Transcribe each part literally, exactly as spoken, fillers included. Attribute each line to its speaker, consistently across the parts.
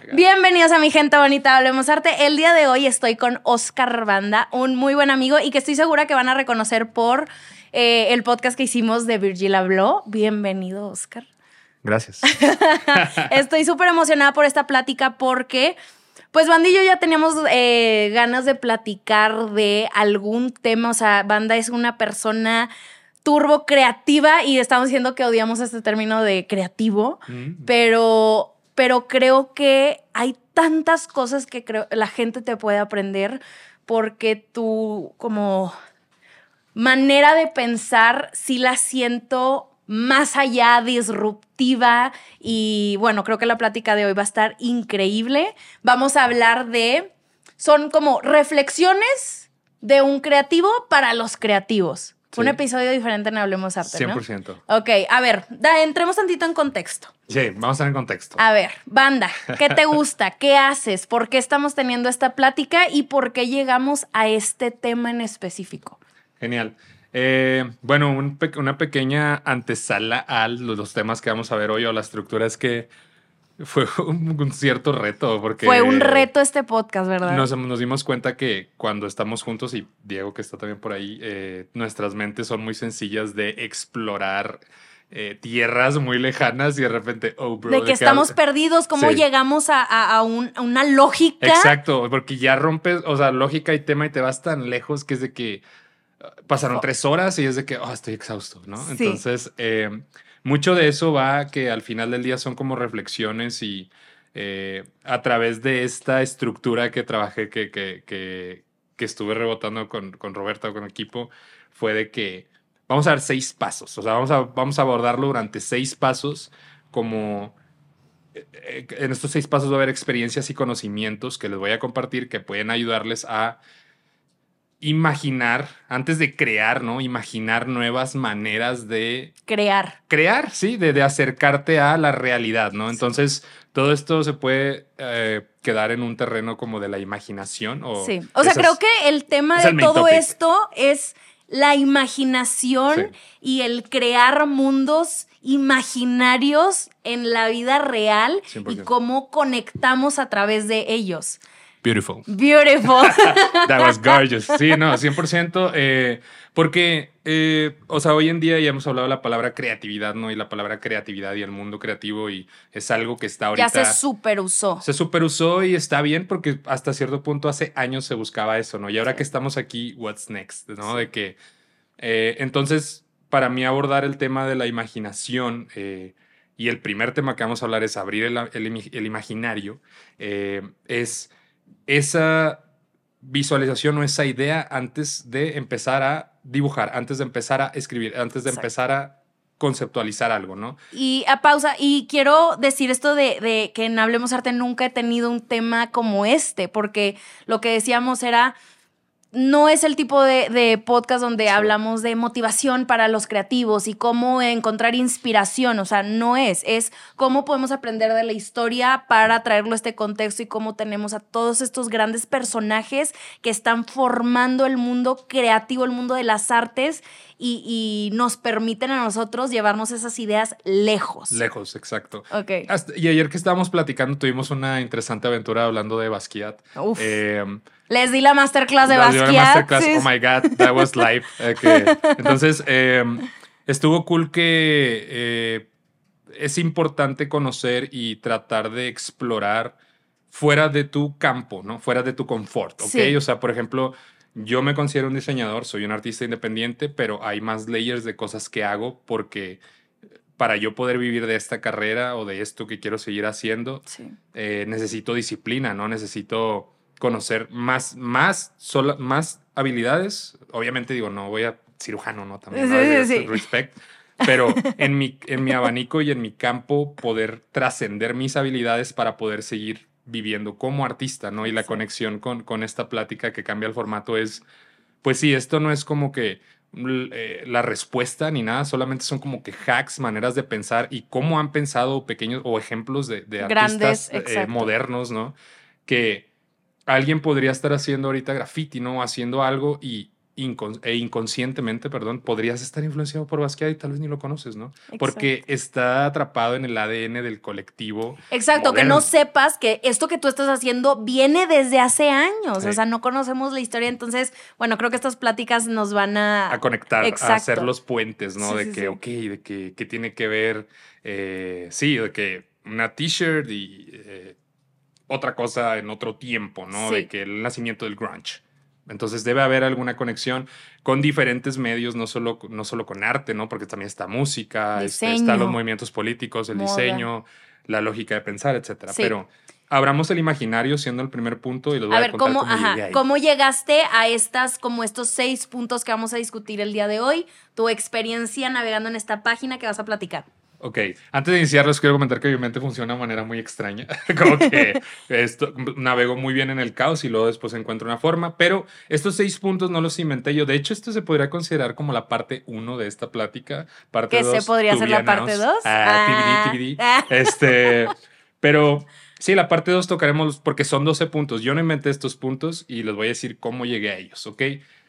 Speaker 1: Bienvenidos a mi gente bonita, Hablemos Arte. El día de hoy estoy con Oscar Banda, un muy buen amigo y que estoy segura que van a reconocer por eh, el podcast que hicimos de Virgil Habló. Bienvenido, Oscar.
Speaker 2: Gracias.
Speaker 1: Estoy súper emocionada por esta plática porque, pues, Banda y yo ya teníamos eh, ganas de platicar de algún tema. O sea, Banda es una persona turbo creativa y estamos diciendo que odiamos este término de creativo, mm. pero... pero creo que hay tantas cosas que creo la gente te puede aprender porque tu como manera de pensar sí la siento más allá, disruptiva y bueno, creo que la plática de hoy va a estar increíble. Vamos a hablar de, son como reflexiones de un creativo para los creativos. Sí. Un episodio diferente en Hablemos Arte,
Speaker 2: cien por ciento.
Speaker 1: ¿no? Ok, a ver, da, entremos tantito en contexto.
Speaker 2: Sí, vamos a estar en contexto.
Speaker 1: A ver, Banda, ¿qué te gusta? ¿Qué haces? ¿Por qué estamos teniendo esta plática? ¿Y por qué llegamos a este tema en específico?
Speaker 2: Genial. Eh, bueno, un pe- una pequeña antesala a los temas que vamos a ver hoy o la estructura es que fue un, un cierto reto porque...
Speaker 1: Fue un reto este podcast, ¿verdad?
Speaker 2: Nos, nos dimos cuenta que cuando estamos juntos, y Diego que está también por ahí, eh, nuestras mentes son muy sencillas de explorar eh, tierras muy lejanas y de repente, oh, bro.
Speaker 1: De que
Speaker 2: de
Speaker 1: estamos
Speaker 2: que,
Speaker 1: perdidos, ¿cómo sí. llegamos a, a, a, un, a una lógica?
Speaker 2: Exacto, porque ya rompes, o sea, lógica y tema y te vas tan lejos que es de que pasaron oh. tres horas y es de que, oh, estoy exhausto, ¿no? Sí. Entonces... Eh, mucho de eso va que al final del día son como reflexiones y eh, a través de esta estructura que trabajé, que, que, que, que estuve rebotando con, con Roberta, con el equipo, fue de que vamos a dar seis pasos. O sea, vamos a, vamos a abordarlo durante seis pasos como... Eh, en estos seis pasos va a haber experiencias y conocimientos que les voy a compartir que pueden ayudarles a imaginar, antes de crear, ¿no? Imaginar nuevas maneras de...
Speaker 1: Crear.
Speaker 2: Crear, sí, de, de acercarte a la realidad, ¿no? Entonces, todo esto se puede eh, quedar en un terreno como de la imaginación. O
Speaker 1: sí, o sea, esas, creo que el tema de todo topic. esto es la imaginación sí. y el crear mundos imaginarios en la vida real cien por ciento. Y cómo conectamos a través de ellos.
Speaker 2: Beautiful.
Speaker 1: Beautiful.
Speaker 2: That was gorgeous. Sí, no, cien por ciento. Eh, porque, eh, o sea, hoy en día ya hemos hablado de la palabra creatividad, ¿no? Y la palabra creatividad y el mundo creativo y es algo que está ahorita...
Speaker 1: Ya se superusó.
Speaker 2: Se superusó y está bien porque hasta cierto punto hace años se buscaba eso, ¿no? Y ahora sí. que estamos aquí, what's next, ¿no? Sí. De que... Eh, entonces, para mí abordar el tema de la imaginación... Eh, y el primer tema que vamos a hablar es abrir el, el, el imaginario. Eh, es... esa visualización o esa idea antes de empezar a dibujar, antes de empezar a escribir, antes de Exacto. empezar a conceptualizar algo, ¿no?
Speaker 1: Y a pausa, y quiero decir esto de, de que en Hablemos Arte nunca he tenido un tema como este, porque lo que decíamos era... No es el tipo de, de podcast donde sí. hablamos de motivación para los creativos y cómo encontrar inspiración. O sea, no es. Es cómo podemos aprender de la historia para traerlo a este contexto y cómo tenemos a todos estos grandes personajes que están formando el mundo creativo, el mundo de las artes y, y nos permiten a nosotros llevarnos esas ideas lejos.
Speaker 2: Lejos, exacto.
Speaker 1: Okay.
Speaker 2: Hasta, y ayer que estábamos platicando tuvimos una interesante aventura hablando de Basquiat.
Speaker 1: Uf.
Speaker 2: Eh,
Speaker 1: Les di la masterclass de
Speaker 2: Les di
Speaker 1: Basquiat.
Speaker 2: la masterclass, sí. Oh my God, that was live. Okay. Entonces, eh, estuvo cool que eh, es importante conocer y tratar de explorar fuera de tu campo, ¿no? Fuera de tu confort, ¿ok? Sí. O sea, por ejemplo, yo me considero un diseñador, soy un artista independiente, pero hay más layers de cosas que hago porque... para yo poder vivir de esta carrera o de esto que quiero seguir haciendo, sí. eh, necesito disciplina, ¿no? Necesito conocer más, más, sola, más habilidades. Obviamente digo, no voy a cirujano, ¿no? También,
Speaker 1: sí,
Speaker 2: ¿no?
Speaker 1: Sí, sí.
Speaker 2: Respect. Pero en mi, en mi abanico y en mi campo poder trascender mis habilidades para poder seguir viviendo como artista, ¿no? Y la sí. conexión con, con esta plática que cambia el formato es, pues sí, esto no es como que Eh, la respuesta ni nada, solamente son como que hacks, maneras de pensar y cómo han pensado pequeños o ejemplos de, de
Speaker 1: Grandes,
Speaker 2: artistas eh, modernos, ¿no? Que alguien podría estar haciendo ahorita graffiti, ¿no? Haciendo algo y, incon e inconscientemente, perdón, podrías estar influenciado por Basquiat y tal vez ni lo conoces, ¿no?
Speaker 1: Exacto.
Speaker 2: Porque está atrapado en el A D N del colectivo.
Speaker 1: Exacto,
Speaker 2: moderno.
Speaker 1: que no sepas que esto que tú estás haciendo viene desde hace años,
Speaker 2: Sí.
Speaker 1: o sea, no conocemos la historia, entonces, bueno, creo que estas pláticas nos van a...
Speaker 2: A conectar,
Speaker 1: Exacto.
Speaker 2: a hacer los puentes, ¿no?
Speaker 1: Sí,
Speaker 2: de
Speaker 1: sí,
Speaker 2: que,
Speaker 1: sí.
Speaker 2: ok, de que, que tiene que ver, eh, sí, de que una t-shirt y eh, otra cosa en otro tiempo, ¿no?
Speaker 1: Sí.
Speaker 2: De que el nacimiento del grunge. Entonces debe haber alguna conexión con diferentes medios, no solo, no solo con arte, ¿no? Porque también está música, este,
Speaker 1: Diseño.
Speaker 2: están los movimientos políticos, el
Speaker 1: Moda.
Speaker 2: diseño, la lógica de pensar, etcétera.
Speaker 1: Sí.
Speaker 2: Pero abramos el imaginario siendo el primer punto y les voy
Speaker 1: A
Speaker 2: a,
Speaker 1: ver,
Speaker 2: contar
Speaker 1: ¿cómo,
Speaker 2: cómo
Speaker 1: ajá,
Speaker 2: llegué ahí.
Speaker 1: ¿cómo llegaste a estas, como estos seis puntos que vamos a discutir el día de hoy? Tu experiencia navegando en esta página que vas a platicar.
Speaker 2: Ok, antes de iniciar les quiero comentar que mi mente funciona de una manera muy extraña, como que esto, navego muy bien en el caos y luego después encuentro una forma, pero estos seis puntos no los inventé yo, de hecho esto se podría considerar como la parte uno de esta plática, parte
Speaker 1: ¿Que
Speaker 2: dos,
Speaker 1: se podría ser la parte dos?
Speaker 2: Ah, T B D, T B D, este, pero sí, la parte dos tocaremos porque son doce puntos, yo no inventé estos puntos y les voy a decir cómo llegué a ellos, ¿ok?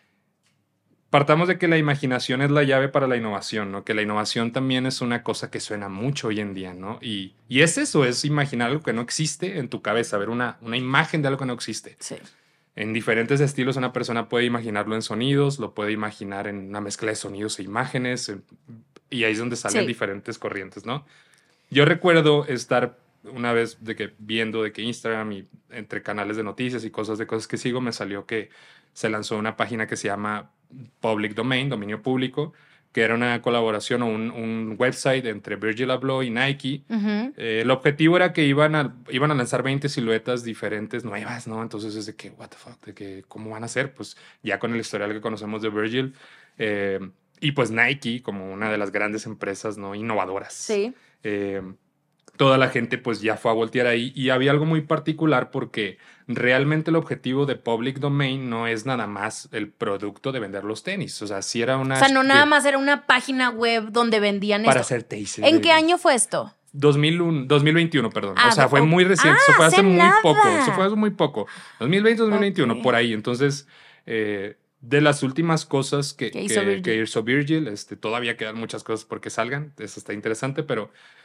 Speaker 2: Partamos de que la imaginación es la llave para la innovación, ¿no? Que la innovación también es una cosa que suena mucho hoy en día, ¿no? Y, y es eso, es imaginar algo que no existe en tu cabeza, ver una, una imagen de algo que no existe.
Speaker 1: Sí.
Speaker 2: En diferentes estilos una persona puede imaginarlo en sonidos, lo puede imaginar en una mezcla de sonidos e imágenes, en, y ahí es donde salen
Speaker 1: Sí.
Speaker 2: diferentes corrientes, ¿no? Yo recuerdo estar una vez de que viendo de que Instagram y entre canales de noticias y cosas de cosas que sigo me salió que se lanzó una página que se llama Public Domain, dominio público, que era una colaboración o un, un website entre Virgil Abloh y Nike.
Speaker 1: Uh-huh.
Speaker 2: Eh, el objetivo era que iban a, iban a lanzar veinte siluetas diferentes, nuevas, ¿no? Entonces es de que, what the fuck, de que, ¿cómo van a hacer? Pues ya con el historial que conocemos de Virgil. Eh, y pues Nike, como una de las grandes empresas, ¿no? Innovadoras.
Speaker 1: Sí.
Speaker 2: Eh, toda la gente pues ya fue a voltear ahí y había algo muy particular porque realmente el objetivo de Public Domain no es nada más el producto de vender los tenis, o sea, si era una...
Speaker 1: O sea, no nada más era una página web donde vendían
Speaker 2: para
Speaker 1: esto.
Speaker 2: hacer tenis.
Speaker 1: ¿En qué año fue esto?
Speaker 2: dos mil uno, dos mil veintiuno, perdón.
Speaker 1: Ah,
Speaker 2: o sea, fue
Speaker 1: o-
Speaker 2: muy reciente.
Speaker 1: ah,
Speaker 2: Eso fue hace
Speaker 1: hace
Speaker 2: muy
Speaker 1: nada.
Speaker 2: poco. Eso fue hace muy poco. dos mil veinte, dos mil veintiuno,
Speaker 1: Ok.
Speaker 2: por ahí. Entonces, eh, de las últimas cosas que,
Speaker 1: Que
Speaker 2: que,
Speaker 1: hizo Virgil.
Speaker 2: que hizo Virgil, este, todavía quedan muchas cosas porque salgan. Eso está interesante, pero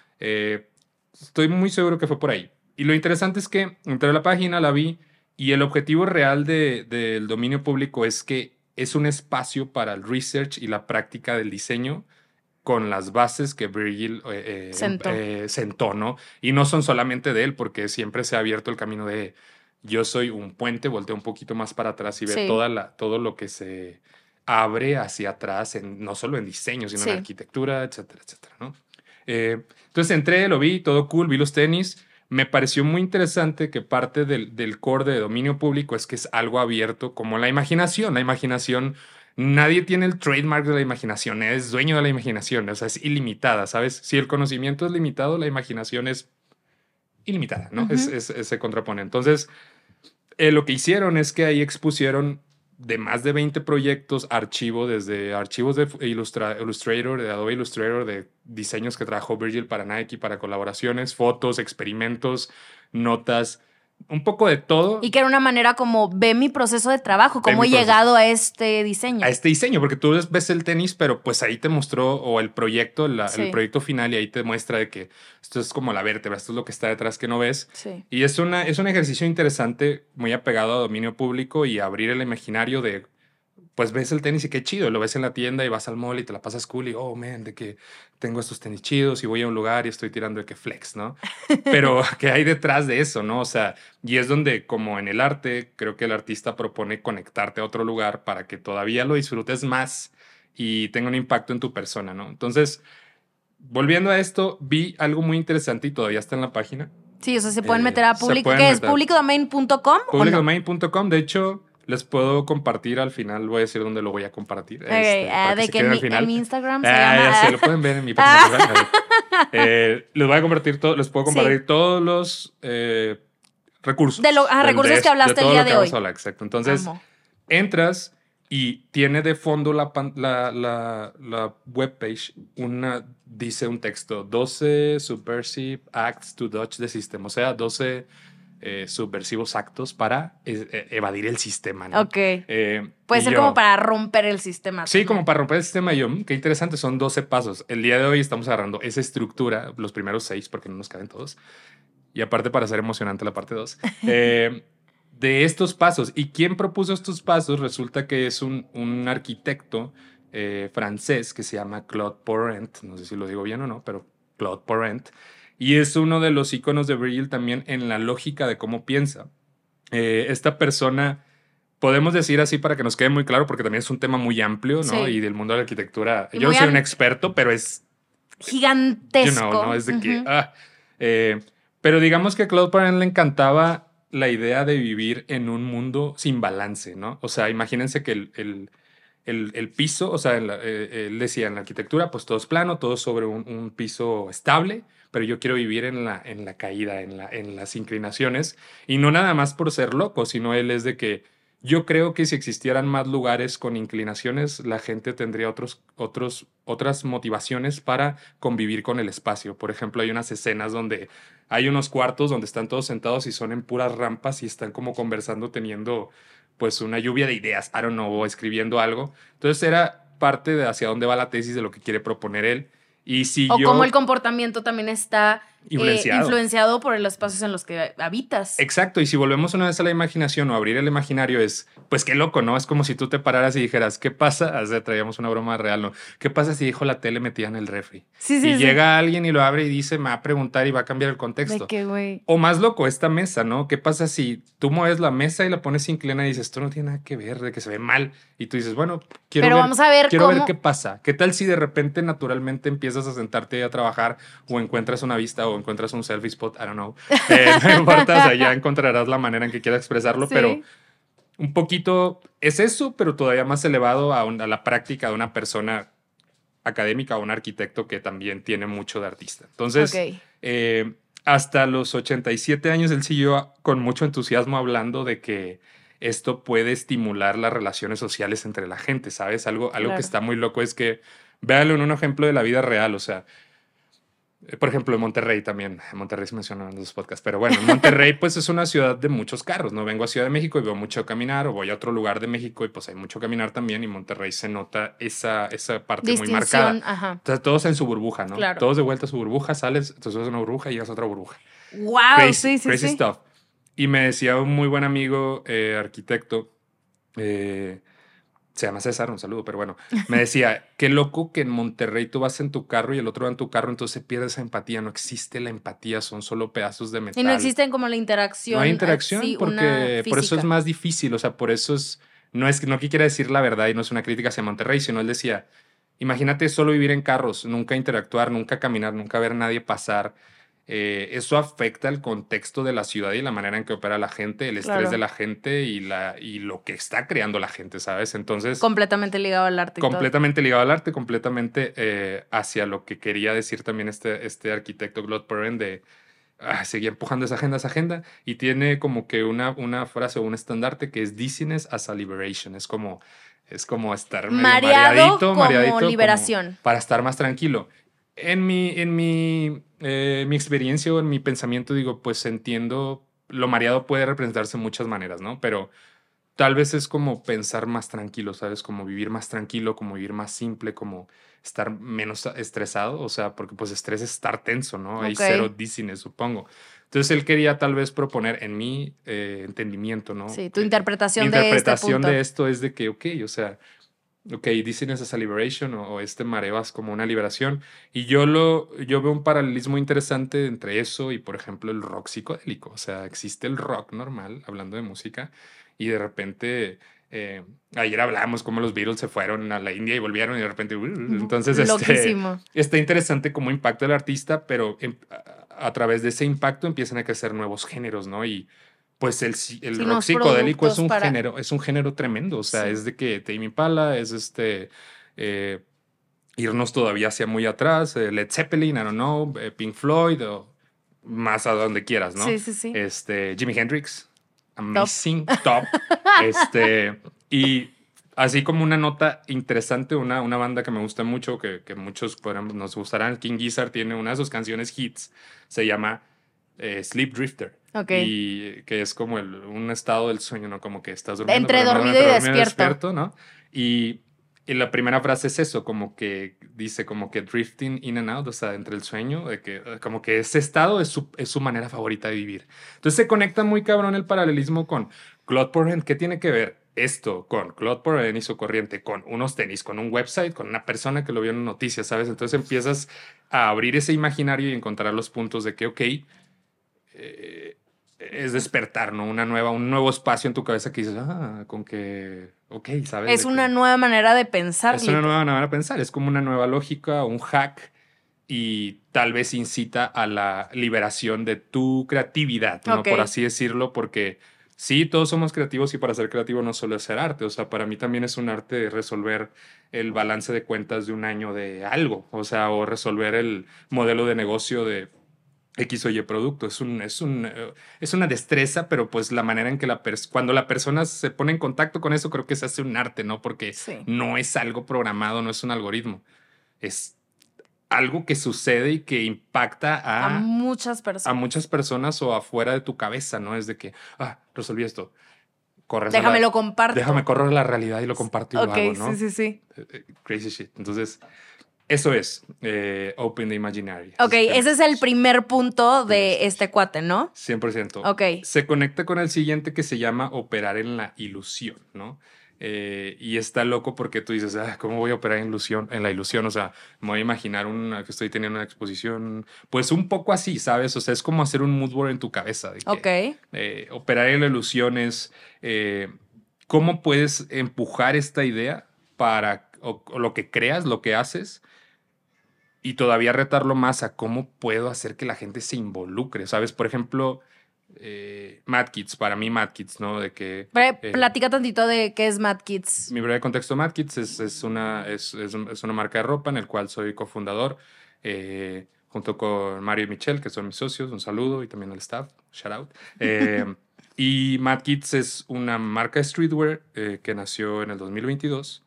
Speaker 2: eh, estoy muy seguro que fue por ahí. Y lo interesante es que entré a la página, la vi, y el objetivo real de, del dominio público es que es un espacio para el research y la práctica del diseño con las bases que Virgil eh, eh,
Speaker 1: Sentó.
Speaker 2: eh, sentó, ¿no? Y no son solamente de él, porque siempre se ha abierto el camino de yo soy un puente, volteo un poquito más para atrás y ve
Speaker 1: Sí.
Speaker 2: toda la, todo lo que se abre hacia atrás, en, no solo en diseño, sino
Speaker 1: Sí.
Speaker 2: en arquitectura, etcétera, etcétera, ¿no? Eh, entonces entré, lo vi, todo cool, vi los tenis. Me pareció muy interesante que parte del, del core de dominio público es que es algo abierto como la imaginación. La imaginación, nadie tiene el trademark de la imaginación, es dueño de la imaginación, o sea, es ilimitada, ¿sabes? Si el conocimiento es limitado, la imaginación es ilimitada, ¿no?
Speaker 1: Ujú.
Speaker 2: es, es, es- se contrapone. Entonces, eh, lo que hicieron es que ahí expusieron de más de veinte proyectos, archivo, desde archivos de Illustra- Illustrator, de Adobe Illustrator, de diseños que trabajó Virgil para Nike, para colaboraciones, fotos, experimentos, notas, un poco de todo
Speaker 1: Y que era una manera como, ve mi proceso de trabajo,
Speaker 2: Ve
Speaker 1: cómo he
Speaker 2: mi proceso.
Speaker 1: llegado a este diseño.
Speaker 2: a este diseño, porque tú ves el tenis, pero pues ahí te mostró, o el proyecto, la-
Speaker 1: Sí.
Speaker 2: el proyecto final, y ahí te muestra de que esto es como la vértebra, esto es lo que está detrás que no ves.
Speaker 1: Sí.
Speaker 2: Y es, una, es un ejercicio interesante, muy apegado a dominio público y abrir el imaginario de, pues ves el tenis y qué chido, lo ves en la tienda y vas al mall y te la pasas cool y, oh, man, de que tengo estos tenis chidos y voy a un lugar y estoy tirando de que flex, ¿no? Pero, ¿qué hay detrás de eso, no? O sea, y es donde, como en el arte, creo que el artista propone conectarte a otro lugar para que todavía lo disfrutes más y tenga un impacto en tu persona, ¿no? Entonces, volviendo a esto, vi algo muy interesante y todavía está en la página.
Speaker 1: Sí, o sea, se pueden
Speaker 2: Eh,
Speaker 1: meter a
Speaker 2: se
Speaker 1: público,
Speaker 2: pueden
Speaker 1: ¿qué es?
Speaker 2: meter.
Speaker 1: public domain punto com o no?
Speaker 2: public domain punto com, de hecho, les puedo compartir al final, voy a decir dónde lo voy a compartir.
Speaker 1: Ok,
Speaker 2: este,
Speaker 1: ah,
Speaker 2: para
Speaker 1: de
Speaker 2: se
Speaker 1: que
Speaker 2: queden
Speaker 1: en
Speaker 2: al
Speaker 1: mi,
Speaker 2: final.
Speaker 1: en mi Instagram se
Speaker 2: Ah,
Speaker 1: llama...
Speaker 2: ya sé, lo pueden ver en mi página personal. Eh, les voy a compartir todo, les puedo
Speaker 1: Sí.
Speaker 2: compartir todos los eh, recursos.
Speaker 1: De lo- ah,
Speaker 2: del-
Speaker 1: recursos
Speaker 2: de-
Speaker 1: que hablaste
Speaker 2: de
Speaker 1: el
Speaker 2: todo
Speaker 1: día
Speaker 2: lo
Speaker 1: de
Speaker 2: que vamos
Speaker 1: hoy.
Speaker 2: a hablar, exacto. Entonces,
Speaker 1: Amo.
Speaker 2: entras y tiene de fondo la, pan- la, la, la webpage, una, dice un texto, doce subversive acts to dodge the system, o sea, doce eh, subversivos actos para eh, evadir el sistema, ¿no?
Speaker 1: Ok.
Speaker 2: Eh,
Speaker 1: Puede ser
Speaker 2: yo,
Speaker 1: como para romper el sistema.
Speaker 2: Sí,
Speaker 1: también.
Speaker 2: como para romper el sistema. Yo, qué interesante, son doce pasos. El día de hoy estamos agarrando esa estructura, los primeros seis, porque no nos caben todos. Y aparte para hacer emocionante la parte dos. Eh, de estos pasos. ¿Y quién propuso estos pasos? Resulta que es un, un arquitecto eh, francés que se llama Claude Porrent. No sé si lo digo bien o no, pero Claude Porrent. Y es uno de los iconos de Virgil también en la lógica de cómo piensa. Eh, esta persona, podemos decir así para que nos quede muy claro, porque también es un tema muy amplio, ¿no?
Speaker 1: Sí.
Speaker 2: Y del mundo de la arquitectura.
Speaker 1: Y
Speaker 2: Yo no
Speaker 1: muy
Speaker 2: soy
Speaker 1: am-
Speaker 2: un experto, pero es
Speaker 1: Gigantesco.
Speaker 2: you know, ¿no? Es de que,
Speaker 1: Ujú.
Speaker 2: ah, eh, pero digamos que a Claude Parent le encantaba la idea de vivir en un mundo sin balance, ¿no? O sea, imagínense que el, el, el, el piso, o sea, en la- eh, él decía en la arquitectura, pues todo es plano, todo es sobre un, un piso estable, pero yo quiero vivir en la, en la caída, en, la, en las inclinaciones, y no nada más por ser loco, sino él es de que yo creo que si existieran más lugares con inclinaciones, la gente tendría otros, otros, otras motivaciones para convivir con el espacio. Por ejemplo, hay unas escenas donde hay unos cuartos donde están todos sentados y son en puras rampas y están como conversando, teniendo pues una lluvia de ideas, I don't know, o escribiendo algo. Entonces era parte de hacia dónde va la tesis de lo que quiere proponer él. Y si
Speaker 1: O
Speaker 2: yo...
Speaker 1: cómo el comportamiento también está eh,
Speaker 2: Influenciado.
Speaker 1: influenciado por los espacios en los que habitas.
Speaker 2: Exacto, y si volvemos una vez a la imaginación o abrir el imaginario es, pues qué loco, ¿no? Es como si tú te pararas y dijeras, ¿qué pasa? O sea, traíamos una broma real, ¿no? ¿Qué pasa si dijo la tele metida en el refri?
Speaker 1: Sí, sí,
Speaker 2: y
Speaker 1: sí.
Speaker 2: llega alguien y lo abre y dice, me va a preguntar y va a cambiar el contexto.
Speaker 1: De qué, güey.
Speaker 2: O más loco, esta mesa, ¿no? ¿Qué pasa si tú mueves la mesa y la pones inclinada y dices, esto no tiene nada que ver, de que se ve mal? Y tú dices, bueno, quiero,
Speaker 1: Pero
Speaker 2: ver,
Speaker 1: vamos a ver
Speaker 2: quiero ver
Speaker 1: cómo-
Speaker 2: qué pasa. ¿Qué tal si de repente naturalmente empiezas a sentarte a trabajar o encuentras una vista o encuentras un selfie spot? I don't know. Eh, no importa, o sea, ya encontrarás la manera en que quieras expresarlo,
Speaker 1: Sí.
Speaker 2: pero un poquito es eso, pero todavía más elevado a, un- a la práctica de una persona académica o un arquitecto que también tiene mucho de artista. Entonces,
Speaker 1: Ok.
Speaker 2: eh, hasta los ochenta y siete años él siguió con mucho entusiasmo hablando de que esto puede estimular las relaciones sociales entre la gente, ¿sabes? Algo, algo
Speaker 1: Claro.
Speaker 2: que está muy loco es que, véanlo en un ejemplo de la vida real, o sea, eh, por ejemplo, en Monterrey también, en Monterrey se menciona en los podcasts, pero bueno, en Monterrey pues es una ciudad de muchos carros, ¿no? Vengo a Ciudad de México y veo mucho caminar, o voy a otro lugar de México y pues hay mucho caminar también, y Monterrey se nota esa, esa parte muy marcada.
Speaker 1: Distinción, ajá.
Speaker 2: Entonces, todos en su burbuja, ¿no?
Speaker 1: Claro.
Speaker 2: Todos de vuelta a su burbuja, sales, entonces subes a una burbuja y llegas a otra burbuja.
Speaker 1: Wow,
Speaker 2: Crazy,
Speaker 1: sí, sí,
Speaker 2: crazy
Speaker 1: sí.
Speaker 2: stuff. Y me decía un muy buen amigo, eh, arquitecto, eh, se llama César, un saludo, pero bueno, me decía, qué loco que en Monterrey tú vas en tu carro y el otro va en tu carro, entonces pierdes esa empatía, no existe la empatía, son solo pedazos de metal.
Speaker 1: Y no existen como la interacción.
Speaker 2: No hay interacción
Speaker 1: así,
Speaker 2: porque
Speaker 1: una
Speaker 2: por eso es
Speaker 1: física.
Speaker 2: más difícil, o sea, por eso es, no es no que quiera decir la verdad y no es una crítica hacia Monterrey, sino él decía, imagínate solo vivir en carros, nunca interactuar, nunca caminar, nunca ver a nadie pasar. Eh, eso afecta el contexto de la ciudad y la manera en que opera la gente, el estrés
Speaker 1: Claro.
Speaker 2: de la gente y, la, y lo que está creando la gente, ¿sabes? Entonces,
Speaker 1: Completamente ligado al arte. y todo.
Speaker 2: completamente ligado al arte, completamente eh, hacia lo que quería decir también este, este arquitecto Claude Perrin de ah, seguir empujando esa agenda, esa agenda, y tiene como que una, una frase o un estandarte que es dizziness as a liberation, es como, es como estar medio
Speaker 1: Mareado
Speaker 2: mareadito,
Speaker 1: como
Speaker 2: mareadito, como
Speaker 1: liberación.
Speaker 2: para estar más tranquilo. En mi, en mi, eh, mi experiencia o en mi pensamiento digo, pues entiendo, lo mareado puede representarse de muchas maneras, ¿no? Pero tal vez es como pensar más tranquilo, ¿sabes? Como vivir más tranquilo, como vivir más simple, como estar menos estresado, o sea, porque pues estrés es estar tenso, ¿no? Hay
Speaker 1: Ok.
Speaker 2: cero dizziness, supongo. Entonces él quería tal vez proponer en mi eh, entendimiento, ¿no?
Speaker 1: Sí, tu
Speaker 2: Eh,
Speaker 1: interpretación
Speaker 2: mi
Speaker 1: de este
Speaker 2: interpretación
Speaker 1: punto.
Speaker 2: de esto es de que, ok, o sea, ok, dizziness as a liberation o, o este mareas como una liberación. Y yo, lo, yo veo un paralelismo interesante entre eso y, por ejemplo, el rock psicodélico. O sea, existe el rock normal, hablando de música, y de repente, eh, ayer hablábamos cómo los Beatles se fueron a la India y volvieron y de repente, uh, entonces, este,
Speaker 1: Loquísimo.
Speaker 2: está interesante cómo impacta el artista, pero em- a, a través de ese impacto empiezan a crecer nuevos géneros, ¿no? Y pues el, si- el
Speaker 1: Sí,
Speaker 2: rock
Speaker 1: nuevos
Speaker 2: psicodélico es
Speaker 1: productos
Speaker 2: un
Speaker 1: para-
Speaker 2: género, es un género tremendo, o sea,
Speaker 1: Sí.
Speaker 2: es de que Tame Impala, es este, eh, irnos todavía hacia muy atrás, eh, Led Zeppelin, I don't know, eh, Pink Floyd, o más a donde quieras, ¿no?
Speaker 1: Sí, sí, sí.
Speaker 2: Este, Jimi Hendrix, amazing, top. este, y así como una nota interesante, una, una banda que me gusta mucho, que, que muchos podrán- nos gustarán, King Gizzard tiene una de sus canciones hits, se llama eh, sleep drifter.
Speaker 1: Ok.
Speaker 2: Y que es como el, un estado del sueño, ¿no? Como que estás durmiendo.
Speaker 1: Entre
Speaker 2: pero no,
Speaker 1: dormido
Speaker 2: entre
Speaker 1: y
Speaker 2: dormido
Speaker 1: despierto.
Speaker 2: despierto, ¿no? Y, y la primera frase es eso, como que dice como que drifting in and out, o sea, entre el sueño, de que eh, como que ese estado es su, es su manera favorita de vivir. Entonces se conecta muy cabrón el paralelismo con Claude Porren. ¿Qué tiene que ver esto con Claude Porren y su corriente? Con unos tenis, con un website, con una persona que lo vio en noticias, ¿sabes? Entonces empiezas a abrir ese imaginario y encontrar los puntos de que, ok, eh, es despertar, ¿no? Una nueva, un nuevo espacio en tu cabeza que dices, ah, con que, ok, ¿sabes?
Speaker 1: Es
Speaker 2: De
Speaker 1: una
Speaker 2: que
Speaker 1: nueva manera de pensar.
Speaker 2: es una nueva manera de pensar, es como una nueva lógica, un hack y tal vez incita a la liberación de tu creatividad, ¿no?
Speaker 1: Ok.
Speaker 2: Por así decirlo, porque sí, todos somos creativos y para ser creativo no solo es hacer arte, o sea, para mí también es un arte resolver el balance de cuentas de un año de algo, o sea, o resolver el modelo de negocio de X o Y producto. Es, un, es, un, eh, es una destreza, pero pues la manera en que la pers- cuando la persona se pone en contacto con eso, creo que se hace un arte, ¿no? Porque
Speaker 1: Sí.
Speaker 2: no es algo programado, no es un algoritmo. Es algo que sucede y que impacta
Speaker 1: A
Speaker 2: a,
Speaker 1: muchas
Speaker 2: a
Speaker 1: personas.
Speaker 2: muchas personas o afuera de tu cabeza, ¿no? Es de que, ah, resolví esto. Corres a
Speaker 1: Déjame
Speaker 2: la-
Speaker 1: lo comparto.
Speaker 2: Déjame correr a la realidad y lo comparto y
Speaker 1: Ok,
Speaker 2: lo hago, ¿no?
Speaker 1: sí, sí, sí.
Speaker 2: Eh, eh, Crazy shit. Entonces, eso es eh, Open the Imaginary.
Speaker 1: Ok, ese es el primer punto de
Speaker 2: Primer stage.
Speaker 1: este cuate, ¿no?
Speaker 2: cien por ciento.
Speaker 1: Ok.
Speaker 2: Se conecta con el siguiente que se llama operar en la ilusión, ¿no? Eh, y está loco porque tú dices, ah, ¿cómo voy a operar en, ilusión, en la ilusión? O sea, me voy a imaginar una, que estoy teniendo una exposición. Pues un poco así, ¿sabes? O sea, es como hacer un mood board en tu cabeza. De que,
Speaker 1: Ok.
Speaker 2: eh, operar en la ilusión es eh, cómo puedes empujar esta idea para o, o lo que creas, lo que haces, y todavía retarlo más a cómo puedo hacer que la gente se involucre, ¿sabes? Por ejemplo, eh, Mad Kids, para mí Mad Kids, ¿no? De que...
Speaker 1: Pre-
Speaker 2: eh,
Speaker 1: Platica tantito de qué es Mad Kids.
Speaker 2: mi breve contexto, Mad Kids es, es, una, es, es, un- es una marca de ropa en el cual soy cofundador, eh, junto con Mario y Michelle, que son mis socios. Un saludo y también al staff, shout out. Eh, y Mad Kids es una marca de streetwear eh, que nació en el dos mil veintidós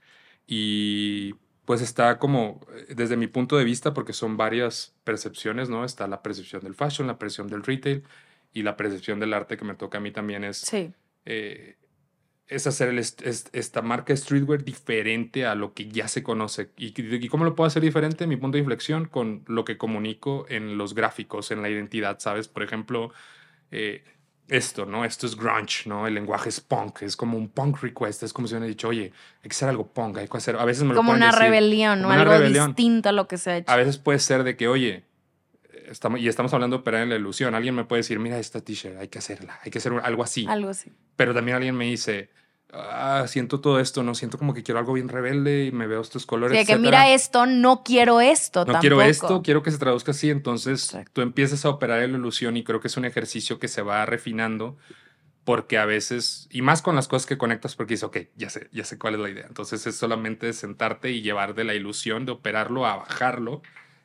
Speaker 2: y pues está como, eh, desde mi punto de vista, porque son varias percepciones, ¿no? Está la percepción del fashion, la percepción del retail y la percepción del arte que me toca a mí también es...
Speaker 1: Sí.
Speaker 2: eh, es hacer el est- est- esta marca streetwear diferente a lo que ya se conoce. ¿Y, y cómo lo puedo hacer diferente? Mi punto de inflexión con lo que comunico en los gráficos, en la identidad, ¿sabes? Por ejemplo, eh, esto, ¿no? Esto es grunge, ¿no? El lenguaje es punk, es como un punk request, es como si me hubieran dicho, oye, hay que hacer algo punk, hay que hacer... A veces me lo
Speaker 1: Como
Speaker 2: pueden
Speaker 1: una
Speaker 2: decir,
Speaker 1: rebelión,
Speaker 2: como
Speaker 1: ¿no?
Speaker 2: una
Speaker 1: Algo
Speaker 2: rebelión.
Speaker 1: distinto a lo que se ha hecho.
Speaker 2: A veces puede ser de que, oye, estamos, y estamos hablando de operar en la ilusión. Alguien me puede decir, mira esta t-shirt, hay que hacerla, hay que hacer algo así.
Speaker 1: Algo así.
Speaker 2: Pero también alguien me dice, ah, siento todo esto, no siento como que quiero algo bien rebelde y me veo estos colores.
Speaker 1: Sí, de que
Speaker 2: etcétera.
Speaker 1: mira esto, no quiero esto
Speaker 2: No
Speaker 1: tampoco.
Speaker 2: quiero esto, quiero que se traduzca así. Entonces
Speaker 1: Exacto.
Speaker 2: tú empiezas a operar en la ilusión y creo que es un ejercicio que se va refinando porque a veces, y más con las cosas que conectas, porque dices, ok, ya sé, ya sé cuál es la idea. Entonces es solamente sentarte y llevar de la ilusión, de operarlo a bajarlo.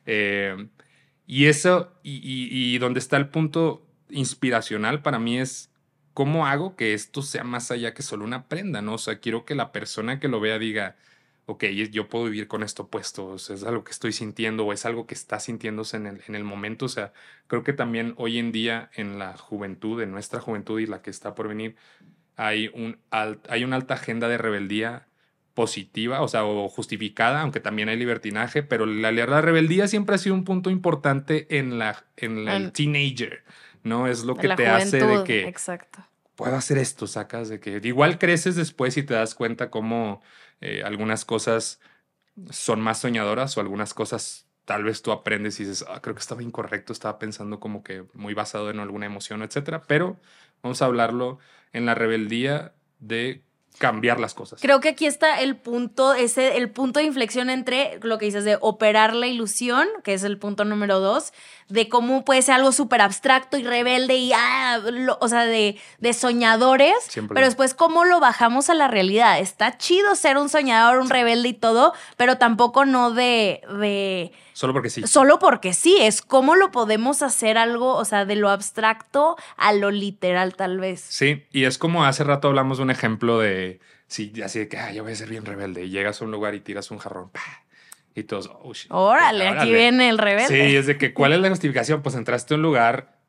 Speaker 2: Eh, y eso, y, y, y donde está el punto inspiracional para mí es cómo hago que esto sea más allá que solo una prenda, ¿no? O sea, quiero que la persona que lo vea diga, ok, yo puedo vivir con esto puesto, o sea, es algo que estoy sintiendo o es algo que está sintiéndose en el, en el momento. O sea, creo que también hoy en día en la juventud, en nuestra juventud y la que está por venir, hay, un alt, hay una alta agenda de rebeldía positiva, o sea, o justificada, aunque también hay libertinaje, pero la, la rebeldía siempre ha sido un punto importante en, la, en la, el
Speaker 1: En-
Speaker 2: teenager, ¿no? Es lo
Speaker 1: De
Speaker 2: que
Speaker 1: la
Speaker 2: te hace de
Speaker 1: juventud,
Speaker 2: que
Speaker 1: exacto.
Speaker 2: puedo hacer esto, sacas de que igual creces después y te das cuenta cómo eh, algunas cosas son más soñadoras o algunas cosas tal vez tú aprendes y dices, ah, creo que estaba incorrecto, estaba pensando como que muy basado en alguna emoción, etcétera. Pero vamos a hablarlo en la rebeldía de cambiar las cosas.
Speaker 1: Creo que aquí está el punto, ese, el punto de inflexión entre lo que dices de operar la ilusión, que es el punto número dos, de cómo puede ser algo súper abstracto y rebelde y, ah, lo- o sea, de, de soñadores,
Speaker 2: Siempre.
Speaker 1: pero después cómo lo bajamos a la realidad. Está chido ser un soñador, un rebelde y todo, pero tampoco no de... de
Speaker 2: Solo porque sí.
Speaker 1: Solo porque sí, es cómo lo podemos hacer algo, o sea, de lo abstracto a lo literal tal vez.
Speaker 2: Sí, y es como hace rato hablamos de un ejemplo de, sí, así de que, ah, yo voy a ser bien rebelde y llegas a un lugar y tiras un jarrón, ¡pah! Y todos, oh, shit.
Speaker 1: Órale, aquí viene el rebelde.
Speaker 2: Sí, es de que, ¿cuál es la justificación? Pues entraste a un lugar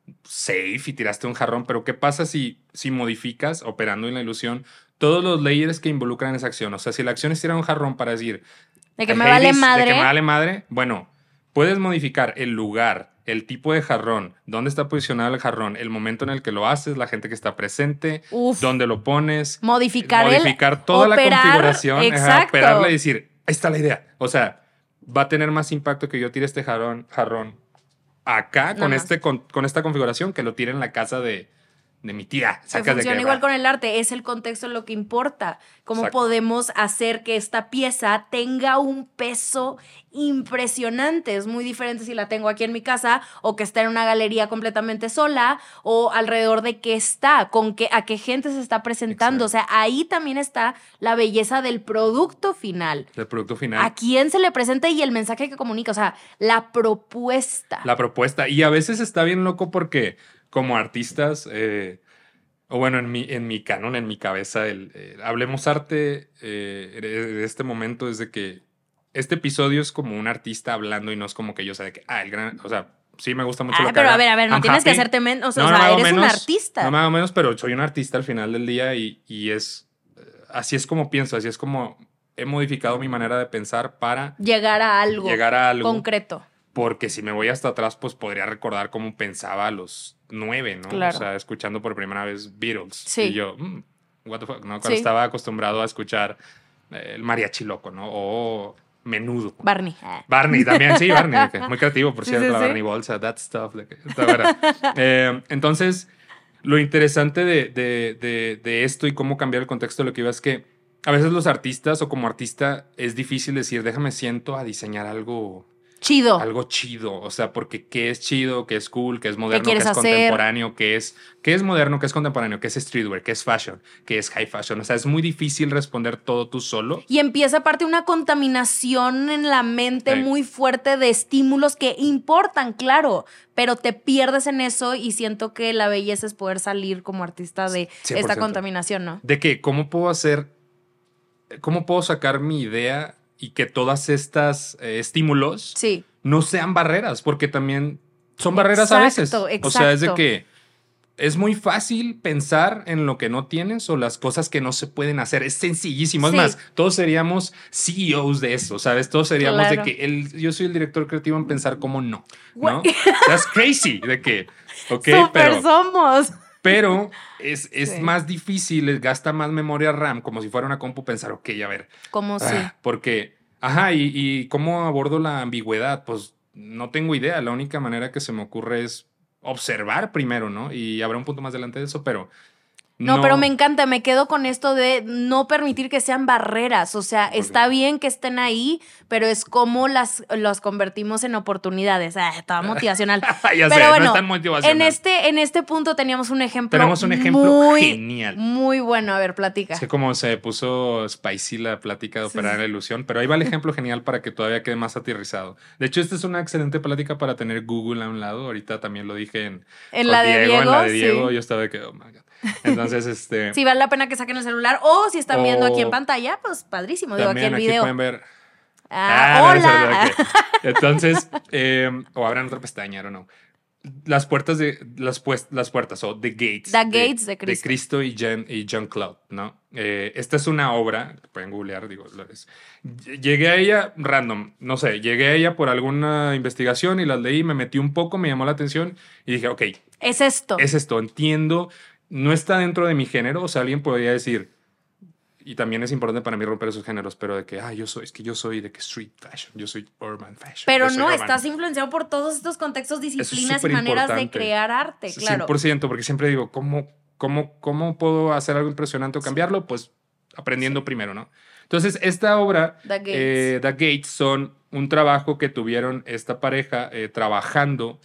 Speaker 2: safe y tiraste un jarrón, pero ¿qué pasa si, si modificas, operando en la ilusión, todos los layers que involucran esa acción? O sea, si la acción es tirar un jarrón para decir...
Speaker 1: De que
Speaker 2: I
Speaker 1: me
Speaker 2: hate
Speaker 1: vale
Speaker 2: this,
Speaker 1: madre.
Speaker 2: De que me vale madre. Bueno, puedes modificar el lugar, el tipo de jarrón, dónde está posicionado el jarrón, el momento en el que lo haces, la gente que está presente,
Speaker 1: Uf.
Speaker 2: dónde lo pones.
Speaker 1: Modificar
Speaker 2: Modificar
Speaker 1: el,
Speaker 2: toda
Speaker 1: operar,
Speaker 2: la configuración.
Speaker 1: Exacto.
Speaker 2: Ajá, operarla y decir, ahí está la idea. O sea, va a tener más impacto que yo tire este jarrón, jarrón acá con, este, con, con esta configuración que lo tire en la casa de, de mi tía.
Speaker 1: Se funciona igual con el arte, es el contexto lo que importa. Cómo Exacto. podemos hacer que esta pieza tenga un peso impresionante. Es muy diferente si la tengo aquí en mi casa o que está en una galería completamente sola o alrededor de qué está, con qué, a qué gente se está presentando. Exacto. O sea, ahí también está la belleza del producto final.
Speaker 2: Del producto final.
Speaker 1: A quién se le presenta y el mensaje que comunica, o sea, la propuesta.
Speaker 2: La propuesta. Y a veces está bien loco porque como artistas, eh, o bueno, en mi, en mi canon, en mi cabeza, el, eh, Hablemos Arte, eh, de este momento es de que este episodio es como un artista hablando y no es como que yo sea de que, ah, el gran, o sea, sí me gusta mucho
Speaker 1: ah,
Speaker 2: lo que
Speaker 1: pero
Speaker 2: haga.
Speaker 1: a ver, a ver, no
Speaker 2: I'm
Speaker 1: tienes
Speaker 2: happy.
Speaker 1: que hacerte menos, o sea,
Speaker 2: no,
Speaker 1: o
Speaker 2: no
Speaker 1: sea eres
Speaker 2: menos,
Speaker 1: un artista.
Speaker 2: No me hago menos, pero soy un artista al final del día y, y es, así es como pienso, así es como he modificado mi manera de pensar para
Speaker 1: llegar a algo,
Speaker 2: llegar a algo
Speaker 1: concreto.
Speaker 2: Porque si me voy hasta atrás, pues podría recordar cómo pensaba a los nueve, ¿no?
Speaker 1: Claro.
Speaker 2: O sea, escuchando por primera vez Beatles.
Speaker 1: Sí.
Speaker 2: Y yo, mm, what the fuck, ¿no? Cuando
Speaker 1: sí.
Speaker 2: estaba acostumbrado a escuchar eh, el mariachi loco, ¿no? O Menudo.
Speaker 1: Barney.
Speaker 2: Barney también, sí, Barney. Muy creativo, por cierto,
Speaker 1: sí, sí,
Speaker 2: la
Speaker 1: sí.
Speaker 2: Barney Bolsa, that stuff. Like, está buena. eh, entonces, lo interesante de, de, de, de esto y cómo cambiar el contexto de lo que iba es que a veces los artistas o como artista es difícil decir, déjame siento a diseñar algo...
Speaker 1: Chido.
Speaker 2: Algo chido, o sea, porque qué es chido, qué es cool, qué es moderno,
Speaker 1: qué
Speaker 2: qué es
Speaker 1: hacer?
Speaker 2: contemporáneo, qué es, qué es moderno, qué es contemporáneo, qué es streetwear, qué es fashion, qué es high fashion. O sea, es muy difícil responder todo tú solo.
Speaker 1: Y empieza aparte una contaminación en la mente
Speaker 2: sí.
Speaker 1: muy fuerte de estímulos que importan, claro, pero te pierdes en eso y siento que la belleza es poder salir como artista de cien por ciento. Esta contaminación, ¿no?
Speaker 2: De que, ¿cómo puedo hacer, cómo puedo sacar mi idea y que todas estas eh, estímulos
Speaker 1: sí.
Speaker 2: no sean barreras? Porque también son barreras exacto, a veces.
Speaker 1: Exacto.
Speaker 2: O sea, es de que es muy fácil pensar en lo que no tienes o las cosas que no se pueden hacer. Es sencillísimo. Sí. Es más, todos seríamos C E Os de eso, ¿sabes? Todos seríamos claro. de que el, yo soy el director creativo en pensar cómo no, ¿no? That's crazy. De que, ok,
Speaker 1: Super
Speaker 2: pero...
Speaker 1: somos.
Speaker 2: Pero es, es
Speaker 1: sí.
Speaker 2: más difícil, gasta más memoria RAM, como si fuera una compu, pensar, ok, a ver.
Speaker 1: ¿Cómo
Speaker 2: ah,
Speaker 1: sí?
Speaker 2: Porque, ajá, y, y ¿cómo abordo la ambigüedad? Pues no tengo idea. La única manera que se me ocurre es observar primero, ¿no? Y habrá un punto más adelante de eso, pero...
Speaker 1: No, no, pero me encanta, me quedo con esto de no permitir que sean barreras, o sea, okay. está bien que estén ahí, pero es como las los convertimos en oportunidades, ah, toda motivacional.
Speaker 2: ya
Speaker 1: pero
Speaker 2: sé,
Speaker 1: bueno,
Speaker 2: no es tan motivacional.
Speaker 1: En este, en este punto teníamos un ejemplo
Speaker 2: Tenemos un ejemplo
Speaker 1: muy,
Speaker 2: genial.
Speaker 1: Muy bueno, a ver, platica.
Speaker 2: Es que como se puso spicy la plática de operar sí. la ilusión, pero ahí va el ejemplo genial para que todavía quede más aterrizado. De hecho, esta es una excelente plática para tener Google a un lado, ahorita también lo dije en,
Speaker 1: ¿En la de
Speaker 2: Diego,
Speaker 1: Diego,
Speaker 2: en la de Diego,
Speaker 1: sí.
Speaker 2: yo estaba de que, oh my God. Entonces, este...
Speaker 1: sí, vale la pena que saquen el celular o si están o viendo aquí en pantalla, pues padrísimo, digo aquí el
Speaker 2: aquí
Speaker 1: video.
Speaker 2: Pueden ver...
Speaker 1: Ah, ah hola.
Speaker 2: No, entonces, eh, o abran otra pestaña, o no. Las puertas de... Las, pues, las puertas, o The Gates.
Speaker 1: The Gates de, de Cristo.
Speaker 2: De Cristo y, Jen, y John Cloud, ¿no? Eh, esta es una obra, pueden googlear, digo, lo es. Llegué a ella random, no sé, llegué a ella por alguna investigación y las leí, me metí un poco, me llamó la atención y dije, ok.
Speaker 1: Es esto.
Speaker 2: Es esto, entiendo... No está dentro de mi género, o sea, alguien podría decir, y también es importante para mí romper esos géneros, pero de que, ah, yo soy, es que yo soy de que street fashion, yo soy urban fashion.
Speaker 1: Pero no, estás influenciado por todos estos contextos, disciplinas y maneras importante. de crear arte, claro.
Speaker 2: cien por ciento, porque siempre digo, ¿cómo, cómo, cómo puedo hacer algo impresionante o cambiarlo? Pues aprendiendo sí. primero, ¿no? Entonces, esta obra,
Speaker 1: The Gates,
Speaker 2: eh, The Gates son un trabajo que tuvieron esta pareja eh, trabajando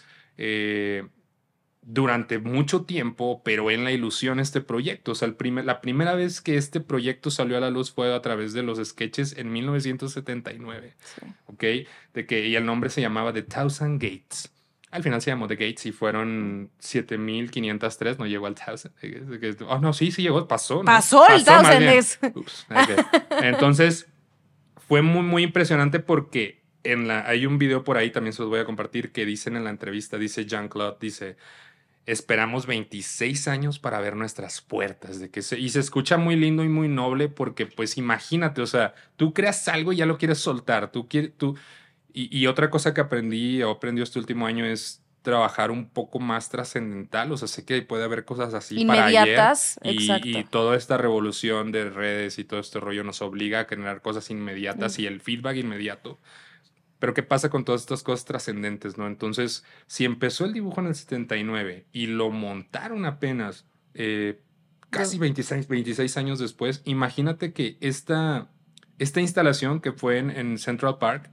Speaker 2: eh, durante mucho tiempo, pero en la ilusión este proyecto. O sea, el primer, la primera vez que este proyecto salió a la luz fue a través de los sketches en mil novecientos setenta y nueve. Sí. ¿Ok? De que, y el nombre se llamaba The Thousand Gates. Al final se llamó The Gates y fueron siete mil quinientos tres, no llegó al Thousand. Oh, no, sí, sí llegó, pasó. ¿no?
Speaker 1: Pasó el
Speaker 2: pasó
Speaker 1: Thousand. Es.
Speaker 2: Ups, okay. Entonces, fue muy, muy impresionante porque en la, hay un video por ahí, también se los voy a compartir, que dicen en la entrevista, dice Jean-Claude, dice... esperamos veintiséis años para ver nuestras puertas. De que se, y se escucha muy lindo y muy noble porque, pues, imagínate, o sea, tú creas algo y ya lo quieres soltar. Tú quieres, tú... Y, y otra cosa que aprendí o aprendí este último año es trabajar un poco más trascendental. O sea, sé que puede haber cosas así
Speaker 1: inmediatas,
Speaker 2: para ayer. Y,
Speaker 1: exacto.
Speaker 2: y toda esta revolución de redes y todo este rollo nos obliga a generar cosas inmediatas mm. y el feedback inmediato. Pero ¿qué pasa con todas estas cosas trascendentes, no? Entonces, si empezó el dibujo en el setenta y nueve y lo montaron apenas eh, casi veintiséis, veintiséis años después, imagínate que esta, esta instalación que fue en, en Central Park,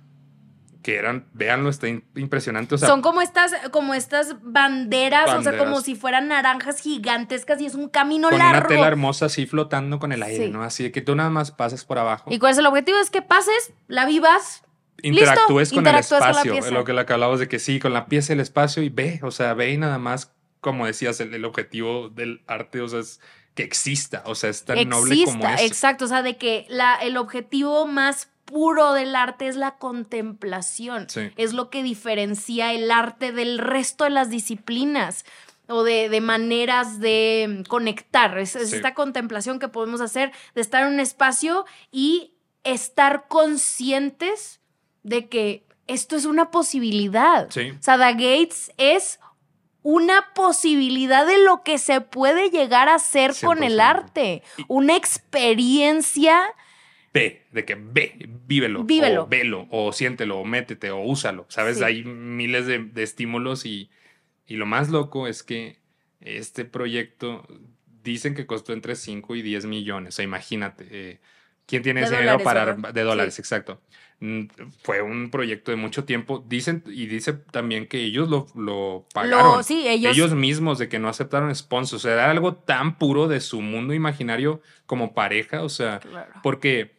Speaker 2: que eran, véanlo, está impresionante. O sea,
Speaker 1: son como estas, como estas banderas, banderas, o sea, como si fueran naranjas gigantescas y es un camino
Speaker 2: con
Speaker 1: largo.
Speaker 2: Con una tela hermosa así flotando con el aire, sí. ¿no? Así de que tú nada más pasas por abajo.
Speaker 1: ¿Y cuál es el objetivo? Es que pases, la vivas.
Speaker 2: Interactúes
Speaker 1: ¿Listo?
Speaker 2: con
Speaker 1: Interactúes
Speaker 2: el espacio,
Speaker 1: con la
Speaker 2: lo que, lo que hablabas de que sí, con la pieza y el espacio y ve, o sea, ve y nada más, como decías, el, el objetivo del arte, o sea, es que exista, o sea, es tan exista, noble como es.
Speaker 1: Exacto, o sea, de que la, el objetivo más puro del arte es la contemplación,
Speaker 2: sí.
Speaker 1: es lo que diferencia el arte del resto de las disciplinas o de, de maneras de conectar, es, es sí. esta contemplación que podemos hacer de estar en un espacio y estar conscientes de que esto es una posibilidad.
Speaker 2: Sí.
Speaker 1: O sea, The Gates es una posibilidad de lo que se puede llegar a hacer cien por ciento con el arte. Una experiencia.
Speaker 2: Ve, de que ve, vívelo,
Speaker 1: vívelo.
Speaker 2: O velo, o siéntelo, o métete, o úsalo. ¿Sabes?
Speaker 1: Sí.
Speaker 2: Hay miles de, de estímulos y, y lo más loco es que este proyecto dicen que costó entre cinco y diez millones. O sea, imagínate. Eh, ¿Quién tiene
Speaker 1: de
Speaker 2: ese
Speaker 1: dólares,
Speaker 2: dinero para
Speaker 1: ¿verdad?
Speaker 2: de dólares?
Speaker 1: Sí.
Speaker 2: Exacto. Fue un proyecto de mucho tiempo. Dicen, y dice también que ellos lo, lo pagaron.
Speaker 1: Lo, sí, ellos...
Speaker 2: ellos mismos, de que no aceptaron sponsors. O sea, era algo tan puro de su mundo imaginario como pareja. O sea,
Speaker 1: claro.
Speaker 2: porque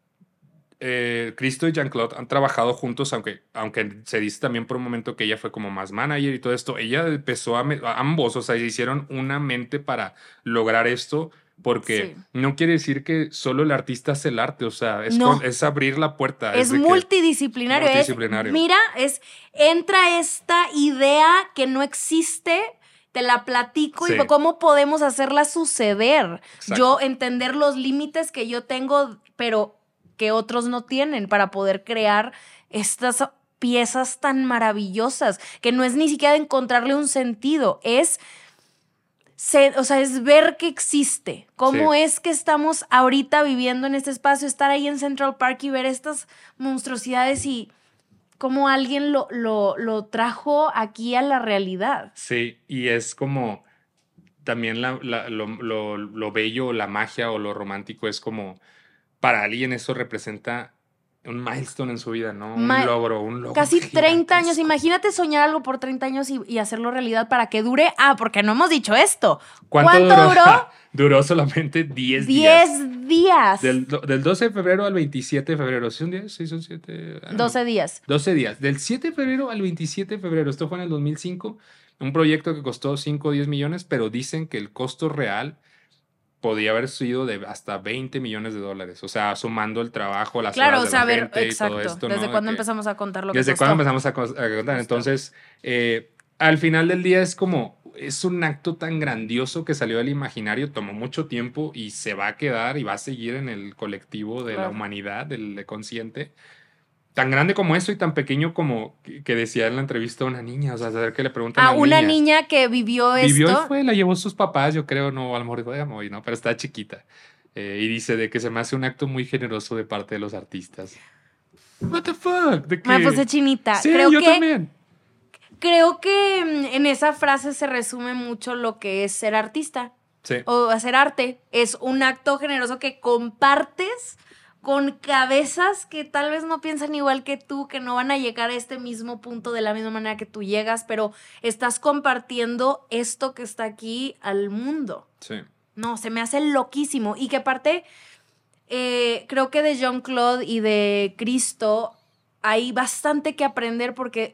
Speaker 2: eh, Cristo y Jean-Claude han trabajado juntos, aunque, aunque se dice también por un momento que ella fue como más manager y todo esto. Ella empezó a, a ambos, o sea, hicieron una mente para lograr esto. Porque sí. no quiere decir que solo el artista hace el arte, o sea, es,
Speaker 1: no.
Speaker 2: con, es abrir la puerta.
Speaker 1: Es, es multidisciplinario.
Speaker 2: multidisciplinario.
Speaker 1: Es, mira, es, entra esta idea que no existe, te la platico sí. y cómo podemos hacerla suceder. Exacto. Yo entender los límites que yo tengo, pero que otros no tienen para poder crear estas piezas tan maravillosas, que no es ni siquiera encontrarle un sentido, es... Se, o sea, es ver que existe. ¿Cómo sí. es que estamos ahorita viviendo en este espacio? Estar ahí en Central Park y ver estas monstruosidades y cómo alguien lo, lo, lo trajo aquí a la realidad.
Speaker 2: Sí, y es como también la, la, lo, lo, lo bello, la magia o lo romántico es como para alguien eso representa un milestone en su vida, ¿no? Un Ma- logro, un logro.
Speaker 1: Casi treinta años. Imagínate soñar algo por treinta años y, y hacerlo realidad para que dure. Ah, porque no hemos dicho esto.
Speaker 2: ¿Cuánto,
Speaker 1: ¿Cuánto duró?
Speaker 2: duró? Duró solamente diez días.
Speaker 1: diez días.
Speaker 2: Del, del doce de febrero al veintisiete de febrero. ¿Sí son días? Sí, son siete. Ah,
Speaker 1: doce
Speaker 2: no.
Speaker 1: días.
Speaker 2: doce días. Del siete de febrero al veintisiete de febrero. Esto fue en el dos mil cinco. Un proyecto que costó cinco o diez millones, pero dicen que el costo real podía haber sido de hasta veinte millones de dólares. O sea, sumando el trabajo, las
Speaker 1: claro,
Speaker 2: horas de
Speaker 1: o sea,
Speaker 2: la
Speaker 1: ver,
Speaker 2: gente
Speaker 1: exacto.
Speaker 2: y todo esto.
Speaker 1: ¿Desde
Speaker 2: ¿no?
Speaker 1: cuándo
Speaker 2: que,
Speaker 1: empezamos a contar lo que
Speaker 2: ¿Desde
Speaker 1: costó?
Speaker 2: cuándo empezamos a, co- a contar? Entonces, eh, al final del día es como... Es un acto tan grandioso que salió del imaginario, tomó mucho tiempo y se va a quedar y va a seguir en el colectivo de claro. la humanidad, del de consciente. Tan grande como eso y tan pequeño como que decía en la entrevista una niña, o sea, saber que le preguntan
Speaker 1: a,
Speaker 2: a
Speaker 1: una
Speaker 2: niña.
Speaker 1: niña que vivió,
Speaker 2: vivió
Speaker 1: esto.
Speaker 2: Vivió y fue, la llevó sus papás, yo creo, no, a lo mejor fue muy, ¿no? Pero está chiquita. Eh, y dice de que se me hace un acto muy generoso de parte de los artistas. What the fuck? ¿De qué?
Speaker 1: Me puse chinita.
Speaker 2: Sí,
Speaker 1: creo
Speaker 2: yo
Speaker 1: que,
Speaker 2: también.
Speaker 1: Creo que en esa frase se resume mucho lo que es ser artista.
Speaker 2: Sí.
Speaker 1: O hacer arte. Es un acto generoso que compartes con cabezas que tal vez no piensan igual que tú, que no van a llegar a este mismo punto de la misma manera que tú llegas, pero estás compartiendo esto que está aquí al mundo.
Speaker 2: Sí.
Speaker 1: No, se me hace loquísimo. Y que aparte, eh, creo que de Jean-Claude y de Cristo hay bastante que aprender porque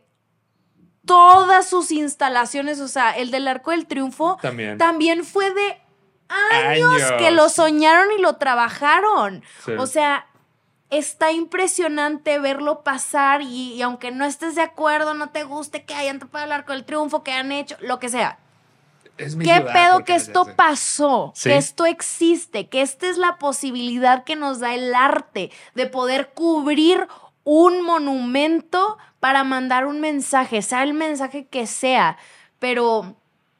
Speaker 1: todas sus instalaciones, o sea, el del Arco del Triunfo
Speaker 2: también,
Speaker 1: también fue de años,
Speaker 2: años
Speaker 1: que lo soñaron y lo trabajaron.
Speaker 2: Sí.
Speaker 1: O sea, está impresionante verlo pasar y, y aunque no estés de acuerdo, no te guste que hayan tapado el Arco del Triunfo, que han hecho, lo que sea.
Speaker 2: es mi
Speaker 1: ¿Qué
Speaker 2: ciudad,
Speaker 1: pedo
Speaker 2: ¿por qué
Speaker 1: que
Speaker 2: no se
Speaker 1: esto
Speaker 2: hace?
Speaker 1: pasó?
Speaker 2: Sí.
Speaker 1: Que esto existe, que esta es la posibilidad que nos da el arte de poder cubrir un monumento para mandar un mensaje, sea el mensaje que sea. Pero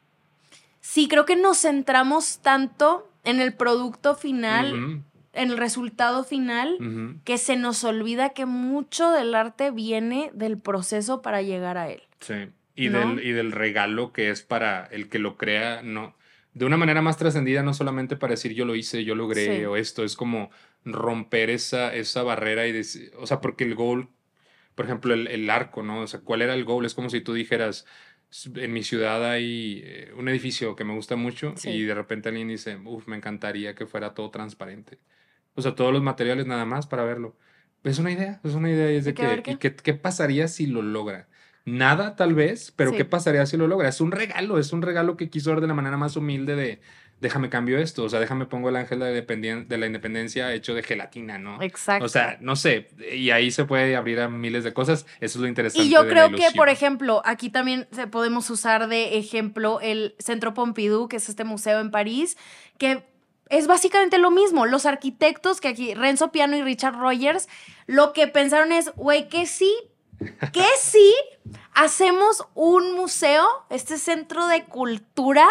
Speaker 1: sí, creo que nos centramos tanto en el producto final,
Speaker 2: Ujú,
Speaker 1: en el resultado final,
Speaker 2: ujú.
Speaker 1: que se nos olvida que mucho del arte viene del proceso para llegar a él.
Speaker 2: Sí. Y,
Speaker 1: ¿No?
Speaker 2: del, y del regalo que es para el que lo crea, no. De una manera más trascendida, no solamente para decir yo lo hice, yo logré
Speaker 1: Sí.
Speaker 2: o esto, es como romper esa, esa barrera y decir, o sea, porque el goal, por ejemplo, el, el arco, ¿no? O sea, ¿cuál era el goal? Es como si tú dijeras, "S- en mi ciudad hay eh, un edificio que me gusta mucho
Speaker 1: Sí.
Speaker 2: y de repente alguien dice, uff, me encantaría que fuera todo transparente. O sea, todos los materiales nada más para verlo. Es una idea, es una idea y es
Speaker 1: Hay
Speaker 2: de
Speaker 1: que ver
Speaker 2: que,
Speaker 1: qué.
Speaker 2: ¿y qué, qué pasaría si lo logra? Nada, tal vez, pero
Speaker 1: Sí.
Speaker 2: ¿qué pasaría si lo logra? Es un regalo, es un regalo que quiso dar de la manera más humilde de, déjame cambio esto, o sea, déjame pongo el ángel de la, independien- de la independencia hecho de gelatina, ¿no?
Speaker 1: Exacto.
Speaker 2: O sea, no sé, y ahí se puede abrir a miles de cosas, eso es lo interesante
Speaker 1: Y yo
Speaker 2: de la
Speaker 1: creo que, por
Speaker 2: ilusión.
Speaker 1: ejemplo, aquí también se podemos usar de ejemplo el Centro Pompidou, que es este museo en París, que es básicamente lo mismo. Los arquitectos, que aquí Renzo Piano y Richard Rogers, lo que pensaron es, güey, que sí, que sí, hacemos un museo, este centro de cultura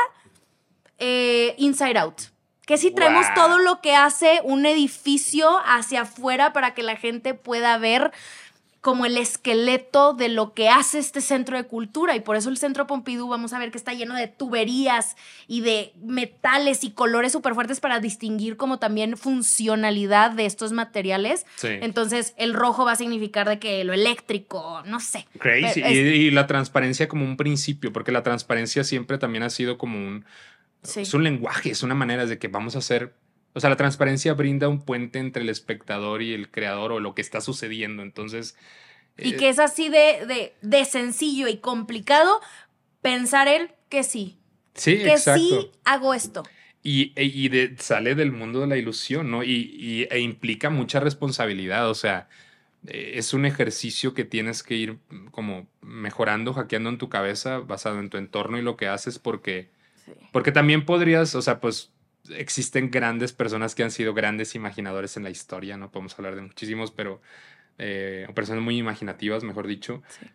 Speaker 1: eh, Inside Out. Que si traemos
Speaker 2: Wow.
Speaker 1: todo lo que hace un edificio hacia afuera para que la gente pueda ver como el esqueleto de lo que hace este centro de cultura. Y por eso el Centro Pompidou, vamos a ver que está lleno de tuberías y de metales y colores súper fuertes para distinguir como también funcionalidad de estos materiales.
Speaker 2: Sí.
Speaker 1: Entonces, el rojo va a significar de que lo eléctrico, no sé.
Speaker 2: Crazy.
Speaker 1: Pero es-
Speaker 2: Y, y la transparencia como un principio, porque la transparencia siempre también ha sido como un,
Speaker 1: sí.
Speaker 2: es un lenguaje, es una manera de que vamos a hacer, o sea, la transparencia brinda un puente entre el espectador y el creador o lo que está sucediendo. Entonces,
Speaker 1: Y
Speaker 2: eh,
Speaker 1: que es así de, de, de sencillo y complicado pensar él que sí.
Speaker 2: sí,
Speaker 1: Que
Speaker 2: exacto.
Speaker 1: sí hago esto.
Speaker 2: Y, e- y de- sale del mundo de la ilusión, ¿no? Y, y- e implica mucha responsabilidad, o sea, eh, es un ejercicio que tienes que ir mm, como mejorando, hackeando en tu cabeza, basado en tu entorno y lo que haces, porque,
Speaker 1: Sí.
Speaker 2: porque también podrías, o sea, pues existen grandes personas que han sido grandes imaginadores en la historia, no podemos hablar de muchísimos, pero eh, o personas muy imaginativas, mejor dicho,
Speaker 1: Sí.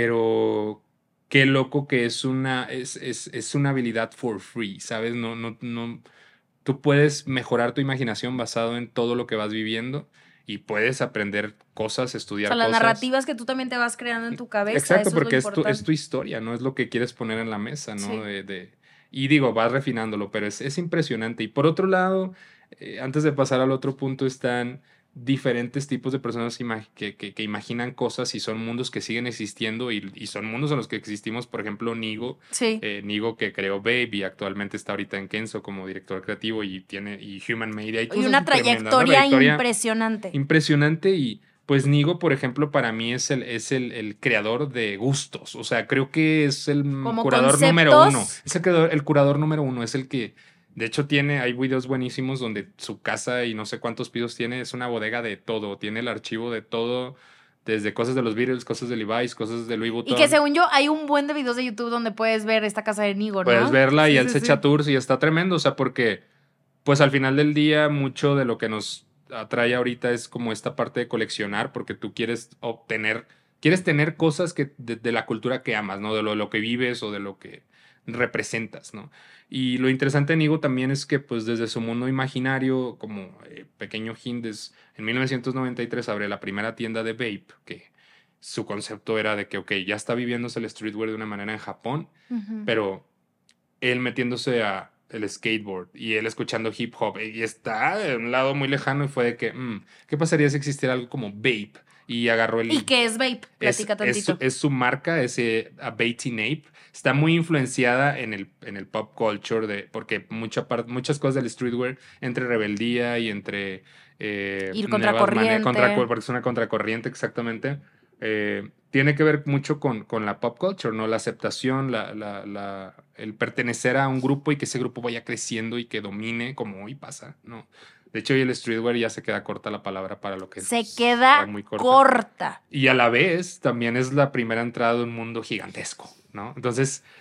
Speaker 2: pero qué loco que es una, es, es, es una habilidad for free, ¿sabes? No, no, no, tú puedes mejorar tu imaginación basado en todo lo que vas viviendo y puedes aprender cosas,
Speaker 1: O
Speaker 2: estudiar
Speaker 1: sea, las
Speaker 2: cosas.
Speaker 1: narrativas que tú también te vas creando en tu cabeza,
Speaker 2: Exacto,
Speaker 1: eso es lo
Speaker 2: porque es tu, es
Speaker 1: importante.
Speaker 2: tu historia, no es lo que quieres poner en la mesa, ¿no?
Speaker 1: Sí.
Speaker 2: De, de- y digo, vas refinándolo, pero es, es impresionante. Y por otro lado, eh, antes de pasar al otro punto, están diferentes tipos de personas ima- que, que- que imaginan cosas y son mundos que siguen existiendo y, y son mundos en los que existimos, por ejemplo, Nigo,
Speaker 1: Sí.
Speaker 2: eh, Nigo que creó Babe y actualmente está ahorita en Kenzo como director creativo y tiene y Human Made. Hay
Speaker 1: Y
Speaker 2: cosas
Speaker 1: una
Speaker 2: tremendas, ¿no?
Speaker 1: trayectoria
Speaker 2: Trayectoria
Speaker 1: impresionante.
Speaker 2: impresionante y pues Nigo, por ejemplo, para mí es el, es el, el creador de gustos. O sea, creo que es el
Speaker 1: Como
Speaker 2: curador
Speaker 1: conceptos.
Speaker 2: número uno. Es el creador, el curador número uno. Es el que, de hecho, tiene, hay videos buenísimos donde su casa y no sé cuántos pisos tiene, es una bodega de todo. Tiene el archivo de todo, desde cosas de los Beatles, cosas de Levi's, cosas de Louis Vuitton.
Speaker 1: Y que según yo, hay un buen de videos de YouTube donde puedes ver esta casa de Nigo, ¿no?
Speaker 2: Puedes verla y
Speaker 1: Sí,
Speaker 2: él
Speaker 1: sí,
Speaker 2: se
Speaker 1: sí.
Speaker 2: echa tours y está tremendo. O sea, porque, pues al final del día, mucho de lo que nos atrae ahorita es como esta parte de coleccionar, porque tú quieres obtener, quieres tener cosas que, de, de la cultura que amas, ¿no? De lo, lo que vives o de lo que representas, ¿no? Y lo interesante de Nigo también es que, pues, desde su mundo imaginario, como eh, pequeño hint, es- en mil novecientos noventa y tres abre la primera tienda de vape, que su concepto era de que, ok, ya está viviéndose el streetwear de una manera en Japón,
Speaker 1: Ujú.
Speaker 2: pero él metiéndose a el skateboard y él escuchando hip hop y está de un lado muy lejano y fue de que, mm, ¿qué pasaría si existiera algo como vape? Y agarró el...
Speaker 1: ¿Y qué es vape?
Speaker 2: Es,
Speaker 1: Platica
Speaker 2: es, su,
Speaker 1: tantito.
Speaker 2: es su marca, ese Abating Ape. Está muy influenciada en el, en el pop culture, de, porque mucha part, muchas cosas del streetwear, entre rebeldía y entre... Eh,
Speaker 1: Ir
Speaker 2: nuevas
Speaker 1: contracorriente.
Speaker 2: maneras- contra, porque es una contracorriente, exactamente. Eh, tiene que ver mucho con, con la pop culture, ¿no? La aceptación, la, la, la, el pertenecer a un grupo y que ese grupo vaya creciendo y que domine, como hoy pasa, ¿no? De hecho, hoy el streetwear ya se queda corta la palabra para lo que
Speaker 1: Se
Speaker 2: es,
Speaker 1: queda
Speaker 2: muy corta.
Speaker 1: corta.
Speaker 2: Y a la vez también es la primera entrada de un mundo gigantesco, ¿no? Entonces,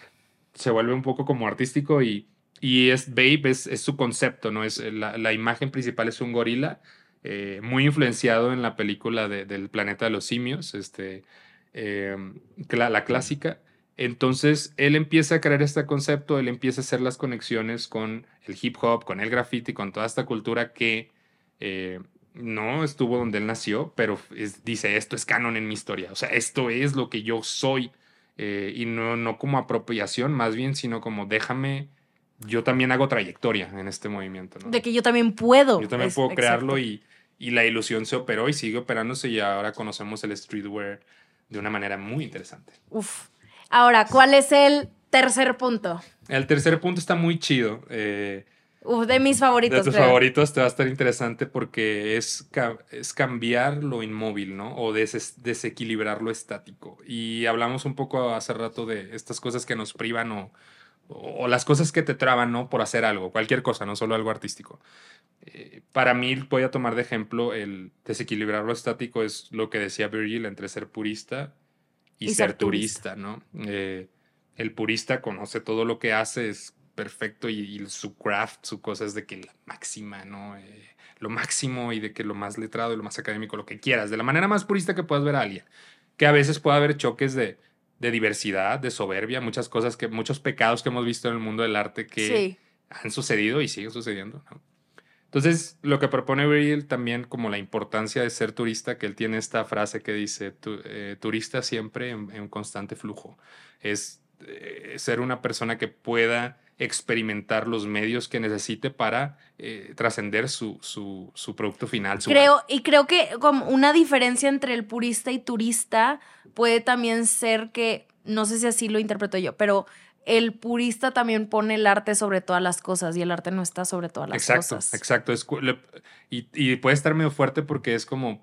Speaker 2: se vuelve un poco como artístico y, y es Babe, es, es su concepto, ¿no? Es, la, la imagen principal es un gorila, eh, muy influenciado en la película de, del planeta de los simios, este, eh, la, la clásica. Entonces él empieza a crear este concepto, él empieza a hacer las conexiones con el hip hop, con el graffiti, con toda esta cultura que eh, no estuvo donde él nació, pero es, dice, esto es canon en mi historia, o sea, esto es lo que yo soy, eh, y no, no como apropiación más bien, sino como déjame, yo también hago trayectoria en este movimiento, ¿no?
Speaker 1: De que yo también puedo.
Speaker 2: Yo también
Speaker 1: es,
Speaker 2: puedo crearlo
Speaker 1: exacto.
Speaker 2: y, y la ilusión se operó y sigue operándose y ahora conocemos el streetwear de una manera muy interesante.
Speaker 1: Uf. Ahora, ¿cuál es el tercer punto?
Speaker 2: El tercer punto está muy chido. Eh,
Speaker 1: Uf, de mis favoritos,
Speaker 2: de tus
Speaker 1: creo.
Speaker 2: favoritos te va a estar interesante porque es, ca es cambiar lo inmóvil, ¿no? O des desequilibrar lo estático. Y hablamos un poco hace rato de estas cosas que nos privan o, o, o las cosas que te traban, ¿no? Por hacer algo, cualquier cosa, no solo algo artístico. Eh, para mí, voy a tomar de ejemplo el desequilibrar lo estático, es lo que decía Virgil entre ser purista y,
Speaker 1: Y
Speaker 2: ser
Speaker 1: ser turista.
Speaker 2: turista, ¿no? Eh, el purista conoce todo lo que hace, es perfecto y, y su craft, su cosa es de que la máxima, ¿no? Eh, lo máximo y de que lo más letrado y lo más académico, lo que quieras, de la manera más purista que puedas ver a alguien. Que a veces puede haber choques de, de diversidad, de soberbia, muchas cosas que, muchos pecados que hemos visto en el mundo del arte que
Speaker 1: Sí.
Speaker 2: han sucedido y siguen sucediendo, ¿no? Entonces, lo que propone Virgil también como la importancia de ser turista, que él tiene esta frase que dice, tu, eh, turista siempre en, en constante flujo, es eh, ser una persona que pueda experimentar los medios que necesite para eh, trascender su, su, su producto final. Su
Speaker 1: Creo, y creo que como una diferencia entre el purista y turista puede también ser que, no sé si así lo interpreto yo, pero el purista también pone el arte sobre todas las cosas y el arte no está sobre todas las
Speaker 2: exacto,
Speaker 1: cosas.
Speaker 2: Exacto, exacto. Y, y puede estar medio fuerte porque es como,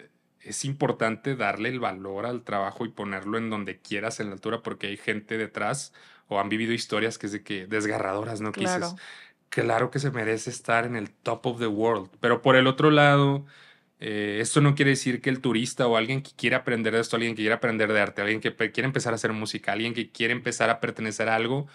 Speaker 2: es importante darle el valor al trabajo y ponerlo en donde quieras en la altura porque hay gente detrás o han vivido historias que es de que desgarradoras, ¿no?
Speaker 1: Claro.
Speaker 2: Que dices, claro que se merece estar en el top of the world. Pero por el otro lado, eh, esto no quiere decir que el turista o alguien que quiere aprender de esto, alguien que quiere aprender de arte, alguien que quiere empezar a hacer música, alguien que quiere empezar a pertenecer a algo,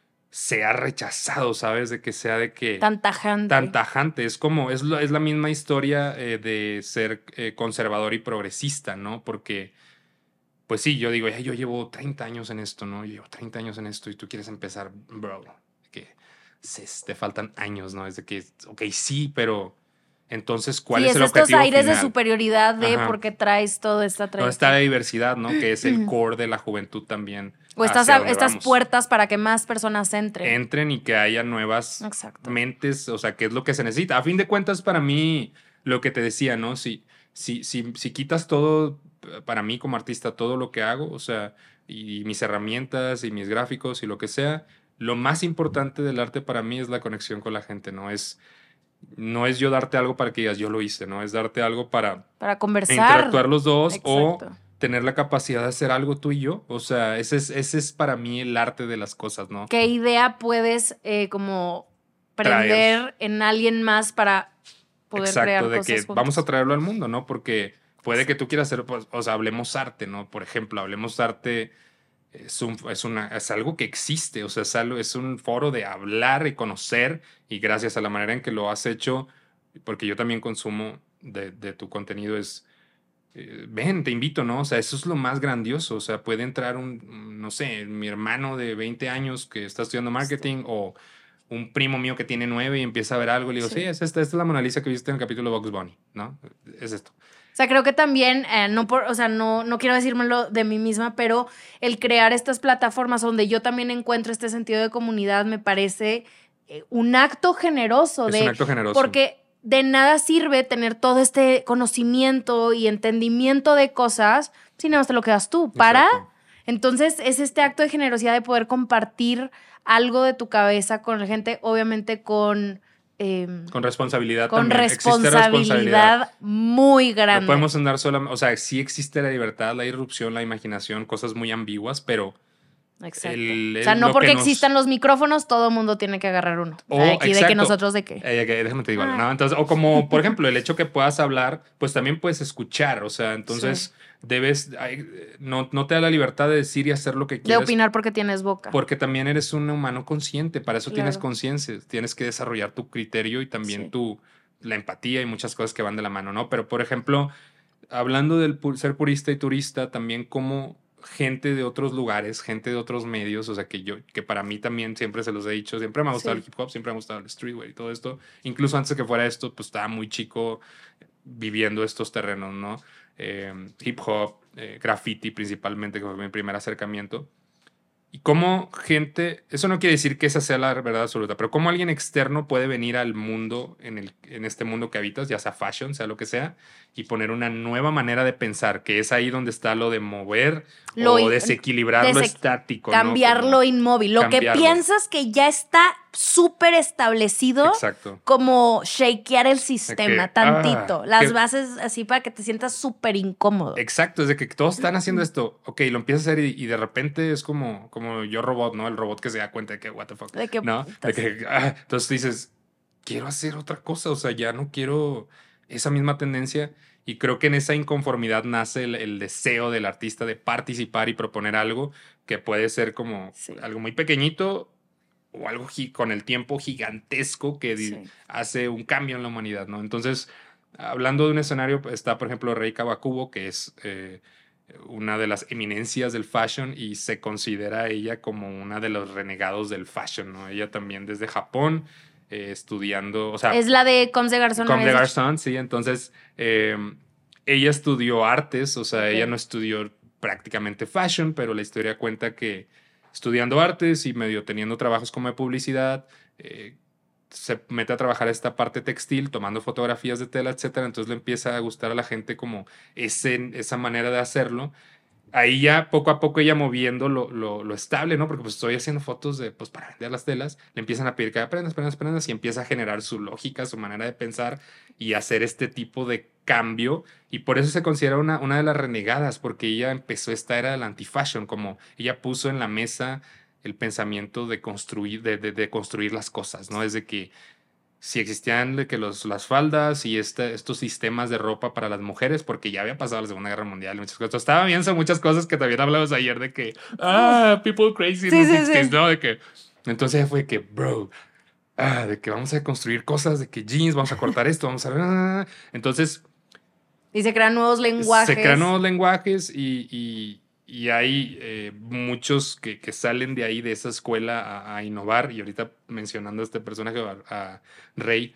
Speaker 2: sea rechazado, ¿sabes? De que sea de que...
Speaker 1: Tan tajante.
Speaker 2: Tan tajante. Es como, es, lo, es la misma historia eh, de ser eh, conservador y progresista, ¿no? Porque, pues sí, yo digo, hey, yo llevo treinta años en esto, ¿no? Yo llevo treinta años en esto y tú quieres empezar, bro, que se, te faltan años, ¿no? Es de que, ok, sí, pero entonces, ¿cuál
Speaker 1: sí,
Speaker 2: es,
Speaker 1: es
Speaker 2: el
Speaker 1: estos
Speaker 2: objetivo
Speaker 1: aires
Speaker 2: final?
Speaker 1: de superioridad de
Speaker 2: Ajá.
Speaker 1: por qué traes toda esta
Speaker 2: ¿Dónde
Speaker 1: trayectoria?
Speaker 2: está la diversidad, ¿no? Que es el core de la juventud también.
Speaker 1: O estas,
Speaker 2: hacia donde
Speaker 1: estas
Speaker 2: vamos.
Speaker 1: puertas para que más personas entren.
Speaker 2: Entren y que haya nuevas
Speaker 1: Exacto.
Speaker 2: mentes, o sea, que es lo que se necesita. A fin de cuentas, para mí, lo que te decía, ¿no? Si, si, si, si quitas todo, para mí como artista, todo lo que hago, o sea, y mis herramientas y mis gráficos y lo que sea, lo más importante del arte para mí es la conexión con la gente, ¿no? Es, no es yo darte algo para que digas, yo lo hice, ¿no? Es darte algo para...
Speaker 1: Para conversar.
Speaker 2: Interactuar los dos. Exacto. O tener la capacidad de hacer algo tú y yo. O sea, ese es, ese es para mí el arte de las cosas, ¿no?
Speaker 1: ¿Qué idea puedes eh, como prender traer en alguien más para poder
Speaker 2: Exacto,
Speaker 1: crear
Speaker 2: de
Speaker 1: cosas
Speaker 2: que
Speaker 1: juntos?
Speaker 2: vamos a traerlo al mundo, ¿no? Porque puede que tú quieras hacer, pues, o sea, hablemos arte, ¿no? Por ejemplo, hablemos arte... Es, un, es, una, es algo que existe, o sea, es, algo, es un foro de hablar y conocer y gracias a la manera en que lo has hecho, porque yo también consumo de, de tu contenido, es, eh, ven, te invito, ¿no? O sea, eso es lo más grandioso, o sea, puede entrar un, no sé, mi hermano de veinte años que está estudiando marketing sí. O un primo mío que tiene nueve y empieza a ver algo y le digo, sí, sí es esta, esta es la Mona Lisa que viste en el capítulo de Bugs Bunny, ¿no? Es esto.
Speaker 1: O sea, creo que también, eh, no por, o sea, no, no quiero decírmelo de mí misma, pero el crear estas plataformas donde yo también encuentro este sentido de comunidad me parece eh, un acto generoso.
Speaker 2: Es
Speaker 1: de,
Speaker 2: un acto generoso.
Speaker 1: Porque de nada sirve tener todo este conocimiento y entendimiento de cosas si nada más te lo quedas tú. ¿Para? Exacto. Entonces, es este acto de generosidad de poder compartir algo de tu cabeza con la gente, obviamente con... Eh,
Speaker 2: con responsabilidad
Speaker 1: con
Speaker 2: también.
Speaker 1: Responsabilidad, responsabilidad muy grande.
Speaker 2: No podemos andar solamente, o sea, sí existe la libertad, la irrupción, la imaginación, cosas muy ambiguas, pero
Speaker 1: Exacto.
Speaker 2: El,
Speaker 1: o sea, no porque
Speaker 2: nos...
Speaker 1: existan los micrófonos, todo el mundo tiene que agarrar uno.
Speaker 2: O,
Speaker 1: o sea, aquí
Speaker 2: exacto.
Speaker 1: de que nosotros de qué.
Speaker 2: Eh, okay, déjame te digo algo, ¿no? Entonces, o como, por ejemplo, el hecho que puedas hablar, pues también puedes escuchar. O sea, entonces sí. debes. Ay, no, no te da la libertad de decir y hacer lo que quieras.
Speaker 1: De opinar porque tienes boca.
Speaker 2: Porque también eres un humano consciente. Para eso
Speaker 1: claro.
Speaker 2: tienes conciencia. Tienes que desarrollar tu criterio y también sí. tu la empatía y muchas cosas que van de la mano, ¿no? Pero, por ejemplo, hablando del pu- ser purista y turista, también como gente de otros lugares, gente de otros medios, o sea, que yo, que para mí también siempre se los he dicho, siempre me ha gustado sí. el hip hop, siempre me ha gustado el streetwear y todo esto, incluso antes de que fuera esto, pues estaba muy chico viviendo estos terrenos, ¿no? Eh, hip hop, eh, graffiti principalmente, que fue mi primer acercamiento. Y cómo gente, eso no quiere decir que esa sea la verdad absoluta, pero cómo alguien externo puede venir al mundo, en, el, en este mundo que habitas, ya sea fashion, sea lo que sea, y poner una nueva manera de pensar, que es ahí donde está lo de mover lo o desequilibrar dese- lo estático.
Speaker 1: Cambiar
Speaker 2: ¿no?
Speaker 1: lo inmóvil, lo
Speaker 2: cambiarlo.
Speaker 1: que piensas que ya está súper establecido.
Speaker 2: Exacto.
Speaker 1: Como shakear el sistema
Speaker 2: que,
Speaker 1: tantito,
Speaker 2: ah,
Speaker 1: las
Speaker 2: que,
Speaker 1: bases así para que te sientas súper incómodo.
Speaker 2: Exacto, es de que todos están haciendo esto, ok, lo empiezas a hacer y, y de repente es como, como Yo Robot, ¿no? El robot que se da cuenta de que, what the fuck,
Speaker 1: de que,
Speaker 2: ¿no? De que, ah, entonces dices, quiero hacer otra cosa, o sea, ya no quiero esa misma tendencia y creo que en esa inconformidad nace el, el deseo del artista de participar y proponer algo que puede ser como sí. algo muy pequeñito o algo con el tiempo gigantesco que sí. hace un cambio en la humanidad, ¿no? Entonces, hablando de un escenario, está, por ejemplo, Rei Kawakubo, que es eh, una de las eminencias del fashion y se considera ella como una de los renegados del fashion, ¿no? Ella también desde Japón, eh, estudiando, o sea...
Speaker 1: Es la de Comme des Garçons.
Speaker 2: Comme des Garçons, sí. Entonces, eh, ella estudió artes, o sea, okay. ella no estudió prácticamente fashion, pero la historia cuenta que estudiando artes y medio teniendo trabajos como de publicidad, eh, se mete a trabajar esta parte textil, tomando fotografías de tela, etcétera. Entonces le empieza a gustar a la gente como ese, esa manera de hacerlo. Ahí ya poco a poco ella moviendo lo, lo, lo estable, ¿no? Porque pues estoy haciendo fotos de, pues para vender las telas, le empiezan a pedir que aprendas, aprendas, aprendas y empieza a generar su lógica, su manera de pensar y hacer este tipo de cambio. Y por eso se considera una, una de las renegadas, porque ella empezó esta era del anti-fashion, como ella puso en la mesa el pensamiento de construir, de, de, de construir las cosas, ¿no? Desde que si existían de que los, las faldas y este, estos sistemas de ropa para las mujeres, porque ya había pasado la Segunda Guerra Mundial y muchas cosas. Estaba bien, son muchas cosas que también hablamos ayer de que, ah, people crazy,
Speaker 1: sí, sí, sí.
Speaker 2: ¿no? De que, entonces fue que, bro, ah, de que vamos a construir cosas, de que jeans, vamos a cortar esto, vamos a... Ah. Entonces...
Speaker 1: Y se crean nuevos lenguajes.
Speaker 2: Se crean nuevos lenguajes y... y Y hay eh, muchos que, que salen de ahí, de esa escuela, a, a innovar. Y ahorita mencionando a este personaje, a, a Rei,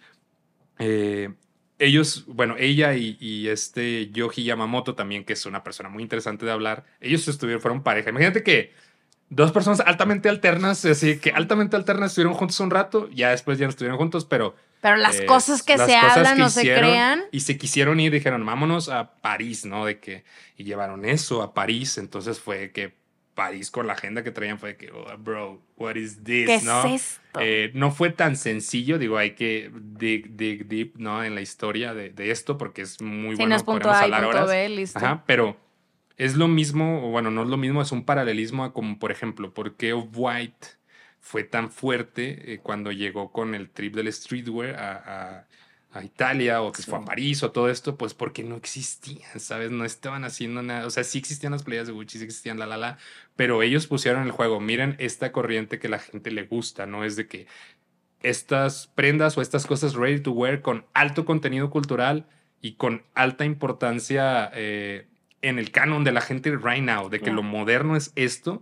Speaker 2: eh, ellos, bueno, ella y, y este Yoji Yamamoto también, que es una persona muy interesante de hablar, ellos estuvieron, fueron pareja. Imagínate que dos personas altamente alternas, así que altamente alternas estuvieron juntos un rato, ya después ya no estuvieron juntos, pero...
Speaker 1: Pero las
Speaker 2: eh,
Speaker 1: cosas que
Speaker 2: las
Speaker 1: se
Speaker 2: cosas
Speaker 1: hablan
Speaker 2: que
Speaker 1: o
Speaker 2: hicieron,
Speaker 1: se crean.
Speaker 2: Y se quisieron ir, dijeron, vámonos a París, ¿no? De que, y llevaron eso a París, entonces fue que París con la agenda que traían fue que, oh, bro, what is this,
Speaker 1: ¿Qué
Speaker 2: ¿no?
Speaker 1: es esto?
Speaker 2: Eh, no fue tan sencillo, digo, hay que dig, dig deep, ¿no? En la historia de, de esto, porque es muy
Speaker 1: sí,
Speaker 2: bueno,
Speaker 1: no es punto
Speaker 2: podemos
Speaker 1: A y
Speaker 2: hablar
Speaker 1: punto
Speaker 2: horas.
Speaker 1: B, listo.
Speaker 2: Ajá, pero es lo mismo, o bueno, no es lo mismo, es un paralelismo a como, por ejemplo, ¿por qué Off-White fue tan fuerte eh, cuando llegó con el trip del streetwear a, a, a Italia o que sí. fue a París o todo esto? Pues porque no existían, ¿sabes? No estaban haciendo nada. O sea, sí existían las playas de Gucci, sí existían la la la, pero ellos pusieron el juego. Miren esta corriente que la gente le gusta, ¿no? Es de que estas prendas o estas cosas ready to wear con alto contenido cultural y con alta importancia eh, en el canon de la gente right now, de que yeah. lo moderno es esto.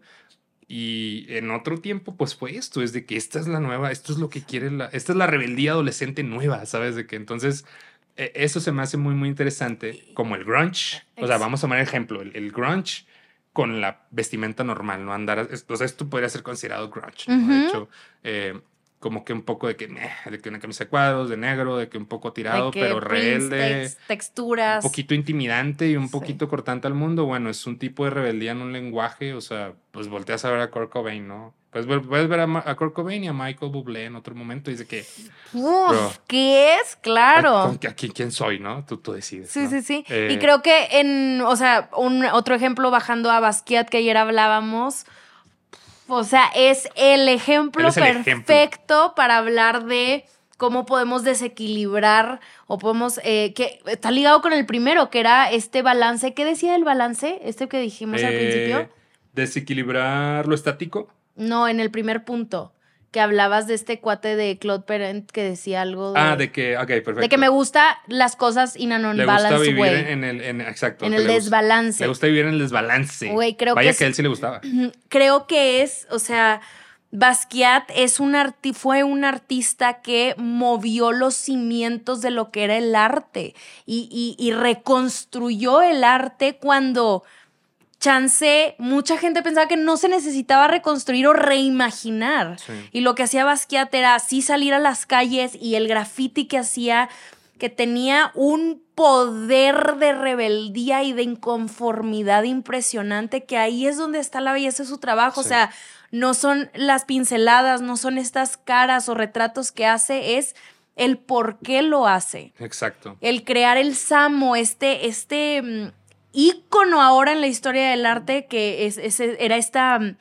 Speaker 2: Y en otro tiempo, pues fue esto, es de que esta es la nueva, esto es lo que quiere, la, esta es la rebeldía adolescente nueva, ¿sabes? De que entonces, eh, eso se me hace muy, muy interesante, como el grunge. O sea, vamos a tomar ejemplo, el, el grunge con la vestimenta normal, ¿no? Andar, o sea, esto podría ser considerado grunge, ¿no? Uh-huh. De hecho, eh, como que un poco de que, de que una camisa de cuadros, de negro, de que un poco tirado, pero rebelde.
Speaker 1: Tex, texturas.
Speaker 2: Un poquito intimidante y un sí. poquito cortante al mundo. Bueno, es un tipo de rebeldía en un lenguaje. O sea, pues volteas a ver a Kurt Cobain, ¿no? Pues puedes ver a, Ma- a Kurt Cobain y a Michael Bublé en otro momento y dice que...
Speaker 1: Uf, bro, ¿qué es? Claro.
Speaker 2: ¿A, a, a quién soy, no? Tú, tú decides.
Speaker 1: Sí,
Speaker 2: ¿no?
Speaker 1: sí, sí.
Speaker 2: Eh,
Speaker 1: y creo que en, o sea, un otro ejemplo bajando a Basquiat que ayer hablábamos... o sea, es el ejemplo
Speaker 2: Él es el
Speaker 1: perfecto
Speaker 2: ejemplo.
Speaker 1: para hablar de cómo podemos desequilibrar o podemos, eh, que está ligado con el primero, que era este balance. ¿Qué decía el balance? Este que dijimos al
Speaker 2: Eh,
Speaker 1: principio.
Speaker 2: Desequilibrar lo estático.
Speaker 1: No, en el primer punto, que hablabas de este cuate de Claude Perrent que decía algo de...
Speaker 2: Ah, de que, ok, perfecto.
Speaker 1: De que me gusta las cosas in an
Speaker 2: Le gusta
Speaker 1: unbalanced
Speaker 2: vivir
Speaker 1: way.
Speaker 2: en el, en, exacto.
Speaker 1: En
Speaker 2: que
Speaker 1: el
Speaker 2: le gus-
Speaker 1: desbalance.
Speaker 2: Le gusta vivir en el desbalance.
Speaker 1: Güey, creo
Speaker 2: Vaya
Speaker 1: que
Speaker 2: que,
Speaker 1: es-
Speaker 2: a él sí le gustaba.
Speaker 1: Creo que es, o sea, Basquiat es un arti- fue un artista que movió los cimientos de lo que era el arte y, y, y reconstruyó el arte cuando, chance, mucha gente pensaba que no se necesitaba reconstruir o reimaginar.
Speaker 2: Sí.
Speaker 1: Y lo que hacía Basquiat era así salir a las calles y el graffiti que hacía, que tenía un poder de rebeldía y de inconformidad impresionante, que ahí es donde está la belleza de su trabajo.
Speaker 2: Sí.
Speaker 1: O sea, no son las pinceladas, no son estas caras o retratos que hace, es el por qué lo hace.
Speaker 2: Exacto.
Speaker 1: El crear el Samo, este, este mm, ícono ahora en la historia del arte, que es, es- era esta... mm,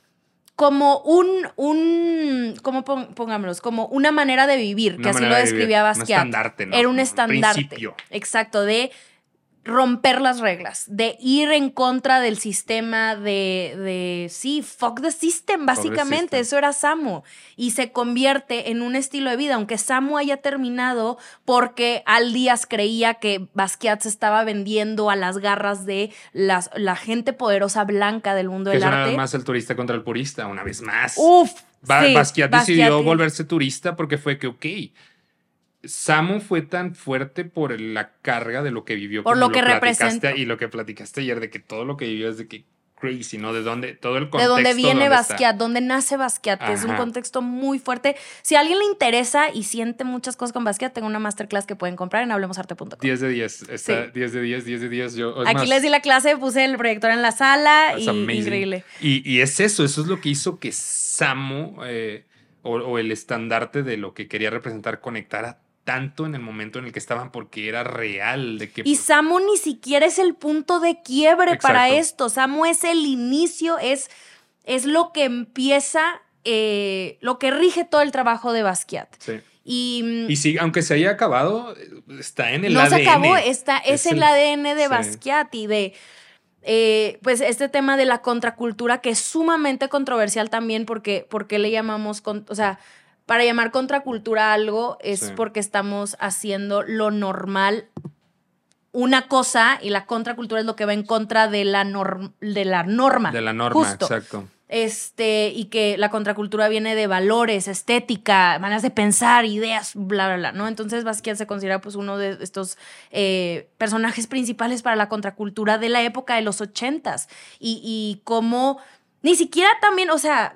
Speaker 1: como un, un, ¿cómo pon- pongámoslos? Como una manera de vivir,
Speaker 2: Una
Speaker 1: que así
Speaker 2: manera
Speaker 1: lo
Speaker 2: de vivir,
Speaker 1: describía
Speaker 2: un
Speaker 1: Basquiat.
Speaker 2: estandarte, ¿no?
Speaker 1: Era un
Speaker 2: Un
Speaker 1: estandarte.
Speaker 2: principio.
Speaker 1: Exacto, de romper las reglas, de ir en contra del sistema, de, de sí, fuck the system, básicamente.
Speaker 2: system.
Speaker 1: Eso era Samo. Y se convierte en un estilo de vida, aunque Samo haya terminado porque Al Díaz creía que Basquiat se estaba vendiendo a las garras de las, la gente poderosa blanca del mundo
Speaker 2: Que
Speaker 1: del
Speaker 2: es una
Speaker 1: arte.
Speaker 2: vez más el turista contra el purista, una vez más.
Speaker 1: Uf,
Speaker 2: Ba-
Speaker 1: sí,
Speaker 2: Basquiat decidió
Speaker 1: Basquiat.
Speaker 2: volverse turista porque fue que, ok, Samo fue tan fuerte por la carga de lo que vivió,
Speaker 1: Por
Speaker 2: como
Speaker 1: lo que
Speaker 2: platicaste
Speaker 1: representa.
Speaker 2: y lo que platicaste ayer, de que todo lo que vivió es de que crazy, ¿no? De dónde, todo el
Speaker 1: De
Speaker 2: contexto.
Speaker 1: dónde viene
Speaker 2: donde
Speaker 1: Basquiat,
Speaker 2: está.
Speaker 1: dónde nace Basquiat, que es un
Speaker 2: Ajá.
Speaker 1: contexto muy fuerte. Si a alguien le interesa y siente muchas cosas con Basquiat, tengo una masterclass que pueden comprar en hablemos arte punto com.
Speaker 2: diez de diez, está
Speaker 1: Sí.
Speaker 2: diez de diez, diez de diez. Yo, es
Speaker 1: Aquí
Speaker 2: más,
Speaker 1: les di la clase, puse el proyector en la sala
Speaker 2: it's
Speaker 1: y
Speaker 2: amazing.
Speaker 1: increíble.
Speaker 2: Y, y es eso, eso es lo que hizo que Samo, eh, o, o el estandarte de lo que quería representar, conectara tanto en el momento en el que estaban, porque era real. De que,
Speaker 1: Y Samo ni siquiera es el punto de quiebre
Speaker 2: Exacto.
Speaker 1: para esto. Samo es el inicio, es, es lo que empieza, eh, lo que rige todo el trabajo de Basquiat.
Speaker 2: sí.
Speaker 1: Y,
Speaker 2: Y sí, aunque se haya acabado, está en el
Speaker 1: no
Speaker 2: A D N.
Speaker 1: se acabó, está, es,
Speaker 2: Es
Speaker 1: el,
Speaker 2: el-
Speaker 1: A D N de
Speaker 2: sí.
Speaker 1: Basquiat y de eh, pues este tema de la contracultura, que es sumamente controversial también, porque, porque le llamamos, con, o sea, para llamar contracultura a algo es
Speaker 2: Sí.
Speaker 1: porque estamos haciendo lo normal una cosa y la contracultura es lo que va en contra de la, norm, de la norma.
Speaker 2: De la norma,
Speaker 1: justo.
Speaker 2: exacto.
Speaker 1: Este, y que la contracultura viene de valores, estética, maneras de pensar, ideas, bla, bla, bla, ¿no? Entonces Basquiat se considera pues uno de estos eh, personajes principales para la contracultura de la época de los ochentas. Y, y cómo ni siquiera también, o sea,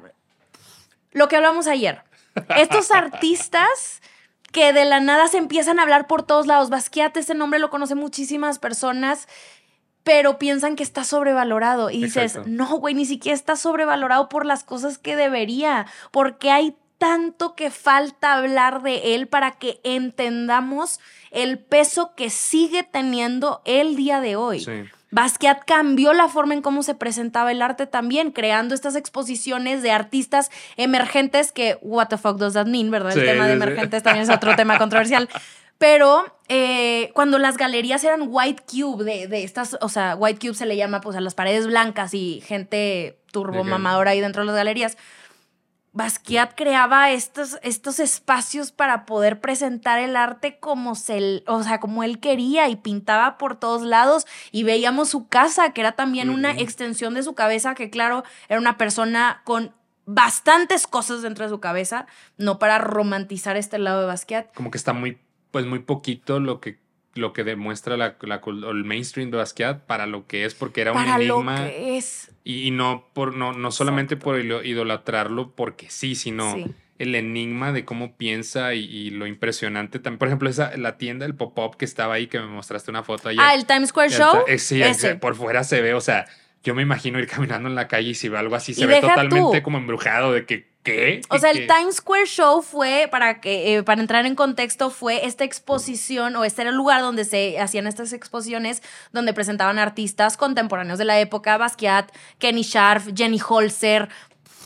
Speaker 1: lo que hablamos ayer, estos artistas que de la nada se empiezan a hablar por todos lados. Basquiat, ese nombre lo conocen muchísimas personas, pero piensan que está sobrevalorado. Y dices,
Speaker 2: Exacto.
Speaker 1: no, güey, ni siquiera está sobrevalorado por las cosas que debería, porque hay tanto que falta hablar de él para que entendamos el peso que sigue teniendo el día de hoy.
Speaker 2: Sí.
Speaker 1: Basquiat cambió la forma en cómo se presentaba el arte también, creando estas exposiciones de artistas emergentes que, what the fuck does that mean, ¿verdad?
Speaker 2: Sí,
Speaker 1: el tema de
Speaker 2: sí, sí.
Speaker 1: emergentes también es otro tema controversial. Pero eh, cuando las galerías eran white cube, de, de estas, o sea, white cube se le llama pues a las paredes blancas y gente turbo
Speaker 2: Ok.
Speaker 1: mamadora ahí dentro de las galerías, Basquiat creaba estos, estos espacios para poder presentar el arte como, se, o sea, como él quería y pintaba por todos lados y veíamos su casa, que era también una
Speaker 2: Ujú.
Speaker 1: extensión de su cabeza, que claro, era una persona con bastantes cosas dentro de su cabeza, no para romantizar este lado de Basquiat.
Speaker 2: Como que está muy, pues muy poquito lo que, lo que demuestra la, la, el mainstream de Basquiat para lo que es, porque era un
Speaker 1: Para lo
Speaker 2: enigma.
Speaker 1: que es.
Speaker 2: Y, y no, por, no, no solamente por ilo- idolatrarlo porque sí, sino
Speaker 1: Sí.
Speaker 2: el enigma de cómo piensa y, y lo impresionante también. Por ejemplo, esa, la tienda, el pop-up que estaba ahí, que me mostraste una foto ayer.
Speaker 1: Ah, el Times Square
Speaker 2: El
Speaker 1: Show.
Speaker 2: ta- eh, sí,
Speaker 1: ese.
Speaker 2: ese, por fuera se ve, o sea, yo me imagino ir caminando en la calle y si veo algo así, se
Speaker 1: Y
Speaker 2: ve
Speaker 1: deja
Speaker 2: totalmente
Speaker 1: tú.
Speaker 2: como embrujado de que, ¿qué?
Speaker 1: O sea,
Speaker 2: ¿Qué?
Speaker 1: el Times Square Show fue, para que eh, para entrar en contexto, fue esta exposición, o este era el lugar donde se hacían estas exposiciones, donde presentaban artistas contemporáneos de la época, Basquiat, Kenny Scharf, Jenny Holzer,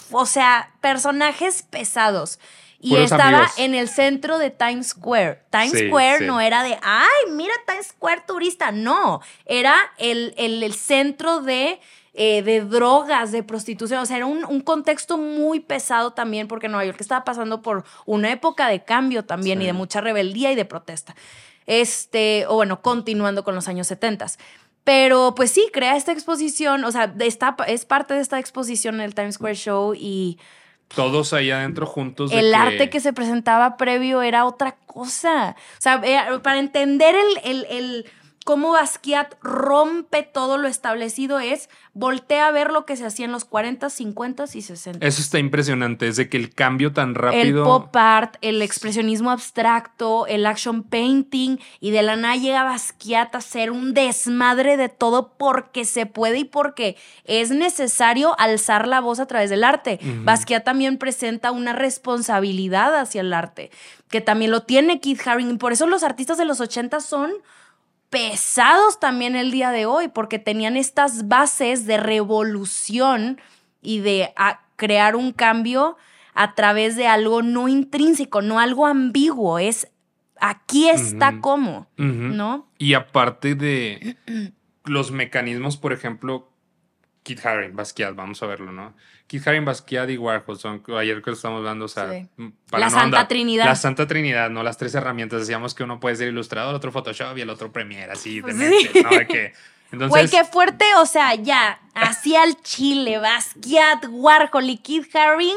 Speaker 1: o sea, personajes pesados. Y
Speaker 2: Puros
Speaker 1: estaba
Speaker 2: amigos.
Speaker 1: en el centro de Times Square. Times
Speaker 2: Sí,
Speaker 1: Square
Speaker 2: sí.
Speaker 1: no era de, ay, mira Times Square turista. No, era el, el, el centro de, eh, de drogas, de prostitución. O sea, era un, un contexto muy pesado también porque Nueva York estaba pasando por una época de cambio también
Speaker 2: Sí.
Speaker 1: y de mucha rebeldía y de protesta. Este, o bueno, continuando con los años setentas. Pero pues sí, crea esta exposición, o sea, está, es parte de esta exposición en el Times Square Show y
Speaker 2: Todos ahí adentro juntos. De
Speaker 1: el
Speaker 2: que...
Speaker 1: arte que se presentaba previo era otra cosa. O sea, era- para entender el, el, el cómo Basquiat rompe todo lo establecido es voltea a ver lo que se hacía en los cuarenta, cincuenta y sesenta.
Speaker 2: Eso está impresionante, es de que el cambio tan
Speaker 1: El
Speaker 2: rápido.
Speaker 1: pop art, el expresionismo abstracto, el action painting, y de la nada llega Basquiat a hacer un desmadre de todo porque se puede y porque es necesario alzar la voz a través del arte.
Speaker 2: Ujú.
Speaker 1: Basquiat también presenta una responsabilidad hacia el arte, que también lo tiene Keith Haring, y por eso los artistas de los ochenta son pesados también el día de hoy, porque tenían estas bases de revolución y de a, crear un cambio a través de algo no intrínseco, no algo ambiguo, es aquí está
Speaker 2: Ujú.
Speaker 1: como,
Speaker 2: Ujú.
Speaker 1: ¿no?
Speaker 2: Y aparte de los mecanismos, por ejemplo, Keith Haring, Basquiat, vamos a verlo, ¿no? Keith Haring, Basquiat y Warhol son, ayer que lo estamos hablando, o sea,
Speaker 1: Sí.
Speaker 2: para
Speaker 1: La
Speaker 2: no
Speaker 1: Santa
Speaker 2: andar-
Speaker 1: Trinidad.
Speaker 2: La Santa Trinidad, ¿no? Las tres herramientas. Decíamos que uno puede ser ilustrador, otro Photoshop y el otro Premiere, así, de
Speaker 1: Sí.
Speaker 2: mente, ¿no? De que,
Speaker 1: Güey,
Speaker 2: entonces,
Speaker 1: qué fuerte, o sea, ya, hacia el Chile, Basquiat, Warhol y Keith Haring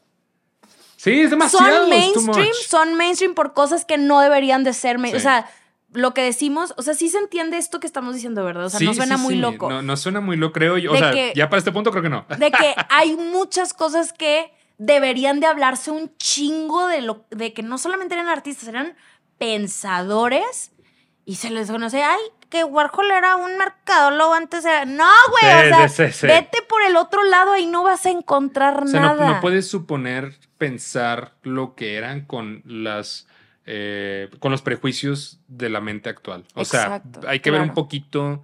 Speaker 2: sí, es demasiado.
Speaker 1: son
Speaker 2: es too
Speaker 1: mainstream,
Speaker 2: much.
Speaker 1: son mainstream por cosas que no deberían de ser, main-
Speaker 2: Sí.
Speaker 1: o sea, lo que decimos, o sea, sí se entiende esto que estamos diciendo, ¿verdad? O sea,
Speaker 2: Sí,
Speaker 1: no suena
Speaker 2: sí,
Speaker 1: muy
Speaker 2: sí.
Speaker 1: loco.
Speaker 2: No, no suena muy loco, creo yo. O
Speaker 1: De
Speaker 2: sea,
Speaker 1: que-
Speaker 2: ya para este punto creo que no.
Speaker 1: De que hay muchas cosas que deberían de hablarse un chingo de lo de que no solamente eran artistas, eran pensadores y se les conoce, ay, que Warhol era un mercadólogo antes era... No, güey,
Speaker 2: Sí,
Speaker 1: o sea,
Speaker 2: sí, sí, sí.
Speaker 1: vete por el otro lado y no vas a encontrar
Speaker 2: O sea,
Speaker 1: nada.
Speaker 2: no, no puedes suponer pensar lo que eran con las eh, con los prejuicios de la mente actual. O
Speaker 1: Exacto,
Speaker 2: sea, hay que ver un
Speaker 1: claro.
Speaker 2: poquito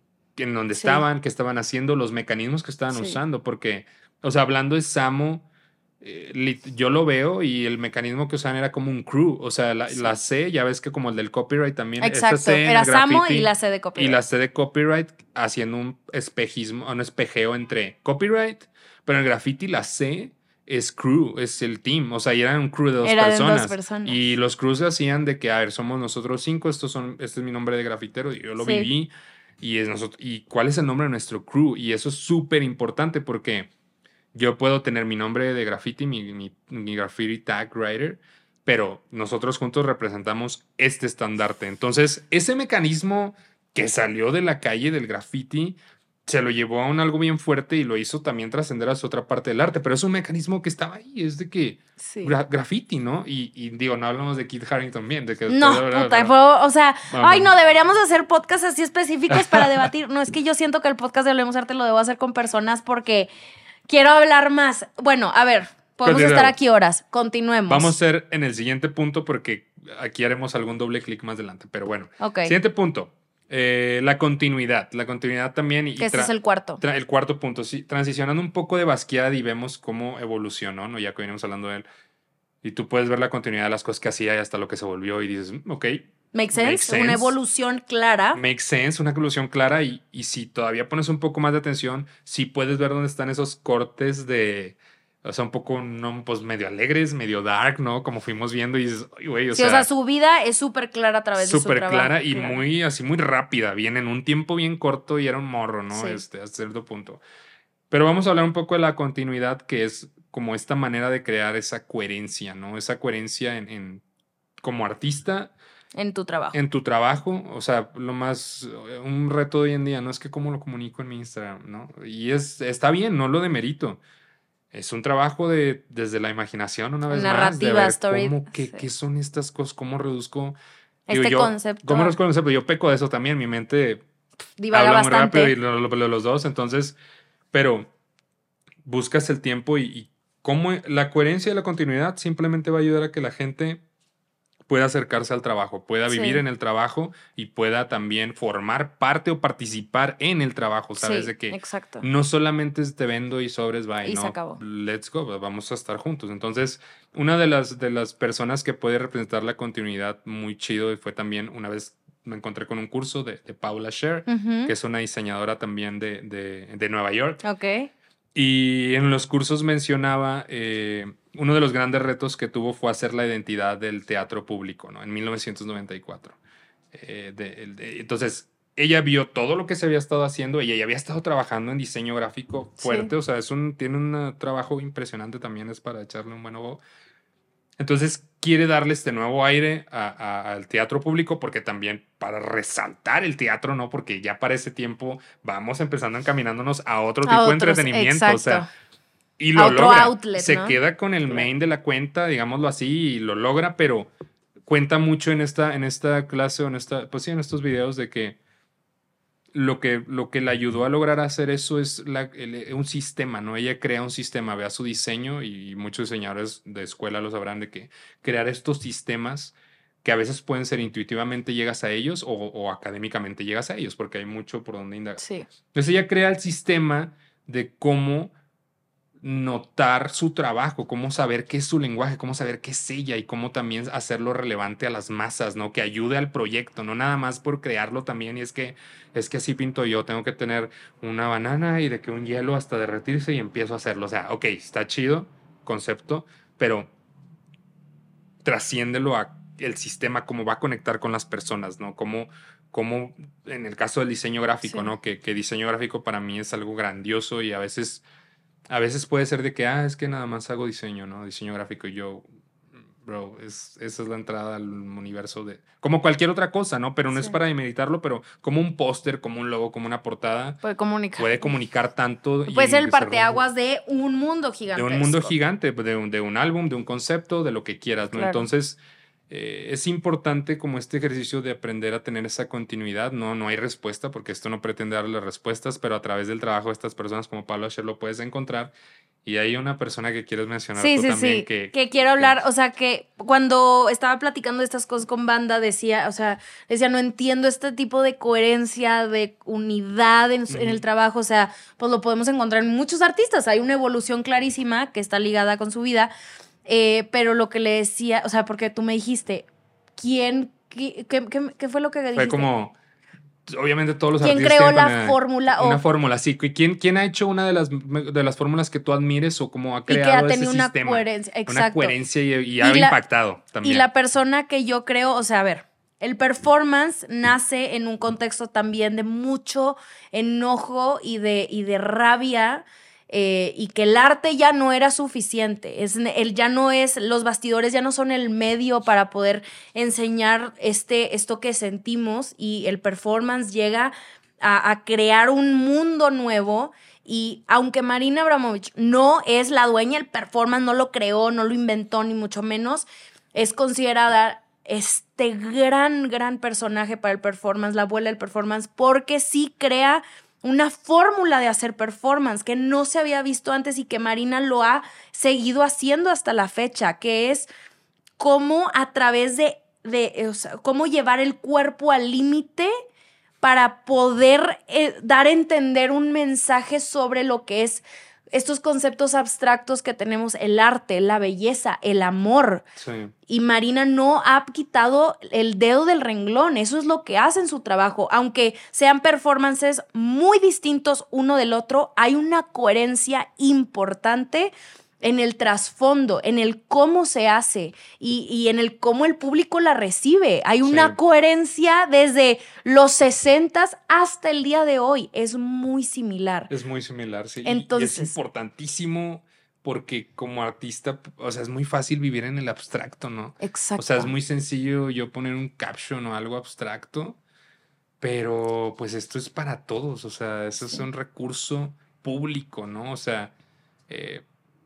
Speaker 2: en dónde
Speaker 1: Sí.
Speaker 2: estaban, qué estaban haciendo, los mecanismos que estaban
Speaker 1: Sí.
Speaker 2: usando, porque, o sea, hablando de Samo, eh, lit- yo lo veo y el mecanismo que usaban era como un crew, o sea, la,
Speaker 1: Sí.
Speaker 2: la C, ya ves que como el del copyright también, esta
Speaker 1: Exacto,
Speaker 2: C en
Speaker 1: era
Speaker 2: el
Speaker 1: Samo
Speaker 2: graffiti
Speaker 1: y la C de
Speaker 2: y
Speaker 1: copyright.
Speaker 2: la C de copyright haciendo un espejismo, un espejeo entre copyright, pero en el graffiti la C es crew, es el team, o sea, y eran un crew de dos
Speaker 1: Era de
Speaker 2: personas.
Speaker 1: dos personas.
Speaker 2: Y los crews se hacían de que, a ver, somos nosotros cinco, estos son, este es mi nombre de grafitero, y yo lo
Speaker 1: Sí.
Speaker 2: viví, y es nosotros, y cuál es el nombre de nuestro crew, y eso es súper importante porque yo puedo tener mi nombre de graffiti, mi, mi, mi graffiti tag writer, pero nosotros juntos representamos este estandarte. Entonces, ese mecanismo que salió de la calle del graffiti se lo llevó a un algo bien fuerte y lo hizo también trascender a su otra parte del arte, pero es un mecanismo que estaba ahí, es de que
Speaker 1: Sí.
Speaker 2: gra- graffiti, ¿no? Y, y digo, no hablamos de Keith Haring también, de que
Speaker 1: No,
Speaker 2: después-
Speaker 1: puta, fue- o sea,
Speaker 2: Bueno.
Speaker 1: ay, no, deberíamos hacer podcasts así específicos para debatir. No, es que yo siento que el podcast de Hablemos Arte lo debo hacer con personas porque quiero hablar más. Bueno, a ver, podemos
Speaker 2: Continuemos.
Speaker 1: estar aquí horas. Continuemos.
Speaker 2: Vamos a hacer en el siguiente punto porque aquí haremos algún doble clic más adelante, pero bueno.
Speaker 1: Ok.
Speaker 2: Siguiente punto, eh, la continuidad. La continuidad también. Y
Speaker 1: Que ese
Speaker 2: tra-
Speaker 1: es el cuarto.
Speaker 2: tra- el cuarto punto, sí, transicionando un poco de Basquiat y vemos cómo evolucionó, ¿no? Ya que venimos hablando de él. Y tú puedes ver la continuidad de las cosas que hacía y hasta lo que se volvió y dices, "Mm, ok,
Speaker 1: Make sense,
Speaker 2: Make sense.
Speaker 1: una evolución clara.
Speaker 2: makes sense, una evolución clara y, y si todavía pones un poco más de atención, sí puedes ver dónde están esos cortes de, o sea, un poco, no, pues medio alegres, medio dark, ¿no? Como fuimos viendo y dices, "Ay, güey, o
Speaker 1: Sí,
Speaker 2: sea,
Speaker 1: o sea, su vida es súper clara a través de su
Speaker 2: súper
Speaker 1: trabajo.
Speaker 2: clara y
Speaker 1: claro.
Speaker 2: muy, así muy rápida, viene en un tiempo bien corto y era un morro, ¿no?
Speaker 1: Sí.
Speaker 2: Este, a cierto punto. Pero vamos a hablar un poco de la continuidad, que es como esta manera de crear esa coherencia, ¿no? Esa coherencia en, en como artista,
Speaker 1: En tu trabajo.
Speaker 2: en tu trabajo, o sea, lo más, un reto de hoy en día, no es que cómo lo comunico en mi Instagram, ¿no? Y es, está bien, no lo demerito. Es un trabajo de, desde la imaginación, una vez más, de
Speaker 1: Narrativa,
Speaker 2: ver
Speaker 1: story,
Speaker 2: cómo, qué,
Speaker 1: sí.
Speaker 2: qué son estas cosas, cómo reduzco.
Speaker 1: Este
Speaker 2: yo,
Speaker 1: concepto.
Speaker 2: ¿Cómo reduzco el concepto? Yo peco de eso también, mi mente
Speaker 1: Divaga
Speaker 2: habla muy
Speaker 1: bastante.
Speaker 2: rápido y lo, lo- lo- los dos, entonces, pero buscas el tiempo y, y cómo la coherencia y la continuidad simplemente va a ayudar a que la gente pueda acercarse al trabajo, pueda vivir
Speaker 1: Sí.
Speaker 2: en el trabajo y pueda también formar parte o participar en el trabajo, ¿sabes?
Speaker 1: Sí,
Speaker 2: De que
Speaker 1: exacto.
Speaker 2: no solamente es te vendo y sobres, bye,
Speaker 1: Y
Speaker 2: no,
Speaker 1: se acabó.
Speaker 2: let's go, vamos a estar juntos. Entonces, una de las, de las personas que puede representar la continuidad muy chido y fue también una vez me encontré con un curso de, de Paula Scher,
Speaker 1: Ujú.
Speaker 2: que es una diseñadora también de, de, de Nueva York.
Speaker 1: Ok.
Speaker 2: Y en los cursos mencionaba, eh, uno de los grandes retos que tuvo fue hacer la identidad del teatro público, ¿no? En mil novecientos noventa y cuatro. Eh, de, de, entonces, ella vio todo lo que se había estado haciendo, ella ya había estado trabajando en diseño gráfico fuerte,
Speaker 1: Sí.
Speaker 2: o sea, es un, tiene un trabajo impresionante también, es para echarle un buen ojo. Entonces quiere darle este nuevo aire a, a, al teatro público porque también para resaltar el teatro, ¿no? Porque ya para ese tiempo vamos empezando encaminándonos a otro
Speaker 1: A
Speaker 2: tipo de
Speaker 1: otros,
Speaker 2: entretenimiento,
Speaker 1: exacto.
Speaker 2: o sea, y
Speaker 1: A
Speaker 2: lo
Speaker 1: otro
Speaker 2: logra.
Speaker 1: outlet,
Speaker 2: Se
Speaker 1: ¿no?
Speaker 2: queda con el
Speaker 1: Claro.
Speaker 2: main de la cuenta, digámoslo así, y lo logra, pero cuenta mucho en esta, en esta clase o en esta, pues sí, en estos videos de que lo que, lo que le ayudó a lograr hacer eso es la, el, un sistema, ¿no? Ella crea un sistema, vea su diseño y muchos diseñadores de escuela lo sabrán de que crear estos sistemas que a veces pueden ser intuitivamente llegas a ellos o, o académicamente llegas a ellos, porque hay mucho por donde indagar.
Speaker 1: Sí.
Speaker 2: Entonces ella crea el sistema de cómo notar su trabajo, cómo saber qué es su lenguaje, cómo saber qué es ella y cómo también hacerlo relevante a las masas, ¿no? Que ayude al proyecto, no nada más por crearlo también y es que es que así pinto yo, tengo que tener una banana y de que un hielo hasta derretirse y empiezo a hacerlo, o sea, ok, está chido, concepto, pero trasciéndelo a el sistema, cómo va a conectar con las personas, ¿no? Cómo, cómo en el caso del diseño gráfico,
Speaker 1: Sí.
Speaker 2: ¿no? Que, que diseño gráfico para mí es algo grandioso y a veces a veces puede ser de que, ah, es que nada más hago diseño, ¿no? Diseño gráfico y yo, bro, es, esa es la entrada al universo de... Como cualquier otra cosa, ¿no? Pero no
Speaker 1: Sí.
Speaker 2: es para demeritarlo, pero como un póster, como un logo, como una portada,
Speaker 1: Puede comunicar.
Speaker 2: puede comunicar tanto.
Speaker 1: Puede
Speaker 2: y
Speaker 1: ser el
Speaker 2: desarrollar-
Speaker 1: parteaguas de un mundo
Speaker 2: de
Speaker 1: gigantesco.
Speaker 2: un mundo gigante, de un, de un álbum, de un concepto, de lo que quieras, ¿no?
Speaker 1: Claro.
Speaker 2: Entonces, eh, es importante como este ejercicio de aprender a tener esa continuidad, ¿no? No hay respuesta, porque esto no pretende darle las respuestas, pero a través del trabajo de estas personas como Pablo Asher lo puedes encontrar. Y hay una persona que quieres mencionar
Speaker 1: Sí,
Speaker 2: tú
Speaker 1: sí,
Speaker 2: también
Speaker 1: sí.
Speaker 2: que...
Speaker 1: Que quiero hablar, o sea, que cuando estaba platicando de estas cosas con banda, decía, o sea, decía, no entiendo este tipo de coherencia, de unidad en, en el
Speaker 2: Ujú.
Speaker 1: trabajo, o sea, pues lo podemos encontrar en muchos artistas. Hay una evolución clarísima que está ligada con su vida, eh, pero lo que le decía, o sea, porque tú me dijiste, ¿quién, qué, qué, qué- qué fue lo que dijiste?
Speaker 2: Fue como... Obviamente todos los
Speaker 1: ¿Quién
Speaker 2: artistas
Speaker 1: creó
Speaker 2: tienen
Speaker 1: la
Speaker 2: una,
Speaker 1: fórmula?
Speaker 2: una
Speaker 1: O-
Speaker 2: fórmula, sí. ¿Y ¿Quién, quién ha hecho una de las, de las fórmulas que tú admires o cómo ha
Speaker 1: Y que
Speaker 2: creado
Speaker 1: ha
Speaker 2: ese
Speaker 1: tenido una
Speaker 2: sistema?
Speaker 1: coherencia,
Speaker 2: Una
Speaker 1: exacto.
Speaker 2: coherencia y, y
Speaker 1: Y
Speaker 2: ha
Speaker 1: la-
Speaker 2: impactado también.
Speaker 1: Y la persona que yo creo, o sea, a ver, el performance nace en un contexto también de mucho enojo y de, y de rabia, eh, y que el arte ya no era suficiente. Es, el, ya no es, los bastidores ya no son el medio para poder enseñar este, esto que sentimos, y el performance llega a, a crear un mundo nuevo. Y aunque Marina Abramovich no es la dueña del performance, no lo creó, no lo inventó, ni mucho menos, es considerada este gran, gran personaje para el performance, la abuela del performance, porque sí crea una fórmula de hacer performance que no se había visto antes y que Marina lo ha seguido haciendo hasta la fecha, que es cómo a través de, de o sea, cómo llevar el cuerpo al límite para poder eh, dar a entender un mensaje sobre lo que es estos conceptos abstractos que tenemos, el arte, la belleza, el amor.
Speaker 2: Sí.
Speaker 1: Y Marina no ha quitado el dedo del renglón, eso es lo que hace en su trabajo. Aunque sean performances muy distintos uno del otro, hay una coherencia importante en el trasfondo, en el cómo se hace y, y en el cómo el público la recibe. Hay una
Speaker 2: Sí.
Speaker 1: coherencia desde los sesentas hasta el día de hoy. Es muy similar.
Speaker 2: Es muy similar, sí. Y-
Speaker 1: Entonces-
Speaker 2: y es importantísimo porque como artista, o sea, es muy fácil vivir en el abstracto, ¿no?
Speaker 1: Exacto.
Speaker 2: O sea, es muy sencillo yo poner un caption o algo abstracto, pero pues esto es para todos, o sea, eso es
Speaker 1: Sí.
Speaker 2: un recurso público, ¿no? O sea, eh,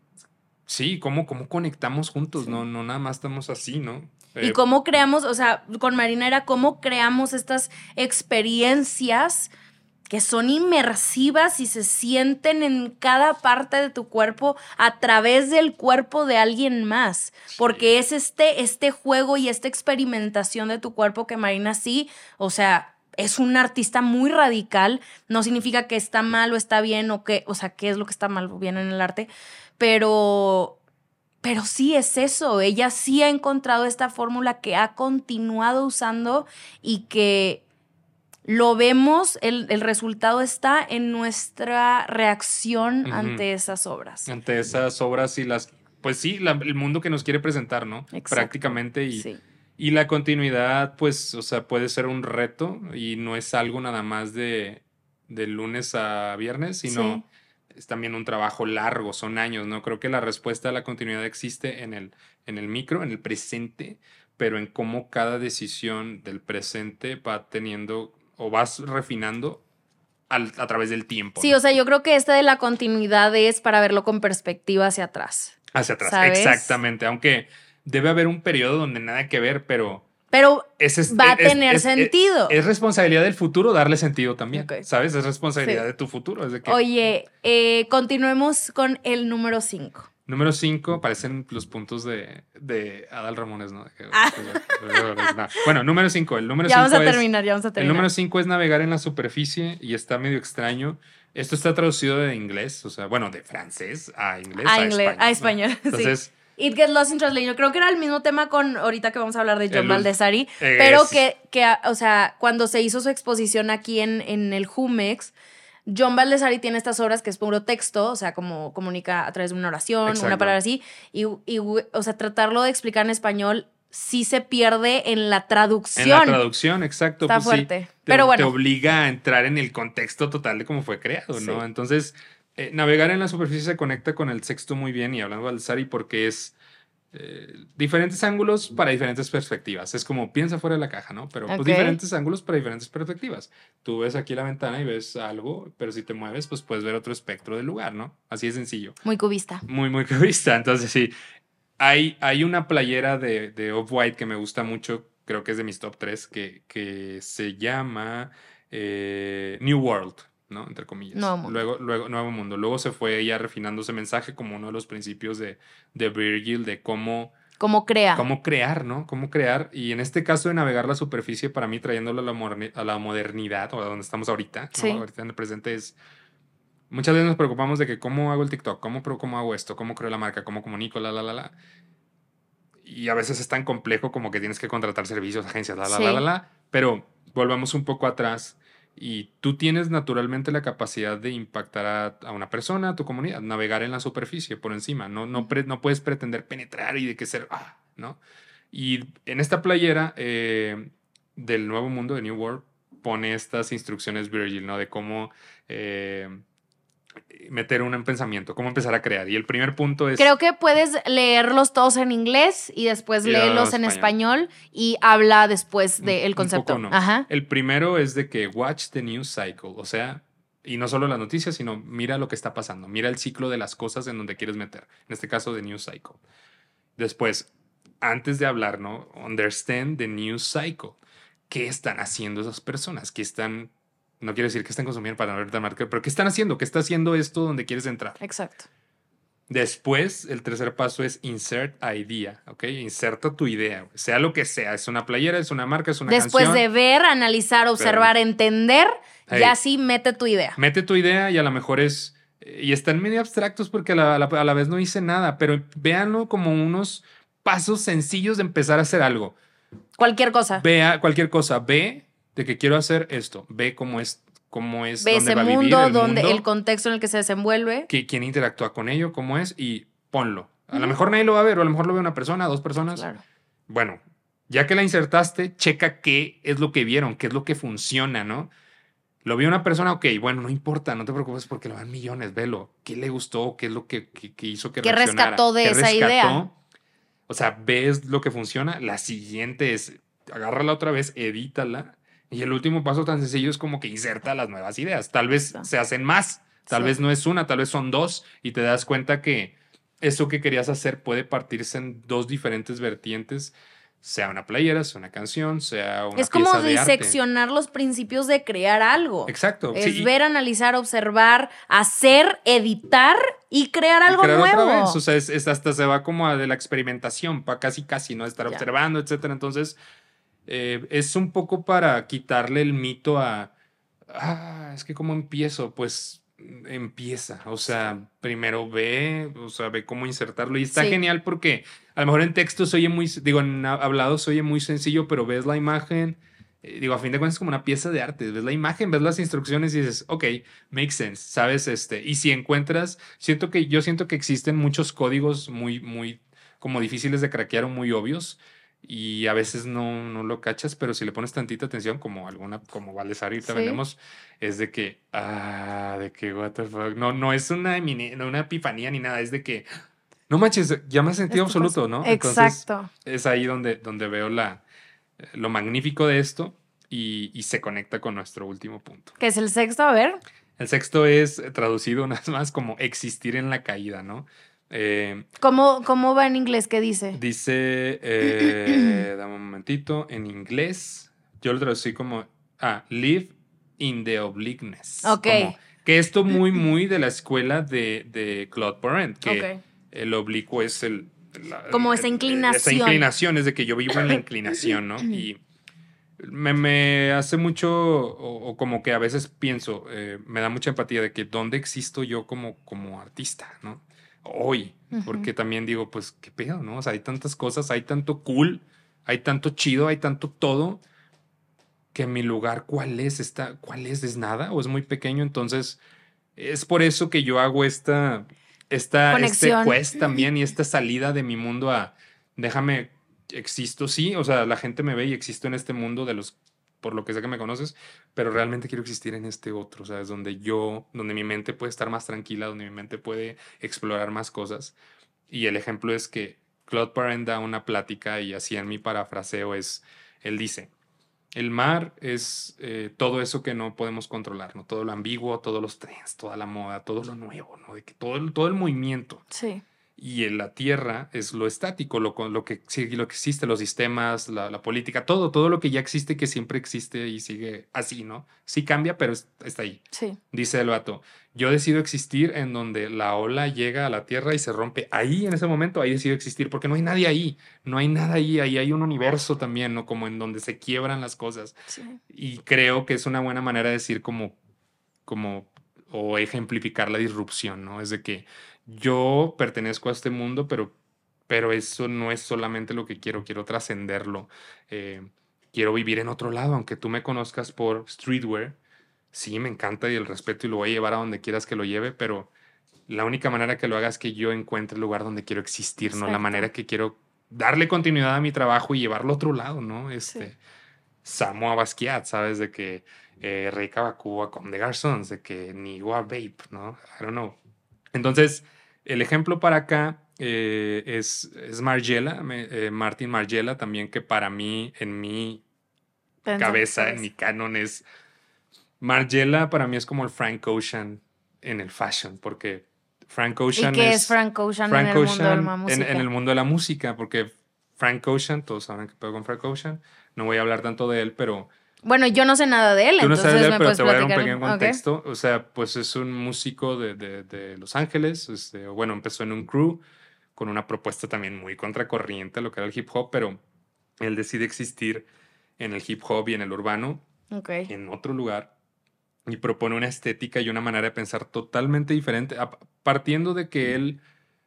Speaker 2: sí, ¿cómo, cómo conectamos juntos?
Speaker 1: Sí.
Speaker 2: No, no nada más estamos así, ¿no?
Speaker 1: Y
Speaker 2: Eh,
Speaker 1: cómo creamos, o sea, con Marina era cómo creamos estas experiencias que son inmersivas y se sienten en cada parte de tu cuerpo a través del cuerpo de alguien más. Porque es este, este juego y esta experimentación de tu cuerpo que Marina sí, o sea, es una artista muy radical. No significa que está mal o está bien o que, o sea, qué es lo que está mal o bien en el arte, pero... Pero sí es eso, ella sí ha encontrado esta fórmula que ha continuado usando y que lo vemos, el, el resultado está en nuestra reacción
Speaker 2: Ujú.
Speaker 1: ante esas obras.
Speaker 2: Ante esas obras y las, pues sí, la- el mundo que nos quiere presentar, ¿no?
Speaker 1: Exacto.
Speaker 2: Prácticamente y,
Speaker 1: Sí.
Speaker 2: y la continuidad, pues, o sea, puede ser un reto y no es algo nada más de, de lunes a viernes, sino...
Speaker 1: Sí.
Speaker 2: es también un trabajo largo, son años, ¿no? Creo que la respuesta a la continuidad existe en el, en el micro, en el presente, pero en cómo cada decisión del presente va teniendo o vas refinando al, a través del tiempo.
Speaker 1: Sí,
Speaker 2: ¿no?
Speaker 1: o sea, yo creo que esta de la continuidad es para verlo con perspectiva hacia atrás.
Speaker 2: Hacia atrás,
Speaker 1: ¿sabes?
Speaker 2: exactamente. Aunque debe haber un periodo donde nada que ver, pero...
Speaker 1: Pero
Speaker 2: Es, es,
Speaker 1: va a
Speaker 2: es,
Speaker 1: tener
Speaker 2: es,
Speaker 1: sentido.
Speaker 2: Es, es responsabilidad del futuro darle sentido también,
Speaker 1: Ok.
Speaker 2: ¿sabes? Es responsabilidad
Speaker 1: Sí.
Speaker 2: de tu futuro. Es de que,
Speaker 1: Oye, eh, continuemos con el número cinco.
Speaker 2: número cinco, parecen los puntos de, de Adal Ramones, ¿no?
Speaker 1: Ah.
Speaker 2: Bueno, número cinco. El número
Speaker 1: Ya vamos
Speaker 2: cinco
Speaker 1: a
Speaker 2: es,
Speaker 1: terminar, ya vamos a
Speaker 2: el
Speaker 1: terminar.
Speaker 2: número cinco es navegar en la superficie y está medio extraño. Esto está traducido de inglés, o sea, bueno, de francés a inglés.
Speaker 1: A
Speaker 2: A,
Speaker 1: inglés,
Speaker 2: español,
Speaker 1: a español,
Speaker 2: ¿no? Entonces,
Speaker 1: sí. It Gets Lost in Translation. Creo que era el mismo tema con ahorita que vamos a hablar de John
Speaker 2: El-
Speaker 1: Baldessari,
Speaker 2: es-
Speaker 1: pero que, que, o sea, cuando se hizo su exposición aquí en, en el Jumex, John Baldessari tiene estas obras que es puro texto, o sea, como comunica a través de una oración,
Speaker 2: Exacto.
Speaker 1: una palabra así, y, y, o sea, tratarlo de explicar en español sí se pierde en la traducción.
Speaker 2: en la traducción, exacto.
Speaker 1: Está
Speaker 2: pues
Speaker 1: fuerte.
Speaker 2: Sí, te,
Speaker 1: Pero bueno.
Speaker 2: te obliga a entrar en el contexto total de cómo fue creado, ¿no?
Speaker 1: Sí.
Speaker 2: Entonces, eh, navegar en la superficie se conecta con el sexto muy bien y hablando de Baldessari porque es eh, diferentes ángulos para diferentes perspectivas. Es como piensa fuera de la caja, ¿no? Pero pues
Speaker 1: Ok.
Speaker 2: diferentes ángulos para diferentes perspectivas. Tú ves aquí la ventana y ves algo, pero si te mueves, pues puedes ver otro espectro del lugar, ¿no? Así de sencillo.
Speaker 1: Muy cubista.
Speaker 2: Muy, muy cubista. Entonces, sí. Hay, hay una playera de, de Off-White que me gusta mucho, creo que es de mis top tres, que, que se llama eh, New World, ¿no? Entre comillas.
Speaker 1: Nuevo Mundo.
Speaker 2: Luego, luego, Nuevo Mundo. Luego se fue ella refinando ese mensaje como uno de los principios de, de Virgil, de cómo,
Speaker 1: Como crea.
Speaker 2: cómo crear, ¿no? Cómo crear. Y en este caso de navegar la superficie, para mí trayéndolo a la, moderni- a la modernidad, o a donde estamos ahorita, ¿no?
Speaker 1: Sí.
Speaker 2: Ahorita en el presente es... Muchas veces nos preocupamos de que cómo hago el TikTok, cómo, cómo hago esto, cómo creo la marca, cómo comunico, la, la, la, la. Y a veces es tan complejo como que tienes que contratar servicios, agencias, la, la,
Speaker 1: Sí.
Speaker 2: la, la, la. Pero volvamos un poco atrás y tú tienes naturalmente la capacidad de impactar a, a una persona, a tu comunidad, navegar en la superficie, por encima. No, no, pre, no puedes pretender penetrar y de que ser, ah, ¿no? Y en esta playera eh, del Nuevo Mundo, de New World, pone estas instrucciones Virgil, ¿no? De cómo... Eh, meter un pensamiento, cómo empezar a crear. Y el primer punto es...
Speaker 1: Creo que puedes leerlos todos en inglés y después
Speaker 2: Y luego
Speaker 1: léelos en
Speaker 2: español.
Speaker 1: español y habla después
Speaker 2: un-
Speaker 1: del
Speaker 2: un
Speaker 1: concepto.
Speaker 2: poco no.
Speaker 1: Ajá.
Speaker 2: El primero es de que watch the news cycle, o sea, y no solo las noticias, sino mira lo que está pasando, mira el ciclo de las cosas en donde quieres meter, en este caso the news cycle. Después, antes de hablar, ¿no? Understand the news cycle. ¿Qué están haciendo esas personas? ¿Qué están... No quiero decir que están consumiendo para no ver tan marca, pero ¿qué están haciendo? ¿Qué está haciendo esto donde quieres entrar?
Speaker 1: Exacto.
Speaker 2: Después, el tercer paso es insert idea, ¿ok? Inserta tu idea, güey. Sea lo que sea. Es una playera, es una marca, es una
Speaker 1: Después
Speaker 2: canción.
Speaker 1: de ver, analizar, observar, entender,
Speaker 2: Hey.
Speaker 1: ya sí mete tu idea.
Speaker 2: Mete tu idea y a lo mejor es... Y están medio abstractos porque a la, a la, a la vez no hice nada, pero véanlo como unos pasos sencillos de empezar a hacer algo.
Speaker 1: Cualquier cosa.
Speaker 2: Vea cualquier cosa. Ve de que quiero hacer esto. Ve cómo es, cómo es,
Speaker 1: Ve
Speaker 2: dónde
Speaker 1: ese
Speaker 2: va a vivir
Speaker 1: mundo,
Speaker 2: el
Speaker 1: donde
Speaker 2: mundo,
Speaker 1: el contexto en el que se desenvuelve.
Speaker 2: que, quién interactúa con ello, cómo es, y ponlo. A
Speaker 1: Ujú.
Speaker 2: lo mejor nadie lo va a ver, o a lo mejor lo ve una persona, dos personas.
Speaker 1: Claro.
Speaker 2: Bueno, ya que la insertaste, checa qué es lo que vieron, qué es lo que funciona, ¿no? Lo vio una persona, ok, bueno, no importa, no te preocupes porque lo van millones, velo. ¿Qué le gustó? ¿Qué es lo que, que, que hizo que
Speaker 1: ¿Qué
Speaker 2: reaccionara?
Speaker 1: rescató de
Speaker 2: ¿Qué
Speaker 1: esa
Speaker 2: rescató?
Speaker 1: idea?
Speaker 2: O sea, ves lo que funciona. La siguiente es, agárrala otra vez, edítala. Y el último paso tan sencillo es como que inserta las nuevas ideas. Tal vez
Speaker 1: Exacto.
Speaker 2: se hacen más, tal
Speaker 1: Sí.
Speaker 2: vez no es una, tal vez son dos. Y te das cuenta que eso que querías hacer puede partirse en dos diferentes vertientes Sea una playera, sea una canción, sea una
Speaker 1: es como
Speaker 2: pieza de arte.
Speaker 1: diseccionar los principios de crear algo.
Speaker 2: Exacto.
Speaker 1: Es
Speaker 2: sí,
Speaker 1: ver, analizar, observar, hacer, editar y crear algo
Speaker 2: y crear
Speaker 1: nuevo.
Speaker 2: Otra vez. O sea, es, es hasta se va como a de la experimentación, para casi casi, ¿no? Estar
Speaker 1: Ya.
Speaker 2: observando, etcétera. Entonces, eh, es un poco para quitarle el mito a, ah, es que ¿cómo empiezo? Pues empieza, o sea, primero ve, o sea, ve cómo insertarlo y está
Speaker 1: Sí.
Speaker 2: genial porque a lo mejor en texto se oye muy, digo, en hablado se oye muy sencillo, pero ves la imagen, eh, digo, a fin de cuentas es como una pieza de arte, ves la imagen, ves las instrucciones y dices, ok, makes sense, ¿sabes? Este, y si encuentras, siento que, yo siento que existen muchos códigos muy, muy, como difíciles de craquear o muy obvios, y a veces no, no lo cachas, pero si le pones tantita atención, como alguna, como Valdesar ahorita
Speaker 1: Sí.
Speaker 2: vendemos, es de que, ah, de que, what the fuck, no, no es una, emine- no una epifanía ni nada, es de que, no manches, ya me has sentido
Speaker 1: Esto
Speaker 2: absoluto,
Speaker 1: pasó.
Speaker 2: ¿no?
Speaker 1: Exacto.
Speaker 2: Entonces, es ahí donde, donde veo la, lo magnífico de esto y, y se conecta con nuestro último punto.
Speaker 1: ¿Qué es el sexto? A ver.
Speaker 2: El sexto es eh, traducido una vez más como existir en la caída, ¿no? Eh,
Speaker 1: ¿Cómo, ¿Cómo va en inglés? ¿Qué dice?
Speaker 2: Dice, eh, dame un momentito, en inglés, yo lo traducí como, ah, live in the obliqueness.
Speaker 1: Ok.
Speaker 2: Como, que esto muy, muy de la escuela de, de Claude Parent, que
Speaker 1: Ok.
Speaker 2: el oblicuo es el... la-
Speaker 1: Como esa
Speaker 2: el-
Speaker 1: inclinación.
Speaker 2: Esa inclinación, es de que yo vivo en la inclinación, ¿no? Y me, me hace mucho, o, o como que a veces pienso, eh, me da mucha empatía de que dónde existo yo como, como artista, ¿no? Hoy,
Speaker 1: Ujú.
Speaker 2: porque también digo, pues, qué pedo, ¿no? O sea, hay tantas cosas, hay tanto cool, hay tanto chido, hay tanto todo, que mi lugar, ¿cuál es? Está, ¿cuál es? ¿Es nada? ¿O es muy pequeño? Entonces, es por eso que yo hago esta, esta, este
Speaker 1: Conexión.
Speaker 2: quest también y esta salida de mi mundo a, déjame, existo, sí, o sea, la gente me ve y existo en este mundo de los, por lo que sé que me conoces, pero realmente quiero existir en este otro, o sea, es donde yo, donde mi mente puede estar más tranquila, donde mi mente puede explorar más cosas. Y el ejemplo es que Claude Parent da una plática y así en mi parafraseo es, él dice, el mar es eh, todo eso que no podemos controlar, ¿no? Todo lo ambiguo, todos los trends, toda la moda, todo lo nuevo, ¿no? De que todo, el- todo el movimiento.
Speaker 1: Sí.
Speaker 2: Y en la tierra es lo estático, lo, con- lo, que, sí, lo que existe, los sistemas, la, la política, todo, todo lo que ya existe, que siempre existe y sigue así, ¿no? Sí cambia, pero es- está ahí.
Speaker 1: Sí.
Speaker 2: Dice el vato, yo decido existir en donde la ola llega a la tierra y se rompe. Ahí, en ese momento, ahí decido existir, porque no hay nadie ahí, no hay nada ahí, ahí hay un universo también, ¿no? Como en donde se quiebran las cosas.
Speaker 1: Sí.
Speaker 2: Y creo que es una buena manera de decir como, como, o ejemplificar la disrupción, ¿no? Es de que yo pertenezco a este mundo, pero, pero eso no es solamente lo que quiero, quiero trascenderlo. Eh, quiero vivir en otro lado, aunque tú me conozcas por streetwear. Sí, me encanta y el respeto y lo voy a llevar a donde quieras que lo lleve, pero la única manera que lo haga es que yo encuentre el lugar donde quiero existir, ¿no? La
Speaker 1: Exacto.
Speaker 2: manera que quiero darle continuidad a mi trabajo y llevarlo a otro lado, ¿no? Este,
Speaker 1: Sí.
Speaker 2: Samoa Basquiat, ¿sabes? De que eh, Rey Cavacúa con The Garzons, de que Niwa Vape, ¿no? I don't know. Entonces, el ejemplo para acá eh, es, es Margiela, me- eh, Martin Margiela, también que para mí, en mi
Speaker 1: Pensando
Speaker 2: cabeza,
Speaker 1: que
Speaker 2: en
Speaker 1: es-
Speaker 2: mi canon es... Margiela para mí es como el Frank Ocean en el fashion, porque Frank
Speaker 1: ¿Y
Speaker 2: Ocean
Speaker 1: qué
Speaker 2: es...
Speaker 1: es Frank Ocean
Speaker 2: Frank
Speaker 1: en el mundo de
Speaker 2: Ocean
Speaker 1: la
Speaker 2: en,
Speaker 1: música?
Speaker 2: en el mundo de la música, porque Frank Ocean, todos saben que pedo con Frank Ocean, no voy a hablar tanto de él, pero
Speaker 1: Bueno, yo no sé nada de él,
Speaker 2: tú no
Speaker 1: entonces
Speaker 2: sabes de él,
Speaker 1: me
Speaker 2: pero
Speaker 1: puedes
Speaker 2: te voy a dar un
Speaker 1: platicar.
Speaker 2: pequeño
Speaker 1: Ok.
Speaker 2: contexto. O sea, pues es un músico de, de- de Los Ángeles. Este, bueno, empezó en un crew con una propuesta también muy contracorriente a lo que era el hip hop, pero él decide existir en el hip hop y en el urbano,
Speaker 1: Ok.
Speaker 2: en otro lugar, y propone una estética y una manera de pensar totalmente diferente, a- partiendo de que él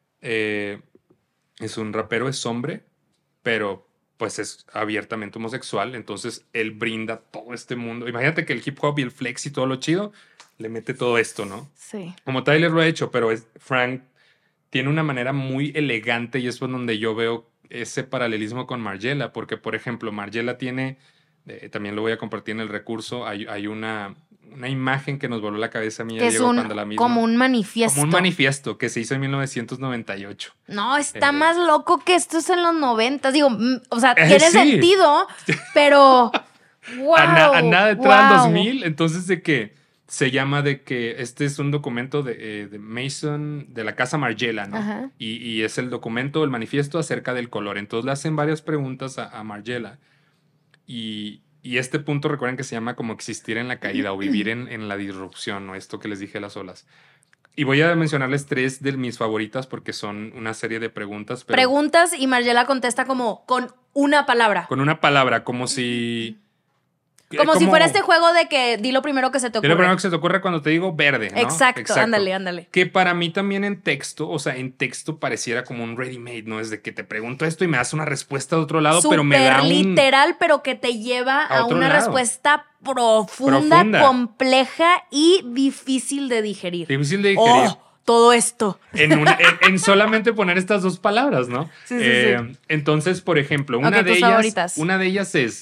Speaker 2: eh, es un rapero, es hombre, pero pues es abiertamente homosexual, entonces él brinda todo este mundo. Imagínate que el hip hop y el flex y todo lo chido le mete todo esto, ¿no?
Speaker 1: Sí.
Speaker 2: Como Tyler lo ha hecho, pero es, Frank tiene una manera muy elegante y es por donde yo veo ese paralelismo con Margiela, porque por ejemplo, Margiela tiene, eh, también lo voy a compartir en el recurso, hay, hay una, una imagen que nos voló la cabeza a mí y a
Speaker 1: Que es
Speaker 2: Diego
Speaker 1: un,
Speaker 2: cuando la misma.
Speaker 1: como un manifiesto.
Speaker 2: Como un manifiesto que se hizo en mil novecientos noventa y ocho.
Speaker 1: No, está
Speaker 2: Eh,
Speaker 1: más loco que esto es en los noventas. Digo, mm, o sea,
Speaker 2: Eh,
Speaker 1: tiene
Speaker 2: sí.
Speaker 1: sentido, pero wow.
Speaker 2: a, na- a nada de entrar en
Speaker 1: wow.
Speaker 2: dos mil, entonces de que se llama de que este es un documento de, eh, de Mason, de la Casa Margiela, ¿no?
Speaker 1: Ajá.
Speaker 2: Y, y es el documento, el manifiesto acerca del color. Entonces le hacen varias preguntas a, a Margiela. Y, y este punto recuerden que se llama como existir en la caída o vivir en, en la disrupción, ¿no? Esto que les dije las olas. Y voy a mencionarles tres de mis favoritas porque son una serie de preguntas. Pero
Speaker 1: Preguntas y Margiela contesta como con una palabra.
Speaker 2: con una palabra, como si...
Speaker 1: Como, como si fuera este juego de que di lo primero que se te ocurre.
Speaker 2: Di lo primero que se te ocurre cuando te digo verde, ¿no?
Speaker 1: Exacto,
Speaker 2: Exacto.
Speaker 1: ándale, ándale.
Speaker 2: Que para mí también en texto, o sea, en texto pareciera como un ready-made, ¿no? Es de que te pregunto esto y me das una respuesta de otro lado,
Speaker 1: Súper
Speaker 2: pero me da un...
Speaker 1: literal, pero que te lleva a,
Speaker 2: a una
Speaker 1: lado. respuesta profunda, profunda, compleja y difícil de digerir.
Speaker 2: Difícil de digerir.
Speaker 1: Oh, todo esto.
Speaker 2: En, una, en, en solamente poner estas dos palabras, ¿no?
Speaker 1: Sí, sí,
Speaker 2: eh,
Speaker 1: sí.
Speaker 2: Entonces, por ejemplo, una
Speaker 1: okay,
Speaker 2: de
Speaker 1: tus
Speaker 2: ellas...
Speaker 1: favoritas.
Speaker 2: Una de ellas es...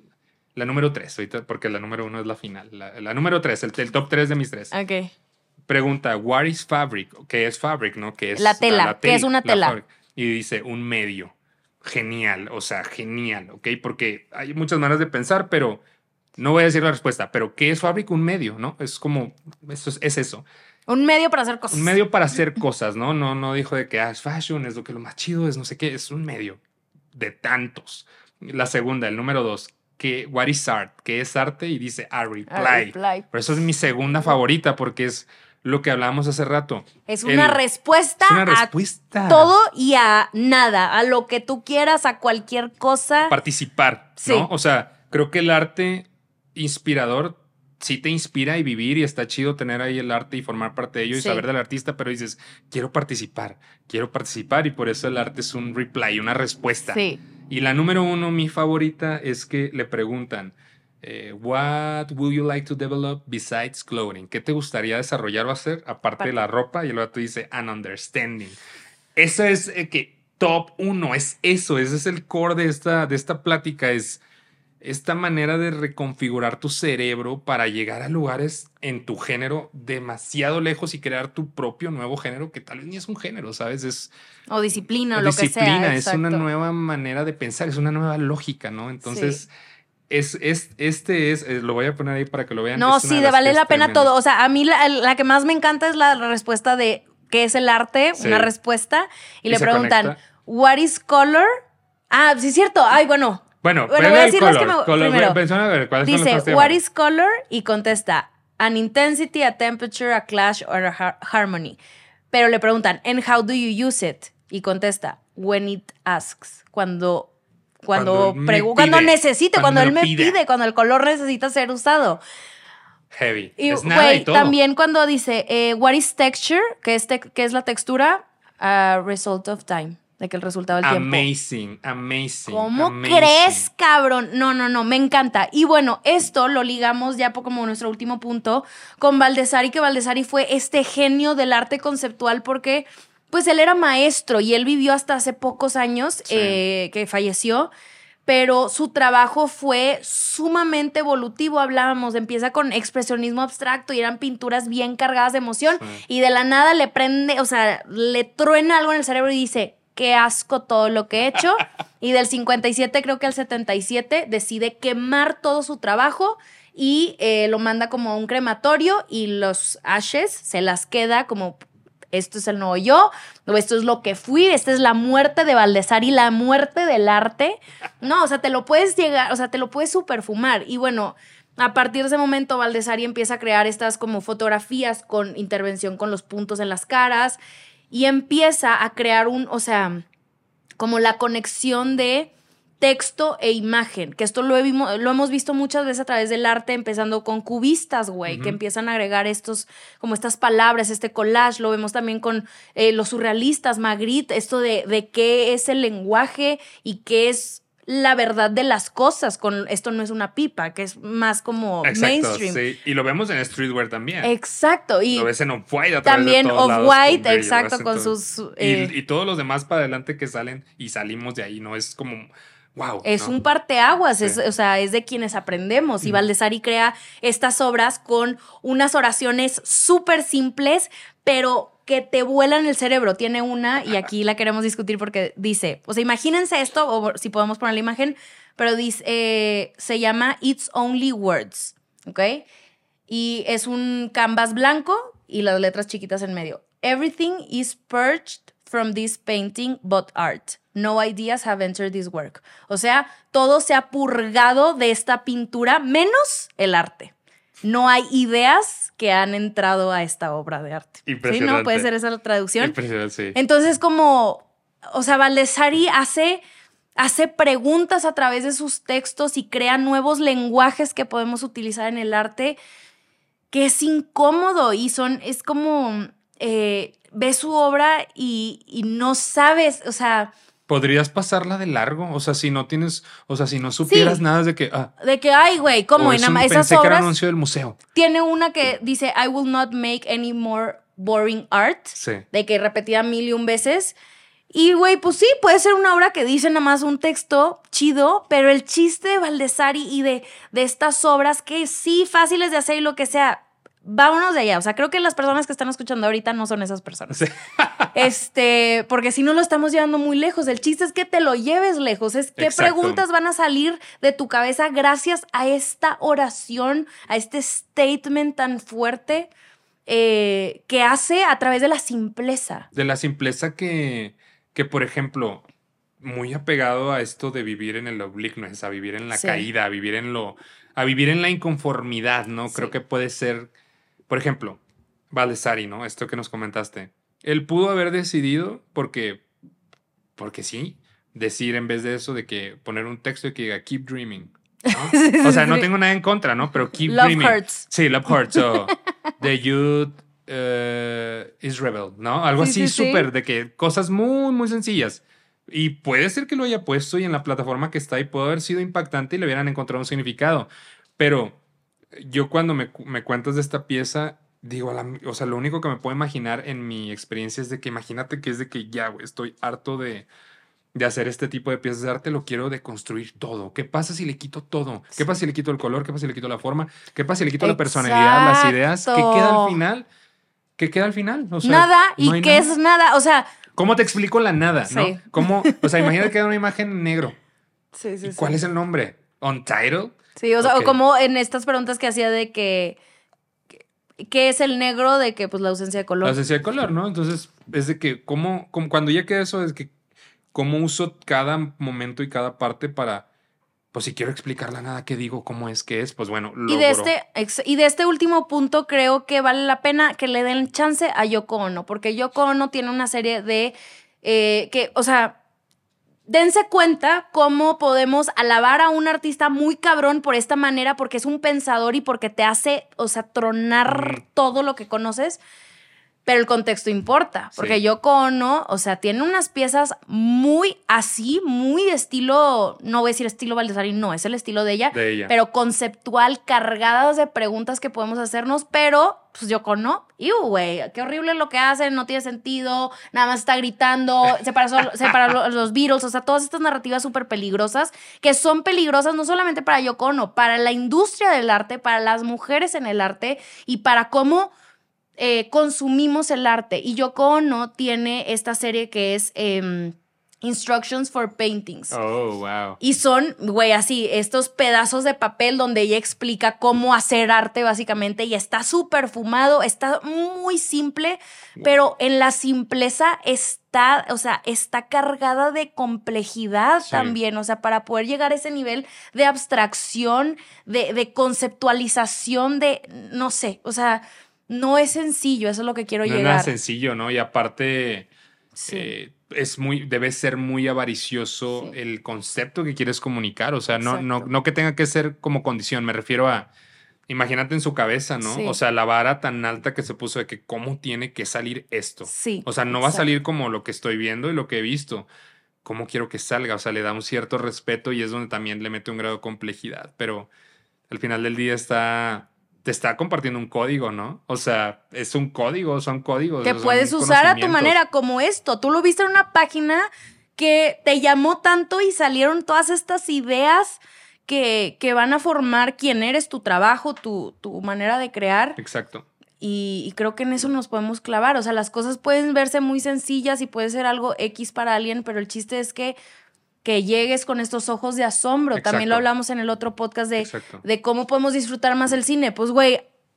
Speaker 2: La número tres, ahorita, porque la número uno es la final. La, la número tres, el, el top tres de mis tres.
Speaker 1: Ok.
Speaker 2: Pregunta, what is fabric? ¿Qué es fabric, no? ¿Qué es
Speaker 1: la tela?
Speaker 2: La, la
Speaker 1: ¿Qué es una tela?
Speaker 2: Y dice, un medio. Genial, o sea, genial, ¿ok? Porque hay muchas maneras de pensar, pero no voy a decir la respuesta. Pero ¿qué es fabric? Un medio, ¿no? Es como, eso es, es eso.
Speaker 1: Un medio para hacer cosas.
Speaker 2: Un medio para hacer cosas, ¿no? No, no dijo de que ah, es fashion, es lo que lo más chido es, no sé qué. Es un medio de tantos. La segunda, el número dos. Que, what is art? ¿Qué es arte? Y dice, a reply.
Speaker 1: A reply.
Speaker 2: Por eso es mi segunda favorita, porque es lo que hablábamos hace rato.
Speaker 1: Es una, el, respuesta,
Speaker 2: es una respuesta
Speaker 1: a todo y a nada, a lo que tú quieras, a cualquier cosa.
Speaker 2: Participar,
Speaker 1: sí.
Speaker 2: ¿no? O sea, creo que el arte inspirador sí te inspira y vivir y está chido tener ahí el arte y formar parte de ello y sí. saber del artista, pero dices, quiero participar, quiero participar y por eso el arte es un reply, una respuesta.
Speaker 1: Sí.
Speaker 2: Y la número uno, mi favorita, es que le preguntan, eh, what would you like to develop besides clothing? ¿Qué te gustaría desarrollar o hacer aparte Parte. de la ropa? Y el otro dice, an understanding. Eso es eh, que top uno, es eso, ese es el core de esta, de esta plática, es esta manera de reconfigurar tu cerebro para llegar a lugares en tu género demasiado lejos y crear tu propio nuevo género que tal vez ni es un género, ¿sabes? Es...
Speaker 1: O disciplina, o
Speaker 2: o
Speaker 1: lo
Speaker 2: disciplina,
Speaker 1: que sea.
Speaker 2: Es exacto. Una nueva manera de pensar, es una nueva lógica, ¿no? Entonces, sí. es, es, este es, eh, lo voy a poner ahí para que lo vean.
Speaker 1: No, sí, de vale la pena todo. O sea, a mí la, la que más me encanta es la respuesta de ¿qué es el arte? Sí. Una respuesta. Y, y le preguntan, conecta. ¿What is color? Ah, sí es cierto. Ay, bueno.
Speaker 2: Bueno,
Speaker 1: bueno voy a decir
Speaker 2: color,
Speaker 1: las que me...
Speaker 2: color,
Speaker 1: primero.
Speaker 2: Menciona, a ver, ¿cuáles
Speaker 1: dice,
Speaker 2: son los que
Speaker 1: what is color? Y contesta, an intensity, a temperature, a clash, or a har harmony. Pero le preguntan, and how do you use it? Y contesta, when it asks. Cuando, cuando, cuando, pide, cuando necesite, cuando, cuando él me pide. pide, cuando el color necesita ser usado.
Speaker 2: Heavy.
Speaker 1: Y,
Speaker 2: es nada
Speaker 1: wey,
Speaker 2: y todo.
Speaker 1: También cuando dice, eh, what is texture? ¿Qué es, te qué es la textura? A result of time. De que el resultado del tiempo.
Speaker 2: Amazing, amazing.
Speaker 1: ¿Cómo
Speaker 2: amazing.
Speaker 1: crees, cabrón? No, no, no, me encanta. Y bueno, esto lo ligamos ya como nuestro último punto con Baldessari, que Baldessari fue este genio del arte conceptual porque pues él era maestro y él vivió hasta hace pocos años sí. eh, que falleció. Pero su trabajo fue sumamente evolutivo. Hablábamos, empieza con expresionismo abstracto y eran pinturas bien cargadas de emoción. Sí. Y de la nada le prende, o sea, le truena algo en el cerebro y dice, qué asco todo lo que he hecho. Y del cincuenta y siete, creo que al setenta y siete, decide quemar todo su trabajo y eh, lo manda como a un crematorio y los ashes se las queda como... Esto es el nuevo yo, o esto es lo que fui, esta es la muerte de Baldessari, la muerte del arte. No, o sea, te lo puedes llegar, o sea, te lo puedes superfumar. Y bueno, a partir de ese momento Baldessari empieza a crear estas como fotografías con intervención con los puntos en las caras y empieza a crear un, o sea, como la conexión de texto e imagen, que esto lo, he, lo hemos visto muchas veces a través del arte, empezando con cubistas, güey, uh-huh. que empiezan a agregar estos, como estas palabras, este collage, lo vemos también con eh, los surrealistas, Magritte, esto de, de qué es el lenguaje y qué es la verdad de las cosas, con esto no es una pipa, que es más como
Speaker 2: Exacto,
Speaker 1: mainstream.
Speaker 2: Sí. Y lo vemos en streetwear también.
Speaker 1: Exacto. Y
Speaker 2: lo ves en Off-White a través
Speaker 1: también
Speaker 2: de todos
Speaker 1: Off-White,
Speaker 2: lados,
Speaker 1: exacto, con
Speaker 2: todo.
Speaker 1: sus...
Speaker 2: Eh, y, y todos los demás para adelante que salen y salimos de ahí, ¿no? Es como... Wow,
Speaker 1: es
Speaker 2: ¿no?
Speaker 1: un parteaguas, sí.
Speaker 2: Sí.
Speaker 1: es, o sea, es de quienes aprendemos. Mm. Y Baldessari crea estas obras con unas oraciones súper simples, pero que te vuelan el cerebro. Tiene una, y aquí la queremos discutir porque dice, o sea, imagínense esto, o si podemos poner la imagen, pero dice, eh, se llama It's Only Words, ¿ok? y es un canvas blanco y las letras chiquitas en medio. Everything is purged from this painting but art. No ideas have entered this work. O sea, todo se ha purgado de esta pintura, menos el arte. No hay ideas que han entrado a esta obra de arte.
Speaker 2: Impresionante.
Speaker 1: ¿Sí? ¿No? ¿Puede ser esa la traducción?
Speaker 2: Impresionante, sí.
Speaker 1: Entonces, como, o sea, Baldessari hace, hace preguntas a través de sus textos y crea nuevos lenguajes que podemos utilizar en el arte, que es incómodo y son, es como, eh, ves su obra y, y no sabes, o sea...
Speaker 2: Podrías pasarla de largo, o sea, si no tienes, o sea, si no supieras
Speaker 1: sí,
Speaker 2: nada de que... Ah,
Speaker 1: de que, ay, güey, ¿cómo?
Speaker 2: y
Speaker 1: nada más
Speaker 2: pensé
Speaker 1: esas
Speaker 2: que era
Speaker 1: obras...
Speaker 2: anuncio del museo.
Speaker 1: Tiene una que dice, I will not make any more boring art.
Speaker 2: Sí.
Speaker 1: De que repetía mil y un veces. Y, güey, pues sí, puede ser una obra que dice nada más un texto chido, pero el chiste de Baldessari y de, de estas obras que sí, fáciles de hacer y lo que sea... Vámonos de allá. O sea, creo que las personas que están escuchando ahorita no son esas personas. Sí. Este, porque si no lo estamos llevando muy lejos. El chiste es que te lo lleves lejos. Es qué
Speaker 2: Exacto.
Speaker 1: preguntas van a salir de tu cabeza gracias a esta oración, a este statement tan fuerte eh, que hace a través de la simpleza.
Speaker 2: De la simpleza que, que, por ejemplo, muy apegado a esto de vivir en el obliqueness, a vivir en la sí. caída, a vivir en lo, a vivir en la inconformidad, ¿no? Sí. Creo que puede ser... Por ejemplo, Baldessari, ¿no? Esto que nos comentaste. Él pudo haber decidido, porque, porque sí, decir en vez de eso, de que poner un texto de que diga keep dreaming, ¿no? O sea, no tengo nada en contra, ¿no? Pero keep
Speaker 1: love
Speaker 2: dreaming.
Speaker 1: Hurts.
Speaker 2: Sí, love hurts. So, the youth uh, is rebel, ¿no? Algo
Speaker 1: sí,
Speaker 2: así
Speaker 1: sí,
Speaker 2: súper,
Speaker 1: sí.
Speaker 2: de que cosas muy, muy sencillas. Y puede ser que lo haya puesto y en la plataforma que está y puede haber sido impactante y le hubieran encontrado un significado. Pero... Yo cuando me, me cuentas de esta pieza, digo, la, o sea, lo único que me puedo imaginar en mi experiencia es de que imagínate que es de que ya, güey, estoy harto de, de hacer este tipo de piezas de arte, lo quiero deconstruir todo. ¿Qué pasa si le quito todo? ¿Qué pasa si le quito el color? ¿Qué pasa si le quito la forma? ¿Qué pasa si le quito
Speaker 1: Exacto.
Speaker 2: la personalidad, las ideas? ¿Qué queda al final? ¿Qué queda al final? O sea,
Speaker 1: nada,
Speaker 2: no
Speaker 1: y qué
Speaker 2: nada.
Speaker 1: es nada, o sea...
Speaker 2: ¿Cómo te explico la nada,
Speaker 1: sí.
Speaker 2: no? ¿Cómo? O sea, imagínate que hay una imagen en negro.
Speaker 1: Sí, sí,
Speaker 2: ¿Y cuál
Speaker 1: sí.
Speaker 2: es el nombre? ¿Untitled?
Speaker 1: Sí, o sea,
Speaker 2: okay.
Speaker 1: o como en estas preguntas que hacía de que, ¿qué es el negro? De que, pues, la ausencia de color.
Speaker 2: La ausencia de color, ¿no? Entonces, es de que, ¿cómo, cómo cuando ya queda eso, es que, ¿cómo uso cada momento y cada parte para, pues, si quiero explicar la nada, ¿qué digo? ¿Cómo es que es? Pues, bueno, logro.
Speaker 1: Y de, este, y de este último punto, creo que vale la pena que le den chance a Yoko Ono, porque Yoko Ono tiene una serie de, eh, que, o sea... Dense cuenta cómo podemos alabar a un artista muy cabrón por esta manera, porque es un pensador y porque te hace, o sea, tronar mm. todo lo que conoces, pero el contexto importa, porque sí. Yoko Ono, o sea, tiene unas piezas muy así, muy de estilo, no voy a decir estilo Baldessari, no, es el estilo de ella,
Speaker 2: de ella.
Speaker 1: pero conceptual, cargadas de preguntas que podemos hacernos, pero pues Yoko Ono, ¡iu, güey! Qué horrible lo que hace, no tiene sentido, nada más está gritando, separa, solo, separa los Beatles, o sea, todas estas narrativas súper peligrosas, que son peligrosas no solamente para Yoko Ono, para la industria del arte, para las mujeres en el arte y para cómo eh, consumimos el arte. Y Yoko Ono tiene esta serie que es... Eh, Instructions for Paintings.
Speaker 2: Oh, wow.
Speaker 1: Y son, güey, así, estos pedazos de papel donde ella explica cómo hacer arte, básicamente, y está súper fumado, está muy simple, pero en la simpleza está, o sea, está cargada de complejidad sí. también, o sea, para poder llegar a ese nivel de abstracción, de, de conceptualización, de, no sé, o sea, no es sencillo, eso es lo que quiero
Speaker 2: no
Speaker 1: llegar.
Speaker 2: No es nada sencillo, ¿no? Y aparte...
Speaker 1: Sí.
Speaker 2: Eh, es muy, debe ser muy avaricioso sí. el concepto que quieres comunicar. O sea, no, no, no que tenga que ser como condición. Me refiero a, imagínate en su cabeza, ¿no?
Speaker 1: Sí.
Speaker 2: O sea, la vara tan alta que se puso de que cómo tiene que salir esto.
Speaker 1: Sí,
Speaker 2: o sea, no exacto. va a salir como lo que estoy viendo y lo que he visto. ¿Cómo quiero que salga? O sea, le da un cierto respeto y es donde también le mete un grado de complejidad. Pero al final del día está... te está compartiendo un código, ¿no? O sea, es un código, son códigos.
Speaker 1: Que puedes usar a tu manera, como esto. Tú lo viste en una página que te llamó tanto y salieron todas estas ideas que, que van a formar quién eres, tu trabajo, tu, tu manera de crear.
Speaker 2: Exacto.
Speaker 1: Y, y creo que en eso nos podemos clavar. O sea, las cosas pueden verse muy sencillas y puede ser algo X para alguien, pero el chiste es que que llegues con estos ojos de asombro. Exacto. También lo hablamos en el otro podcast de, de cómo podemos disfrutar más el cine. Pues, güey,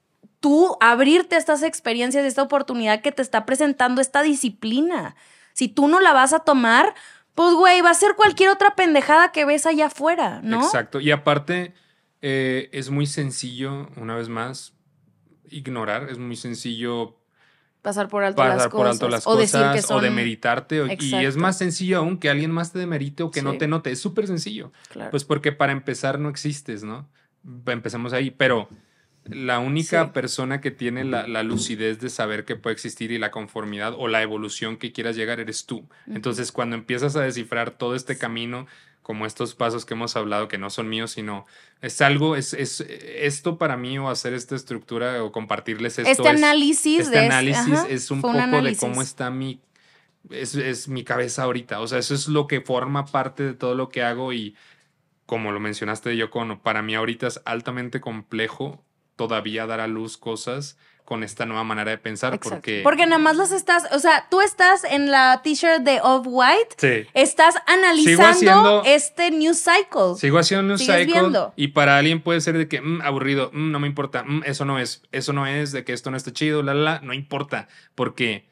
Speaker 1: tú abrirte a estas experiencias, a esta oportunidad que te está presentando esta disciplina. Si tú no la vas a tomar, pues, güey, va a ser cualquier otra pendejada que ves allá afuera, ¿no?
Speaker 2: Exacto. Y aparte, eh, es muy sencillo, una vez más, ignorar. Es muy sencillo
Speaker 1: pasar por alto
Speaker 2: pasar
Speaker 1: las
Speaker 2: por
Speaker 1: cosas.
Speaker 2: alto las
Speaker 1: o
Speaker 2: cosas
Speaker 1: decir que son...
Speaker 2: o demeritarte. O, y es más sencillo aún que alguien más te demerite o que sí. no te note. Es súper sencillo.
Speaker 1: Claro.
Speaker 2: Pues porque para empezar no existes, ¿no? Empecemos ahí. Pero la única sí. persona que tiene la, la lucidez de saber que puede existir y la conformidad o la evolución que quieras llegar eres tú. Uh-huh. Entonces, cuando empiezas a descifrar todo este camino, como estos pasos que hemos hablado, que no son míos, sino es algo, es, es esto para mí, o hacer esta estructura o compartirles esto.
Speaker 1: Este análisis.
Speaker 2: Es, este
Speaker 1: de
Speaker 2: análisis
Speaker 1: es,
Speaker 2: es un poco un de cómo está mi, es, es mi cabeza ahorita. O sea, eso es lo que forma parte de todo lo que hago y como lo mencionaste de Yoko Ono, para mí ahorita es altamente complejo todavía dar a luz cosas con esta nueva manera de pensar.
Speaker 1: Exacto.
Speaker 2: Porque
Speaker 1: porque nada más las estás, o sea, tú estás en la t-shirt de Off-White,
Speaker 2: sí.
Speaker 1: estás analizando haciendo, este news cycle.
Speaker 2: Sigo haciendo news cycle
Speaker 1: viendo?
Speaker 2: Y para alguien puede ser de que mm, aburrido, mm, no me importa, mm, eso no es, eso no es, de que esto no está chido, la, la, la, no importa, porque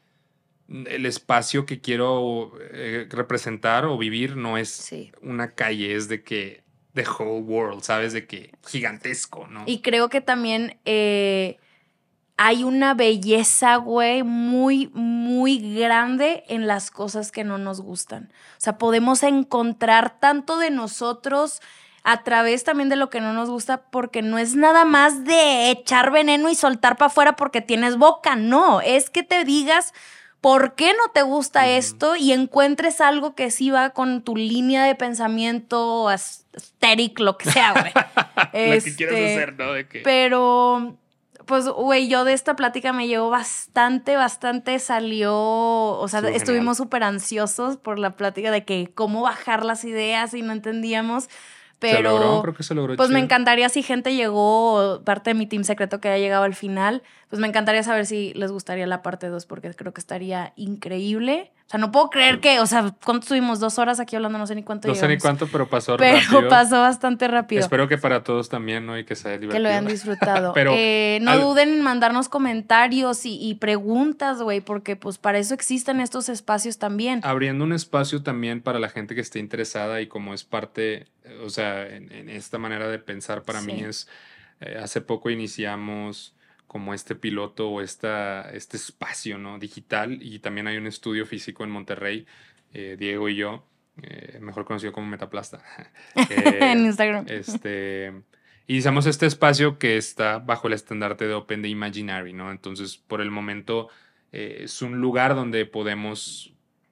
Speaker 2: el espacio que quiero eh, representar o vivir no es
Speaker 1: sí.
Speaker 2: una calle, es de que the whole world, ¿sabes? De que gigantesco, ¿no?
Speaker 1: Y creo que también eh, hay una belleza, güey, muy, muy grande en las cosas que no nos gustan. O sea, podemos encontrar tanto de nosotros a través también de lo que no nos gusta, porque no es nada más de echar veneno y soltar para afuera porque tienes boca, no, es que te digas por qué no te gusta uh-huh. esto y encuentres algo que sí va con tu línea de pensamiento aesthetic, lo que sea, güey.
Speaker 2: Lo este, que quieras hacer, ¿no? ¿De qué?
Speaker 1: Pero, pues, güey, yo de esta plática me llevo bastante, bastante, salió, o sea, sí, estuvimos súper ansiosos por la plática de que cómo bajar las ideas y no entendíamos. Pero,
Speaker 2: se logró, creo que se logró.
Speaker 1: Pues
Speaker 2: chido.
Speaker 1: Me encantaría si gente llegó, parte de mi team secreto que haya llegado al final, pues me encantaría saber si les gustaría la parte dos, porque creo que estaría increíble. O sea, no puedo creer que, o sea, ¿cuánto estuvimos? Dos horas aquí hablando, no sé ni cuánto
Speaker 2: No
Speaker 1: llegamos.
Speaker 2: sé ni cuánto, pero pasó
Speaker 1: pero
Speaker 2: rápido.
Speaker 1: Pero pasó bastante rápido.
Speaker 2: Espero que para todos también, ¿no? Y que sea divertido.
Speaker 1: Que lo hayan disfrutado.
Speaker 2: pero,
Speaker 1: eh, no
Speaker 2: al...
Speaker 1: duden en mandarnos comentarios y, y preguntas, güey, porque pues para eso existen estos espacios también.
Speaker 2: Abriendo un espacio también para la gente que esté interesada y como es parte, o sea, en, en esta manera de pensar para sí. mí es, eh, hace poco iniciamos como este piloto o esta, este espacio, ¿no? Digital, y también hay un estudio físico en Monterrey, eh, Diego y yo, eh, mejor conocido como Metaplasta.
Speaker 1: eh, en Instagram.
Speaker 2: Este, iniciamos este espacio que está bajo el estandarte de Open the Imaginary, ¿no? Entonces, por el momento, eh, es un lugar donde podemos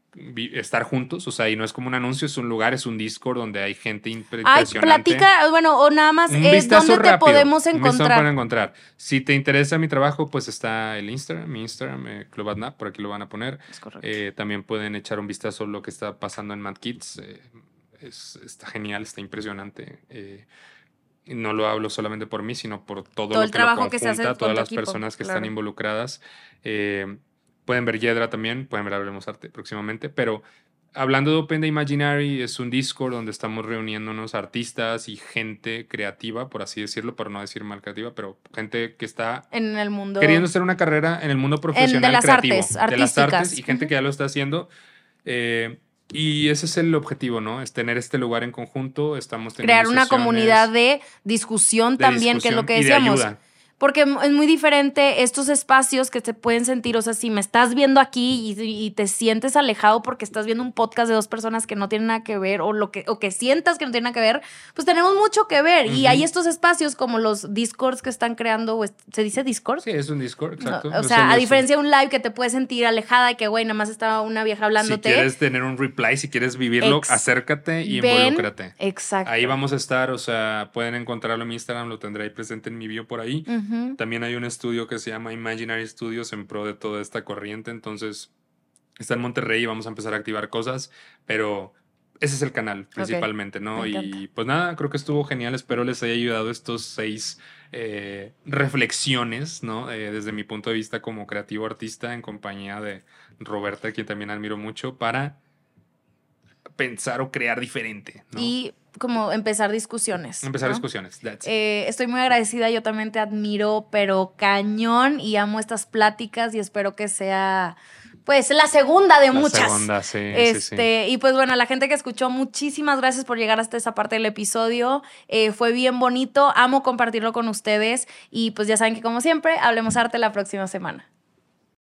Speaker 2: estar juntos, o sea, y no es como un anuncio, es un lugar, es un Discord donde hay gente impresionante.
Speaker 1: Ay, platica, bueno, o nada más,
Speaker 2: un
Speaker 1: eh,
Speaker 2: vistazo
Speaker 1: ¿dónde
Speaker 2: rápido,
Speaker 1: te podemos encontrar?
Speaker 2: pueden encontrar? Si te interesa mi trabajo, pues está el Instagram, mi Instagram, eh, Club Adnap, por aquí lo van a poner.
Speaker 1: Es correcto.
Speaker 2: Eh, también pueden echar un vistazo a lo que está pasando en Mad Kids, eh, es, está genial, está impresionante. Eh, no lo hablo solamente por mí, sino por todo,
Speaker 1: todo
Speaker 2: lo
Speaker 1: el
Speaker 2: que
Speaker 1: trabajo
Speaker 2: lo conjunta,
Speaker 1: que se hace con
Speaker 2: todas
Speaker 1: tu
Speaker 2: las
Speaker 1: equipo,
Speaker 2: personas que
Speaker 1: claro.
Speaker 2: están involucradas. Eh, pueden ver Yedra también, pueden ver Hablemos Arte próximamente, pero hablando de Open the Imaginary, es un Discord donde estamos reuniéndonos artistas y gente creativa, por así decirlo, por no decir mal creativa, pero gente que está
Speaker 1: en el mundo
Speaker 2: queriendo hacer una carrera en el mundo profesional
Speaker 1: en de las
Speaker 2: creativo,
Speaker 1: artes,
Speaker 2: de las artes, y gente
Speaker 1: uh-huh.
Speaker 2: que ya lo está haciendo. Eh, y ese es el objetivo, ¿no? Es tener este lugar en conjunto, estamos teniendo
Speaker 1: crear una comunidad de discusión
Speaker 2: de
Speaker 1: también,
Speaker 2: discusión
Speaker 1: que es lo que
Speaker 2: y de
Speaker 1: decíamos.
Speaker 2: ayuda.
Speaker 1: Porque es muy diferente estos espacios que se pueden sentir, o sea, si me estás viendo aquí y, y te sientes alejado porque estás viendo un podcast de dos personas que no tienen nada que ver, o lo que, o que sientas que no tienen nada que ver, pues tenemos mucho que ver. Uh-huh. Y hay estos espacios como los Discords que están creando, ¿se dice Discord?
Speaker 2: Sí, es un Discord, exacto.
Speaker 1: No, o sea, a diferencia de un live que te puedes sentir alejada y que, güey, nada más estaba una vieja hablándote.
Speaker 2: Si quieres tener un reply, si quieres vivirlo, Ex- acércate y ven, involúcrate.
Speaker 1: Exacto.
Speaker 2: Ahí vamos a estar, o sea, pueden encontrarlo en mi Instagram, lo tendré ahí presente en mi bio por ahí.
Speaker 1: Uh-huh.
Speaker 2: También hay un estudio que se llama Imaginary Studios en pro de toda esta corriente, entonces está en Monterrey y vamos a empezar a activar cosas, pero ese es el canal principalmente, okay. ¿no? Y pues nada, creo que estuvo genial, espero les haya ayudado estos seis eh, reflexiones, ¿no? Eh, desde mi punto de vista como creativo artista en compañía de Roberta, quien también admiro mucho, para pensar o crear diferente, ¿no?
Speaker 1: Y como empezar discusiones.
Speaker 2: Empezar
Speaker 1: ¿no?
Speaker 2: discusiones. That's it.
Speaker 1: Eh, estoy muy agradecida, yo también te admiro, pero cañón, y amo estas pláticas y espero que sea, pues, la segunda de
Speaker 2: La
Speaker 1: muchas.
Speaker 2: segunda, sí,
Speaker 1: este,
Speaker 2: sí, sí.
Speaker 1: Y pues bueno, a la gente que escuchó, muchísimas gracias por llegar hasta esa parte del episodio. Eh, fue bien bonito, amo compartirlo con ustedes y pues ya saben que como siempre, Hablemos Arte la próxima semana.